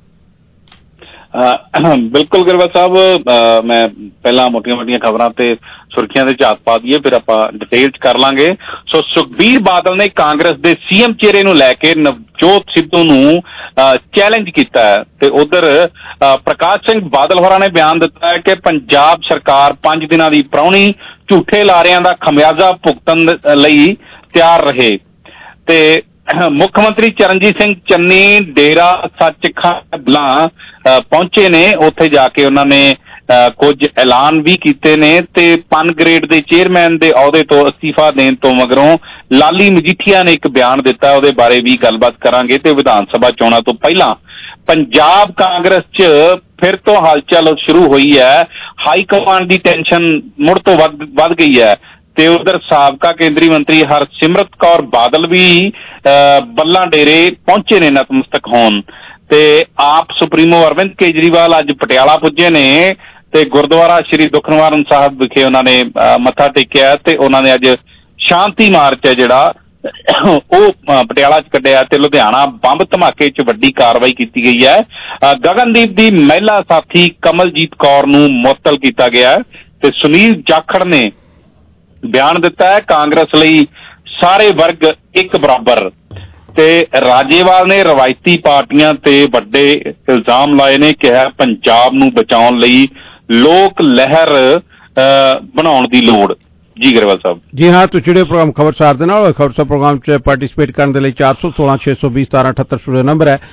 ਬਿਲਕੁਲ ਗਿਰਵਾ ਸਾਹਿਬ, ਮੈਂ ਪਹਿਲਾਂ ਮੋਟੀਆਂ ਖਬਰਾਂ ਤੇ ਸੁਰਖੀਆਂ ਦੇ ਝਾਤ ਪਾ ਦਈਏ, ਫਿਰ ਆਪਾਂ ਡਿਟੇਲ ਚ ਕਰ ਲਾਂਗੇ। ਸੋ ਸੁਖਬੀਰ ਬਾਦਲ ਨੇ ਕਾਂਗਰਸ ਦੇ CM ਚਿਹਰੇ ਨੂੰ ਲੈ ਕੇ ਨਵਜੋਤ ਸਿੱਧੂ ਨੂੰ ਚੈਲੰਜ ਕੀਤਾ ਹੈ ਤੇ ਉਧਰ ਪ੍ਰਕਾਸ਼ ਸਿੰਘ ਬਾਦਲ ਹੋਰਾਂ ਨੇ ਬਿਆਨ ਦਿੱਤਾ ਹੈ ਕਿ ਪੰਜਾਬ ਸਰਕਾਰ 5 ਦਿਨਾਂ ਦੀ ਪ੍ਰਾਹੁਣੀ ਝੂਠੇ ਲਾਰਿਆਂ ਦਾ ਖਮਿਆਜ਼ਾ ਭੁਗਤਣ ਲਈ ਤਿਆਰ ਰਹੇ ਤੇ ਮੁੱਖ ਮੰਤਰੀ ਚਰਨਜੀਤ ਸਿੰਘ ਚੰਨੀ ਡੇਰਾ ਸੱਚਖੰਡ ਬਲਾਂ ਪਹੁੰਚੇ ਨੇ। ਉੱਥੇ ਜਾ ਕੇ ਉਹਨਾਂ ਨੇ ਕੁਝ ਐਲਾਨ ਵੀ ਕੀਤੇ ਨੇ ਤੇ ਪਨਗ੍ਰੇਡ ਦੇ ਚੇਅਰਮੈਨ ਦੇ ਅਹੁਦੇ ਤੋਂ ਅਸਤੀਫਾ ਦੇਣ ਤੋਂ ਮਗਰੋਂ ਲਾਲੀ ਮਜੀਠੀਆ ਨੇ ਇੱਕ ਬਿਆਨ ਦਿੱਤਾ, ਉਹਦੇ ਬਾਰੇ ਵੀ ਗੱਲਬਾਤ ਕਰਾਂਗੇ। ਤੇ ਵਿਧਾਨ ਸਭਾ ਚੋਣਾਂ ਤੋਂ ਪਹਿਲਾਂ ਪੰਜਾਬ ਕਾਂਗਰਸ 'ਚ ਫਿਰ ਤੋਂ ਹਲਚਲ ਸ਼ੁਰੂ ਹੋਈ ਹੈ। ਹਾਈ ਕਮਾਂਡ ਦੀ ਟੈਨਸ਼ਨ ਮੁੜ ਤੋਂ ਵੱਧ ਗਈ ਹੈ ਤੇ ਉਧਰ ਸਾਬਕਾ ਕੇਂਦਰੀ ਮੰਤਰੀ ਹਰਸਿਮਰਤ ਕੌਰ ਬਾਦਲ ਵੀ ਬੱਲਾਂ ਡੇਰੇ ਪਹੁੰਚੇ ਨੇ ਨਤਮਸਤਕ ਹੋਣ ਤੇ ਆਪ ਸੁਪਰੀਮੋ ਅਰਵਿੰਦ ਕੇਜਰੀਵਾਲ ਅੱਜ ਪਟਿਆਲਾ ਪੁੱਜੇ ਨੇ ਤੇ ਗੁਰਦੁਆਰਾ ਸ਼੍ਰੀ ਦੁਖਨਿਵਾਰਨ ਸਾਹਿਬ ਵਿਖੇ ਉਹਨਾਂ ਨੇ ਮੱਥਾ ਟੇਕਿਆ ਤੇ ਉਹਨਾਂ ਨੇ ਅੱਜ ਸ਼ਾਂਤੀ ਮਾਰਚ ਹੈ ਜਿਹੜਾ ਉਹ ਪਟਿਆਲਾ 'ਚ ਕੱਢਿਆ ਤੇ ਲੁਧਿਆਣਾ ਬੰਬ ਧਮਾਕੇ 'ਚ ਵੱਡੀ ਕਾਰਵਾਈ ਕੀਤੀ ਗਈ ਹੈ। ਗਗਨਦੀਪ ਦੀ ਮਹਿਲਾ ਸਾਥੀ ਕਮਲਜੀਤ ਕੌਰ ਨੂੰ ਮੁਅੱਤਲ ਕੀਤਾ ਗਿਆ ਤੇ ਸੁਨੀਲ ਜਾਖੜ ਨੇ ਬਿਆਨ ਦਿੱਤਾ ਹੈ ਕਾਂਗਰਸ ਲਈ ਸਾਰੇ ਵਰਗ ਇੱਕ ਬਰਾਬਰ ਤੇ ਰਾਜੇਵਾਲ ਨੇ ਰਵਾਇਤੀ ਪਾਰਟੀਆਂ ਤੇ ਵੱਡੇ ਇਲਜ਼ਾਮ ਲਾਏ ਨੇ, ਕਿਹਾ ਪੰਜਾਬ ਨੂੰ ਬਚਾਉਣ ਲਈ ਲੋਕ ਲਹਿਰ ਬਣਾਉਣ ਦੀ ਲੋੜ। ਜੀ ਗਰੇਵਾਲ ਸਾਹਿਬ। ਜੀ ਹਾਂ, ਤੁਸੀਂ ਜਿਹੜੇ ਪ੍ਰੋਗਰਾਮ ਖਬਰਸਾਰ ਦੇ ਨਾਲ ਖਬਰਸਾਰ ਪ੍ਰੋਗਰਾਮ 'ਚ ਪਾਰਟਿਸਿਪੇਟ ਕਰਨ ਦੇ ਲਈ 416 620 1778 ਸਟੂਡੀਓ ਨੰਬਰ ਹੈ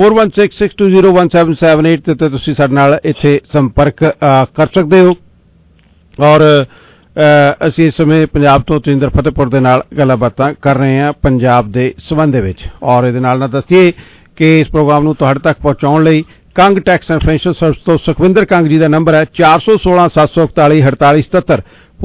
4166201778 ਤੇ ਤੁਸੀਂ ਸਾਡੇ ਨਾਲ ਇੱਥੇ ਸੰਪਰਕ ਕਰ ਸਕਦੇ ਹੋ। ਔਰ ਅਸੀਂ ਇਸ ਸਮੇਂ ਪੰਜਾਬ ਤੋਂ ਤੇਜਿੰਦਰ ਫਤਿਹਪੁਰ ਦੇ ਨਾਲ ਗੱਲਾਂ-ਬਾਤਾਂ ਕਰ ਰਹੇ ਹਾਂ ਪੰਜਾਬ ਦੇ ਸੰਬੰਧ ਦੇ ਵਿੱਚ। ਔਰ ਇਹਦੇ ਨਾਲ ਦੱਸੀਏ ਕਿ ਇਸ ਪ੍ਰੋਗਰਾਮ ਨੂੰ ਤੁਹਾਡੇ ਤੱਕ ਪਹੁੰਚਾਉਣ ਲਈ Kang tax and financial service ਤੋਂ ਸੁਖਵਿੰਦਰ ਕੰਗ ਜੀ ਦਾ ਨੰਬਰ ਹੈ 416 741 4877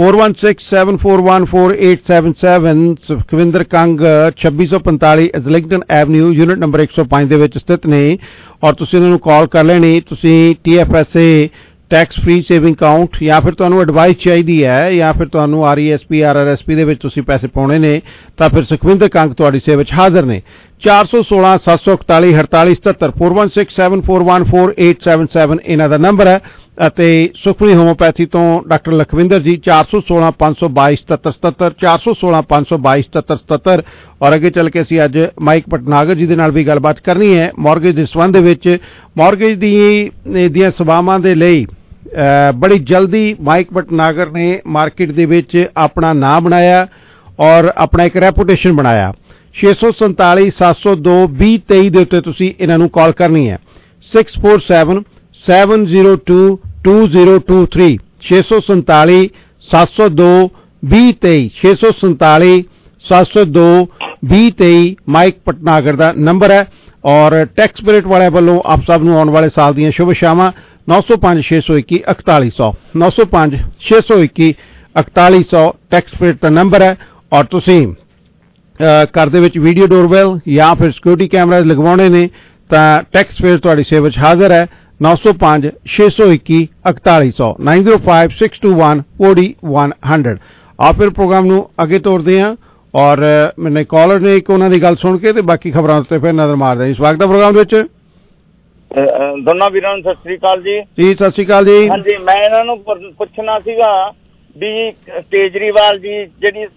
4167414877 Sukhwinder Kang 2645 Islington avenue unit number 105 ਦੇ ਵਿੱਚ ਸਥਿਤ ਨੇ ਔਰ ਤੁਸੀਂ ਇਹਨਾਂ ਨੂੰ ਕਾਲ ਕਰ ਲੈਣੀ। ਤੁਸੀਂ TFSA tax free saving account ਜਾਂ ਫਿਰ ਤੁਹਾਨੂੰ ਐਡਵਾਈਸ ਚਾਹੀਦੀ ਹੈ ਜਾਂ ਫਿਰ ਤੁਹਾਨੂੰ RESP RRSP ਦੇ ਵਿੱਚ ਤੁਸੀਂ ਪੈਸੇ ਪਾਉਣੇ ਨੇ ਤਾਂ ਫਿਰ ਸੁਖਵਿੰਦਰ ਕੰਗ ਤੁਹਾਡੀ ਸੇਵਾ ਵਿੱਚ ਹਾਜ਼ਰ ਨੇ। 416 741 4877 4167414877 ਇਹਨਾਂ ਦਾ ਨੰਬਰ ਹੈ ਅਤੇ ਸੁਖਮਨੀ ਹੋਮੋਪੈਥੀ ਤੋਂ ਡਾਕਟਰ ਲਖਵਿੰਦਰ ਜੀ 416 522 7777 416 522 7777 ਔਰ ਅੱਗੇ ਚੱਲ ਕੇ ਅਸੀਂ ਅੱਜ ਮਾਈਕ ਭਟਨਾਗਰ ਜੀ ਦੇ ਨਾਲ ਵੀ ਗੱਲਬਾਤ ਕਰਨੀ ਹੈ ਮਾਰਗੇਜ ਦੇ ਸੰਬੰਧ ਵਿੱਚ। ਮਾਰਗੇਜ ਦੀਆਂ ਸੇਵਾਵਾਂ ਦੇ ਲਈ ਬੜੀ ਜਲਦੀ ਮਾਈਕ ਭਟਨਾਗਰ ਨੇ ਮਾਰਕੀਟ ਦੇ ਵਿੱਚ ਆਪਣਾ ਨਾਮ ਬਣਾਇਆ ਔਰ ਆਪਣਾ ਇੱਕ ਰੈਪੂਟੇਸ਼ਨ ਬਣਾਇਆ। 647 702 2023 ਦੇ ਉੱਤੇ ਤੁਸੀਂ ਇਹਨਾਂ ਨੂੰ ਕਾਲ ਕਰਨੀ ਹੈ 647 702 2023 647 702 2023 647 702 2023 ਮਾਈਕ ਭਟਨਾਗਰ ਦਾ ਨੰਬਰ ਹੈ। ਔਰ ਟੈਕਸ ਬ੍ਰੇਟ ਵਾਲਿਆਂ ਵੱਲੋਂ ਆਪ ਸਭ ਨੂੰ ਆਉਣ ਵਾਲੇ ਸਾਲ ਦੀਆਂ ਸ਼ੁਭ ਸ਼ਾਮਾਂ 905 621 4800 905 621 4800 ਟੈਕਸ ਬ੍ਰੇਟ ਦਾ ਨੰਬਰ ਹੈ। ਔਰ ਤੁਸੀਂ ਘਰ ਦੇ ਵਿੱਚ ਵੀਡੀਓ ਡੋਰਬੈਲ ਜਾਂ ਫਿਰ ਸਿਕਿਉਰਿਟੀ ਕੈਮਰਾਜ਼ ਲਗਵਾਉਣੇ ਨੇ ਤਾਂ ਟੈਕਸ ਬ੍ਰੇਟ ਤੁਹਾਡੀ ਸੇਵਾ ਵਿੱਚ ਹਾਜ਼ਰ ਹੈ 905 621 4800 905 621 4100। ਆਪ ਫਿਰ ਪ੍ਰੋਗਰਾਮ ਨੂੰ ਅੱਗੇ ਤੋਰਦੇ ਹਾਂ ਔਰ ਮੈਨੇ ਕਾਲਰ ਨੇ ਇੱਕ ਉਹਨਾਂ ਦੀ ਗੱਲ ਸੁਣ ਕੇ ਤੇ ਬਾਕੀ ਖਬਰਾਂ ਉੱਤੇ ਫਿਰ ਨਜ਼ਰ ਮਾਰਦੇ ਜੀ। ਸਵਾਗਤ ਹੈ ਪ੍ਰੋਗਰਾਮ ਵਿੱਚ। ਦੋਨਾਂ ਵੀਰਾਂ ਨੂੰ ਸਤਿ ਸ੍ਰੀ ਅਕਾਲ ਜੀ। ਜੀ ਸਤਿ ਸ੍ਰੀ ਅਕਾਲ ਜੀ। ਹਾਂਜੀ, ਮੈਂ ਇਹਨਾਂ ਨੂੰ ਪੁੱਛਣਾ ਸੀਗਾ ਵੀ ਕੇਜਰੀਵਾਲ ਜੀ ਜਿਹੜੀ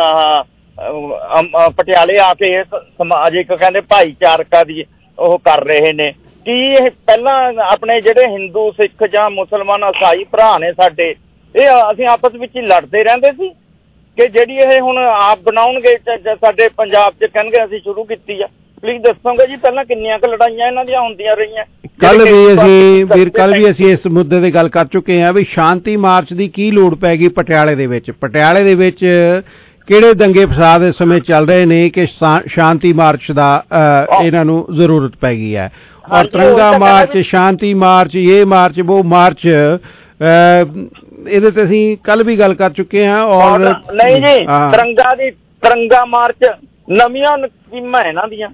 ਪਟਿਆਲੇ ਆ ਕੇ ਸਮਾਜਿਕ ਕਹਿੰਦੇ ਭਾਈਚਾਰਕਾ ਦੀ ਉਹ ਕਰ ਰਹੇ ਨੇ, ਕੀ ਇਹ ਪਹਿਲਾਂ ਆਪਣੇ ਜਿਹੜੇ ਹਿੰਦੂ ਸਿੱਖ ਜਾਂ ਮੁਸਲਮਾਨ ਈਸਾਈ ਭਰਾ ਨੇ ਸਾਡੇ, ਇਹ ਅਸੀਂ ਆਪਸ ਵਿੱਚ ਹੀ ਲੜਦੇ ਰਹਿੰਦੇ ਸੀ ਕਿ ਜਿਹੜੀ ਇਹ ਹੁਣ ਆਪ ਬਣਾਉਣਗੇ ਸਾਡੇ ਪੰਜਾਬ 'ਚ ਕਹਿਣਗੇ ਅਸੀਂ ਸ਼ੁਰੂ ਕੀਤੀ ਆ? ਪਲੀਜ਼ ਦੱਸੋਗੇ ਜੀ ਪਹਿਲਾਂ ਕਿੰਨੀਆਂ ਕੁ ਲੜਾਈਆਂ ਇਹਨਾਂ ਦੀਆਂ ਹੁੰਦੀਆਂ ਰਹੀਆਂ? ਕੱਲ ਵੀ ਅਸੀਂ ਇਸ ਮੁੱਦੇ ਤੇ ਗੱਲ ਕਰ ਚੁੱਕੇ ਹਾਂ ਵੀ ਸ਼ਾਂਤੀ ਮਾਰਚ ਦੀ ਕੀ ਲੋੜ ਪੈ ਗਈ ਪਟਿਆਲੇ ਦੇ ਵਿੱਚ। ਪਟਿਆਲੇ ਦੇ ਵਿੱਚ ਕਿਹੜੇ ਦੰਗੇ ਫਸਾਦ ਇਸ ਸਮੇਂ ਚੱਲ ਰਹੇ ਨੇ ਕਿ ਸ਼ਾਂਤੀ ਮਾਰਚ ਦਾ ਇਹਨਾਂ ਨੂੰ ਜ਼ਰੂਰਤ ਪੈ ਗਈ ਹੈ। ਔਰ ਤਿਰੰਗਾ ਮਾਰਚ, ਸ਼ਾਂਤੀ ਮਾਰਚ, ਇਹ ਮਾਰਚ, ਉਹ ਮਾਰਚ, ਇਹਦੇ ਤੇ ਅਸੀਂ ਕੱਲ ਵੀ ਗੱਲ ਕਰ ਚੁੱਕੇ ਹਾਂ। ਔਰ ਨਹੀਂ ਜੀ, ਤਿਰੰਗਾ ਮਾਰਚ ਨਵੀਆਂ ਸਕੀਮਾਂ ਇਹਨਾਂ ਦੀਆਂ।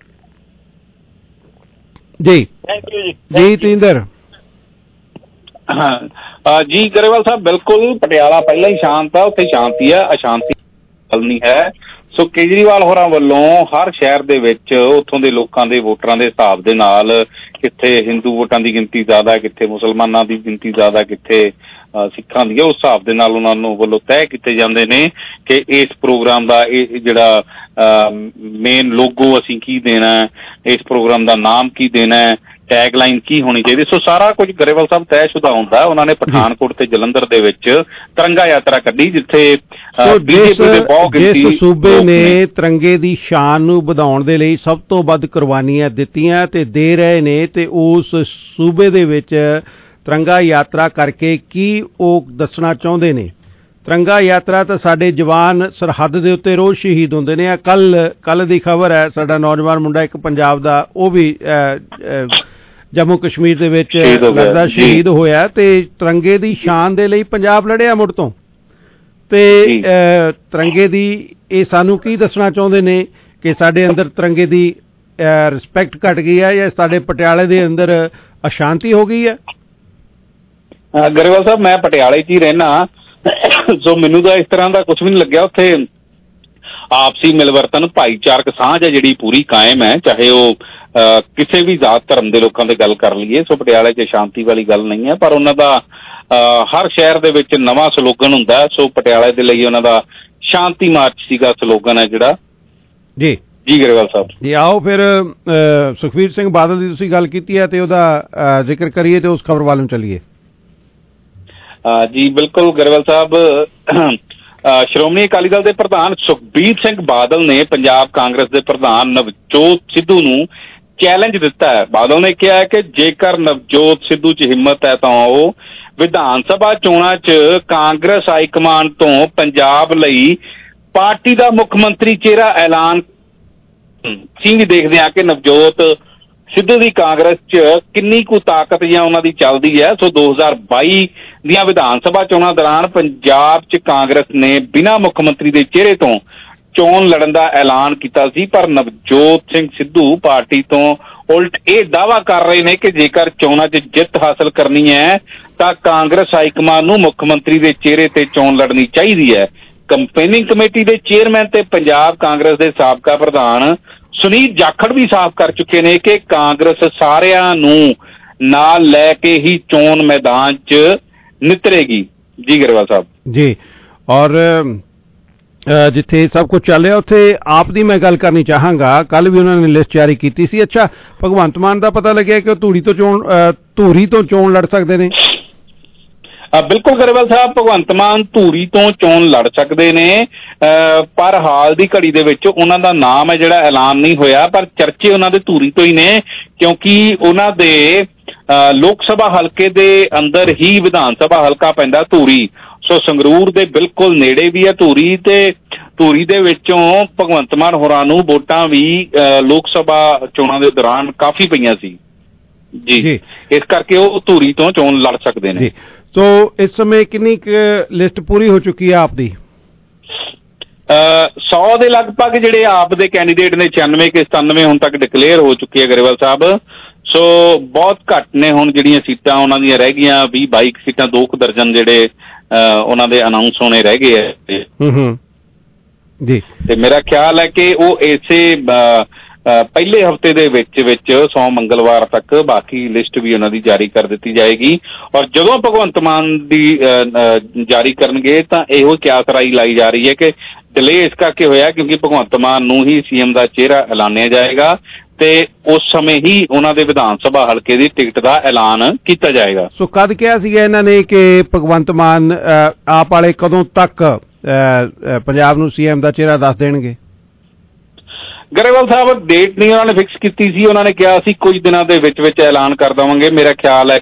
ਜੀ ਥੈਂਕ ਯੂ ਜੀ ਤੇਂਦਰ। ਜੀ ਗਰੇਵਾਲ ਸਾਹਿਬ, ਬਿਲਕੁਲ ਪਟਿਆਲਾ ਪਹਿਲਾਂ ਹੀ ਸ਼ਾਂਤ ਆ, ਉੱਥੇ ਸ਼ਾਂਤੀ ਹੈ, ਅਸ਼ਾਂਤੀ ਨਹੀਂ ਹੈ। ਸੋ ਕੇਜਰੀਵਾਲ ਹੋਰਾਂ ਵੱਲੋਂ ਹਰ ਸ਼ਹਿਰ ਦੇ ਵਿੱਚ ਉੱਥੋਂ ਦੇ ਲੋਕਾਂ ਦੇ ਵੋਟਰਾਂ ਦੇ ਹਿਸਾਬ ਦੇ ਨਾਲ ਕਿੱਥੇ ਹਿੰਦੂ ਵੋਟਾਂ ਦੀ ਗਿਣਤੀ ਜ਼ਿਆਦਾ, ਕਿੱਥੇ ਮੁਸਲਮਾਨਾਂ ਦੀ ਗਿਣਤੀ ਜ਼ਿਆਦਾ, ਕਿੱਥੇ ਸਿੱਖਾਂ ਦੀ, ਉਸ ਹਿਸਾਬ ਦੇ ਨਾਲ ਉਹਨਾਂ ਨੂੰ ਵੱਲੋਂ ਤੈਅ ਕੀਤੇ ਜਾਂਦੇ ਨੇ ਕਿ ਇਸ ਪ੍ਰੋਗਰਾਮ ਦਾ ਇਹ ਜਿਹੜਾ ਮੇਨ ਲੋਗੋ ਅਸੀਂ ਕੀ ਦੇਣਾ, ਇਸ ਪ੍ਰੋਗਰਾਮ ਦਾ ਨਾਮ ਕੀ ਦੇਣਾ, ਟੈਗ ਲਾਈਨ ਕੀ ਹੋਣੀ ਚਾਹੀਦੀ। ਸੋ ਸਾਰਾ ਕੁਝ ਗਰੇਵਾਲ ਸਾਹਿਬ ਤੈਅਸ਼ੁਦਾ ਹੁੰਦਾ। ਉਹਨਾਂ ਨੇ ਪਠਾਨਕੋਟ ਤੇ ਜਲੰਧਰ ਦੇ ਵਿੱਚ ਤਿਰੰਗਾ ਯਾਤਰਾ ਕੱਢੀ, ਜਿੱਥੇ ਜਿਸ ਸੂਬੇ ਨੇ ਤਿਰੰਗੇ ਦੀ ਸ਼ਾਨ ਨੂੰ ਵਧਾਉਣ ਦੇ ਲਈ ਸਭ ਤੋਂ ਵੱਧ ਕੁਰਬਾਨੀਆਂ ਦਿੱਤੀਆਂ ਤੇ ਦੇ ਰਹੇ ਨੇ, ਤੇ ਉਸ ਸੂਬੇ ਦੇ ਵਿੱਚ ਤਿਰੰਗਾ ਯਾਤਰਾ ਕਰਕੇ ਕੀ ਉਹ ਦੱਸਣਾ ਚਾਹੁੰਦੇ ਨੇ? ਤਿਰੰਗਾ ਯਾਤਰਾ ਤਾਂ ਸਾਡੇ ਜਵਾਨ ਸਰਹੱਦ ਦੇ ਉੱਤੇ ਰੋਜ਼ ਸ਼ਹੀਦ ਹੁੰਦੇ ਨੇ। ਕੱਲ ਦੀ ਖਬਰ ਹੈ, ਸਾਡਾ ਨੌਜਵਾਨ ਮੁੰਡਾ ਇੱਕ ਪੰਜਾਬ ਦਾ, ਉਹ ਵੀ ਜੰਮੂ ਕਸ਼ਮੀਰ ਦੇ ਵਿੱਚ ਲੱਗਦਾ ਸ਼ਹੀਦ ਹੋਇਆ। ਤੇ ਤਿਰੰਗੇ ਦੀ ਸ਼ਾਨ ਦੇ ਲਈ ਪੰਜਾਬ ਲੜਿਆ ਮੁੜ ਤੋਂ। ਤੇ ਤਿਰੰਗੇ ਦੀ ਇਹ ਸਾਨੂੰ ਕੀ ਦੱਸਣਾ ਚਾਹੁੰਦੇ ਨੇ ਕਿ ਸਾਡੇ ਅੰਦਰ ਤਿਰੰਗੇ ਦੀ ਰਿਸਪੈਕਟ ਘਟ ਗਈ ਹੈ ਜਾਂ ਸਾਡੇ ਪਟਿਆਲੇ ਦੇ ਅੰਦਰ ਅਸ਼ਾਂਤੀ ਹੋ ਗਈ ਹੈ? ਗਰੇਵਾਲ ਸਾਹਿਬ, ਮੈਂ ਪਟਿਆਲੇ 'ਚ ਹੀ ਰਹਿਣਾ, ਸੋ ਮੈਨੂੰ ਤਾਂ ਇਸ ਤਰ੍ਹਾਂ ਦਾ ਕੁਝ ਵੀ ਨਹੀਂ ਲੱਗਿਆ। ਉੱਥੇ ਆਪਸੀ ਮਿਲਵਰਤਨ, ਭਾਈਚਾਰਕ ਸਾਂਝ ਹੈ ਜਿਹੜੀ ਪੂਰੀ ਕਾਇਮ ਹੈ, ਚਾਹੇ ਉਹ ਕਿਸੇ ਵੀ ਜ਼ਾਤ ਧਰਮ ਦੇ ਲੋਕਾਂ ਦੀ ਗੱਲ ਕਰ ਲਈਏ। ਸੋ ਪਟਿਆਲੇ 'ਚ ਸ਼ਾਂਤੀ ਵਾਲੀ ਗੱਲ ਨਹੀਂ ਹੈ, ਪਰ ਉਹਨਾਂ ਦਾ ਹਰ ਸ਼ਹਿਰ ਦੇ ਵਿੱਚ ਨਵਾਂ ਸਲੋਗਨ ਹੁੰਦਾ। ਸੋ ਪਟਿਆਲੇ ਦੇ ਲਈ ਉਹਨਾਂ ਦਾ ਸ਼ਾਂਤੀ ਮਾਰਚ ਸੀਗਾ ਸਲੋਗਨ ਹੈ ਜਿਹੜਾ। ਜੀ ਗਰੇਵਾਲ ਸਾਹਿਬ ਜੀ, ਆਓ ਫਿਰ ਸੁਖਬੀਰ ਸਿੰਘ ਬਾਦਲ ਦੀ ਤੁਸੀਂ ਗੱਲ ਕੀਤੀ ਹੈ ਤੇ ਉਹਦਾ ਜ਼ਿਕਰ ਕਰੀਏ ਤੇ ਉਸ ਖਬਰ ਵੱਲ ਨੂੰ ਚੱਲੀਏ। ਜੀ ਬਿਲਕੁਲ ਗਰੇਵਾਲ ਸਾਹਿਬ, ਸ਼੍ਰੋਮਣੀ ਅਕਾਲੀ ਦਲ ਦੇ ਪ੍ਰਧਾਨ ਸੁਖਬੀਰ ਸਿੰਘ ਬਾਦਲ ਨੇ ਪੰਜਾਬ ਕਾਂਗਰਸ ਦੇ ਪ੍ਰਧਾਨ ਨਵਜੋਤ ਸਿੱਧੂ ਨੂੰ ਚੈਲੰਜ ਦਿੱਤਾ ਹੈ। ਬਾਦਲ ਨੇ ਕਿਹਾ ਹੈ ਕਿ ਜੇਕਰ ਨਵਜੋਤ ਸਿੱਧੂ 'ਚ ਹਿੰਮਤ ਹੈ ਤਾਂ ਉਹ ਵਿਧਾਨ ਸਭਾ ਚੋਣਾਂ 'ਚ ਕਾਂਗਰਸ ਹਾਈਕਮਾਨ ਤੋਂ ਪੰਜਾਬ ਲਈ ਪਾਰਟੀ ਦਾ ਮੁੱਖ ਮੰਤਰੀ ਚਿਹਰਾ ਐਲਾਨ। ਅਸੀਂ ਵੀ ਦੇਖਦੇ ਹਾਂ ਕਿ ਨਵਜੋਤ ਸਿੱਧੂ ਦੀ ਕਾਂਗਰਸ 'ਚ ਕਿੰਨੀ ਕੁ ਤਾਕਤ ਜਾਂ ਉਹਨਾਂ ਦੀ ਚੱਲਦੀ ਹੈ। ਸੋ 2022 ਦੀਆਂ ਵਿਧਾਨ ਸਭਾ ਚੋਣਾਂ ਦੌਰਾਨ ਪੰਜਾਬ 'ਚ ਕਾਂਗਰਸ ਨੇ ਬਿਨਾਂ ਮੁੱਖ ਮੰਤਰੀ ਦੇ ਚਿਹਰੇ ਤੋਂ ਚੋਣ ਲੜਨ ਦਾ ਐਲਾਨ ਕੀਤਾ ਸੀ, ਪਰ ਨਵਜੋਤ ਸਿੰਘ ਸਿੱਧੂ ਪਾਰਟੀ ਤੋਂ ਉਲਟ ਇਹ ਦਾਅਵਾ ਕਰ ਰਹੇ ਨੇ ਕਿ ਜੇਕਰ ਚੋਣਾਂ 'ਚ ਜਿੱਤ ਹਾਸਲ ਕਰਨੀ ਹੈ ਤਾਂ ਕਾਂਗਰਸ ਹਾਈਕਮਾਨ ਨੂੰ ਮੁੱਖ ਮੰਤਰੀ ਦੇ ਚਿਹਰੇ ਤੇ ਚੋਣ ਲੜਨੀ ਚਾਹੀਦੀ ਹੈ। ਕੰਪੇਨਿੰਗ ਕਮੇਟੀ ਦੇ ਚੇਅਰਮੈਨ ਤੇ ਪੰਜਾਬ ਕਾਂਗਰਸ ਦੇ ਸਾਬਕਾ ਪ੍ਰਧਾਨ ਸੁਨੀਲ ਜਾਖੜ ਵੀ ਸਾਫ਼ ਕਰ ਚੁੱਕੇ ਨੇ ਕਿ ਕਾਂਗਰਸ ਸਾਰਿਆਂ ਨੂੰ ਨਾਲ ਲੈ ਕੇ ਹੀ ਚੋਣ ਮੈਦਾਨ 'ਚ ਨਿਤਰੇਗੀ। ਜੀ ਗਰੇਵਾਲ ਸਾਹਿਬ ਜੀ, ਔਰ ਜਿੱਥੇ ਸਭ ਕੁਝ ਚੱਲ ਰਿਹਾ ਉੱਥੇ ਆਪ ਦੀ ਮੈਂ ਗੱਲ ਕਰਨੀ ਚਾਹਾਂਗਾ। ਕੱਲ ਵੀ ਉਹਨਾਂ ਨੇ ਲਿਸਟ ਜਾਰੀ ਕੀਤੀ ਸੀ। ਅੱਛਾ, ਭਗਵੰਤ ਮਾਨ ਦਾ ਪਤਾ ਲੱਗਿਆ ਕਿ ਉਹ ਧੂਰੀ ਤੋਂ ਚੋਣ ਲੜ ਸਕਦੇ ਨੇ? ਬਿਲਕੁਲ ਗਰੇਵਾਲ ਸਾਹਿਬ, ਭਗਵੰਤ ਮਾਨ ਧੂਰੀ ਤੋਂ ਚੋਣ ਲੜ ਸਕਦੇ ਨੇ, ਪਰ ਹਾਲ ਦੀ ਘੜੀ ਦੇ ਵਿੱਚ ਉਹਨਾਂ ਦਾ ਨਾਮ ਹੈ ਜਿਹੜਾ ਐਲਾਨ ਨਹੀਂ ਹੋਇਆ, ਪਰ ਚਰਚੇ ਉਹਨਾਂ ਦੇ ਧੂਰੀ ਤੋਂ ਹੀ ਨੇ, ਕਿਉਂਕਿ ਉਹਨਾਂ ਦੇ ਲੋਕ ਸਭਾ ਹਲਕੇ ਦੇ ਅੰਦਰ ਹੀ ਵਿਧਾਨ ਸਭਾ ਹਲਕਾ ਪੈਂਦਾ ਧੂਰੀ। ਸੋ ਸੰਗਰੂਰ ਦੇ ਬਿਲਕੁਲ ਨੇੜੇ ਵੀ ਹੈ ਧੂਰੀ, ਤੇ ਧੂਰੀ ਦੇ ਵਿੱਚੋਂ ਭਗਵੰਤ ਮਾਨ ਹੋਰਾਂ ਨੂੰ ਵੋਟਾਂ ਵੀ ਲੋਕ ਸਭਾ ਚੋਣਾਂ ਦੇ ਦੌਰਾਨ ਕਾਫੀ ਪਈਆਂ ਸੀ। ਜੀ, ਇਸ ਕਰਕੇ ਉਹ ਧੂਰੀ ਤੋਂ ਚੋਣ ਲੜ ਸਕਦੇ ਨੇ। ਸੋ ਇਸ ਸਮੇਂ ਕਿੰਨੀ ਲਿਸਟ ਪੂਰੀ ਹੋ ਚੁੱਕੀ ਹੈ ਆਪ ਦੀ? 100 ਦੇ ਲਗਭਗ ਜਿਹੜੇ ਆਪ ਦੇ ਕੈਂਡੀਡੇਟ ਨੇ 96 ਕੇ 97 ਹੁਣ ਤੱਕ ਡਿਕਲੇਅਰ ਹੋ ਚੁੱਕੀ ਹੈ ਗਰੇਵਾਲ ਸਾਹਿਬ। ਸੋ ਬਹੁਤ ਘੱਟ ਨੇ ਹੁਣ ਜਿਹੜੀਆਂ ਸੀਟਾਂ ਉਹਨਾਂ ਦੀਆਂ ਰਹਿ ਗਈਆਂ, 20-22 ਸੀਟਾਂ, 2 ਦਰਜਨ ਜਿਹੜੇ ਉਹਨਾਂ ਦੇ ਅਨਾਉਂਸ ਹੋਣੇ ਰਹਿ ਗਏ ਹੈ। ਜੀ ਤੇ ਮੇਰਾ ਖਿਆਲ ਹੈ ਕਿ ਉਹ ਇਸੇ ਪਹਿਲੇ ਹਫਤੇ ਦੇ ਵਿੱਚ ਸੋਮ ਮੰਗਲਵਾਰ ਤੱਕ ਬਾਕੀ ਲਿਸਟ ਵੀ ਉਹਨਾਂ ਦੀ ਜਾਰੀ ਕਰ ਦਿੱਤੀ ਜਾਏਗੀ। ਔਰ ਜਦੋਂ ਭਗਵੰਤ ਮਾਨ ਦੀ ਜਾਰੀ ਕਰਨਗੇ ਤਾਂ ਇਹੋ ਕਿਆਸ ਰਾਈ ਲਾਈ ਜਾ ਰਹੀ ਹੈ ਕਿ ਡਿਲੇ ਇਸ ਕਰਕੇ ਹੋਇਆ ਕਿਉਂਕਿ ਭਗਵੰਤ ਮਾਨ ਨੂੰ ਹੀ CM ਦਾ ਚਿਹਰਾ ਐਲਾਨਿਆ ਜਾਏਗਾ ਤੇ ਉਸ ਸਮੇਂ ਹੀ ਉਹਨਾਂ ਦੇ ਵਿਧਾਨ ਸਭਾ ਹਲਕੇ ਦੀ ਟਿਕਟ ਦਾ ਐਲਾਨ ਕੀਤਾ ਜਾਏਗਾ। ਸੋ ਕਦ ਕਿਹਾ ਸੀਗਾ ਇਹਨਾਂ ਨੇ ਕਿ ਭਗਵੰਤ ਮਾਨ ਆਪ ਵਾਲੇ ਕਦੋਂ ਤੱਕ ਪੰਜਾਬ ਨੂੰ CM ਦਾ ਚਿਹਰਾ ਦੱਸ ਦੇਣਗੇ? ਗਰੇਵਾਲ ਸਾਹਿਬ ਡੇਟ ਨਹੀਂ ਉਹਨਾਂ ਨੇ ਫਿਕਸ ਕੀਤੀ ਸੀ, ਉਹਨਾਂ ਨੇ ਕਿਹਾ ਸੀ ਕੁਝ ਦਿਨਾਂ ਦੇ ਵਿੱਚ ਐਲਾਨ ਕਰ ਦੇਵਾਂਗੇ। ਮੇਰਾ ਖਿਆਲ ਹੈ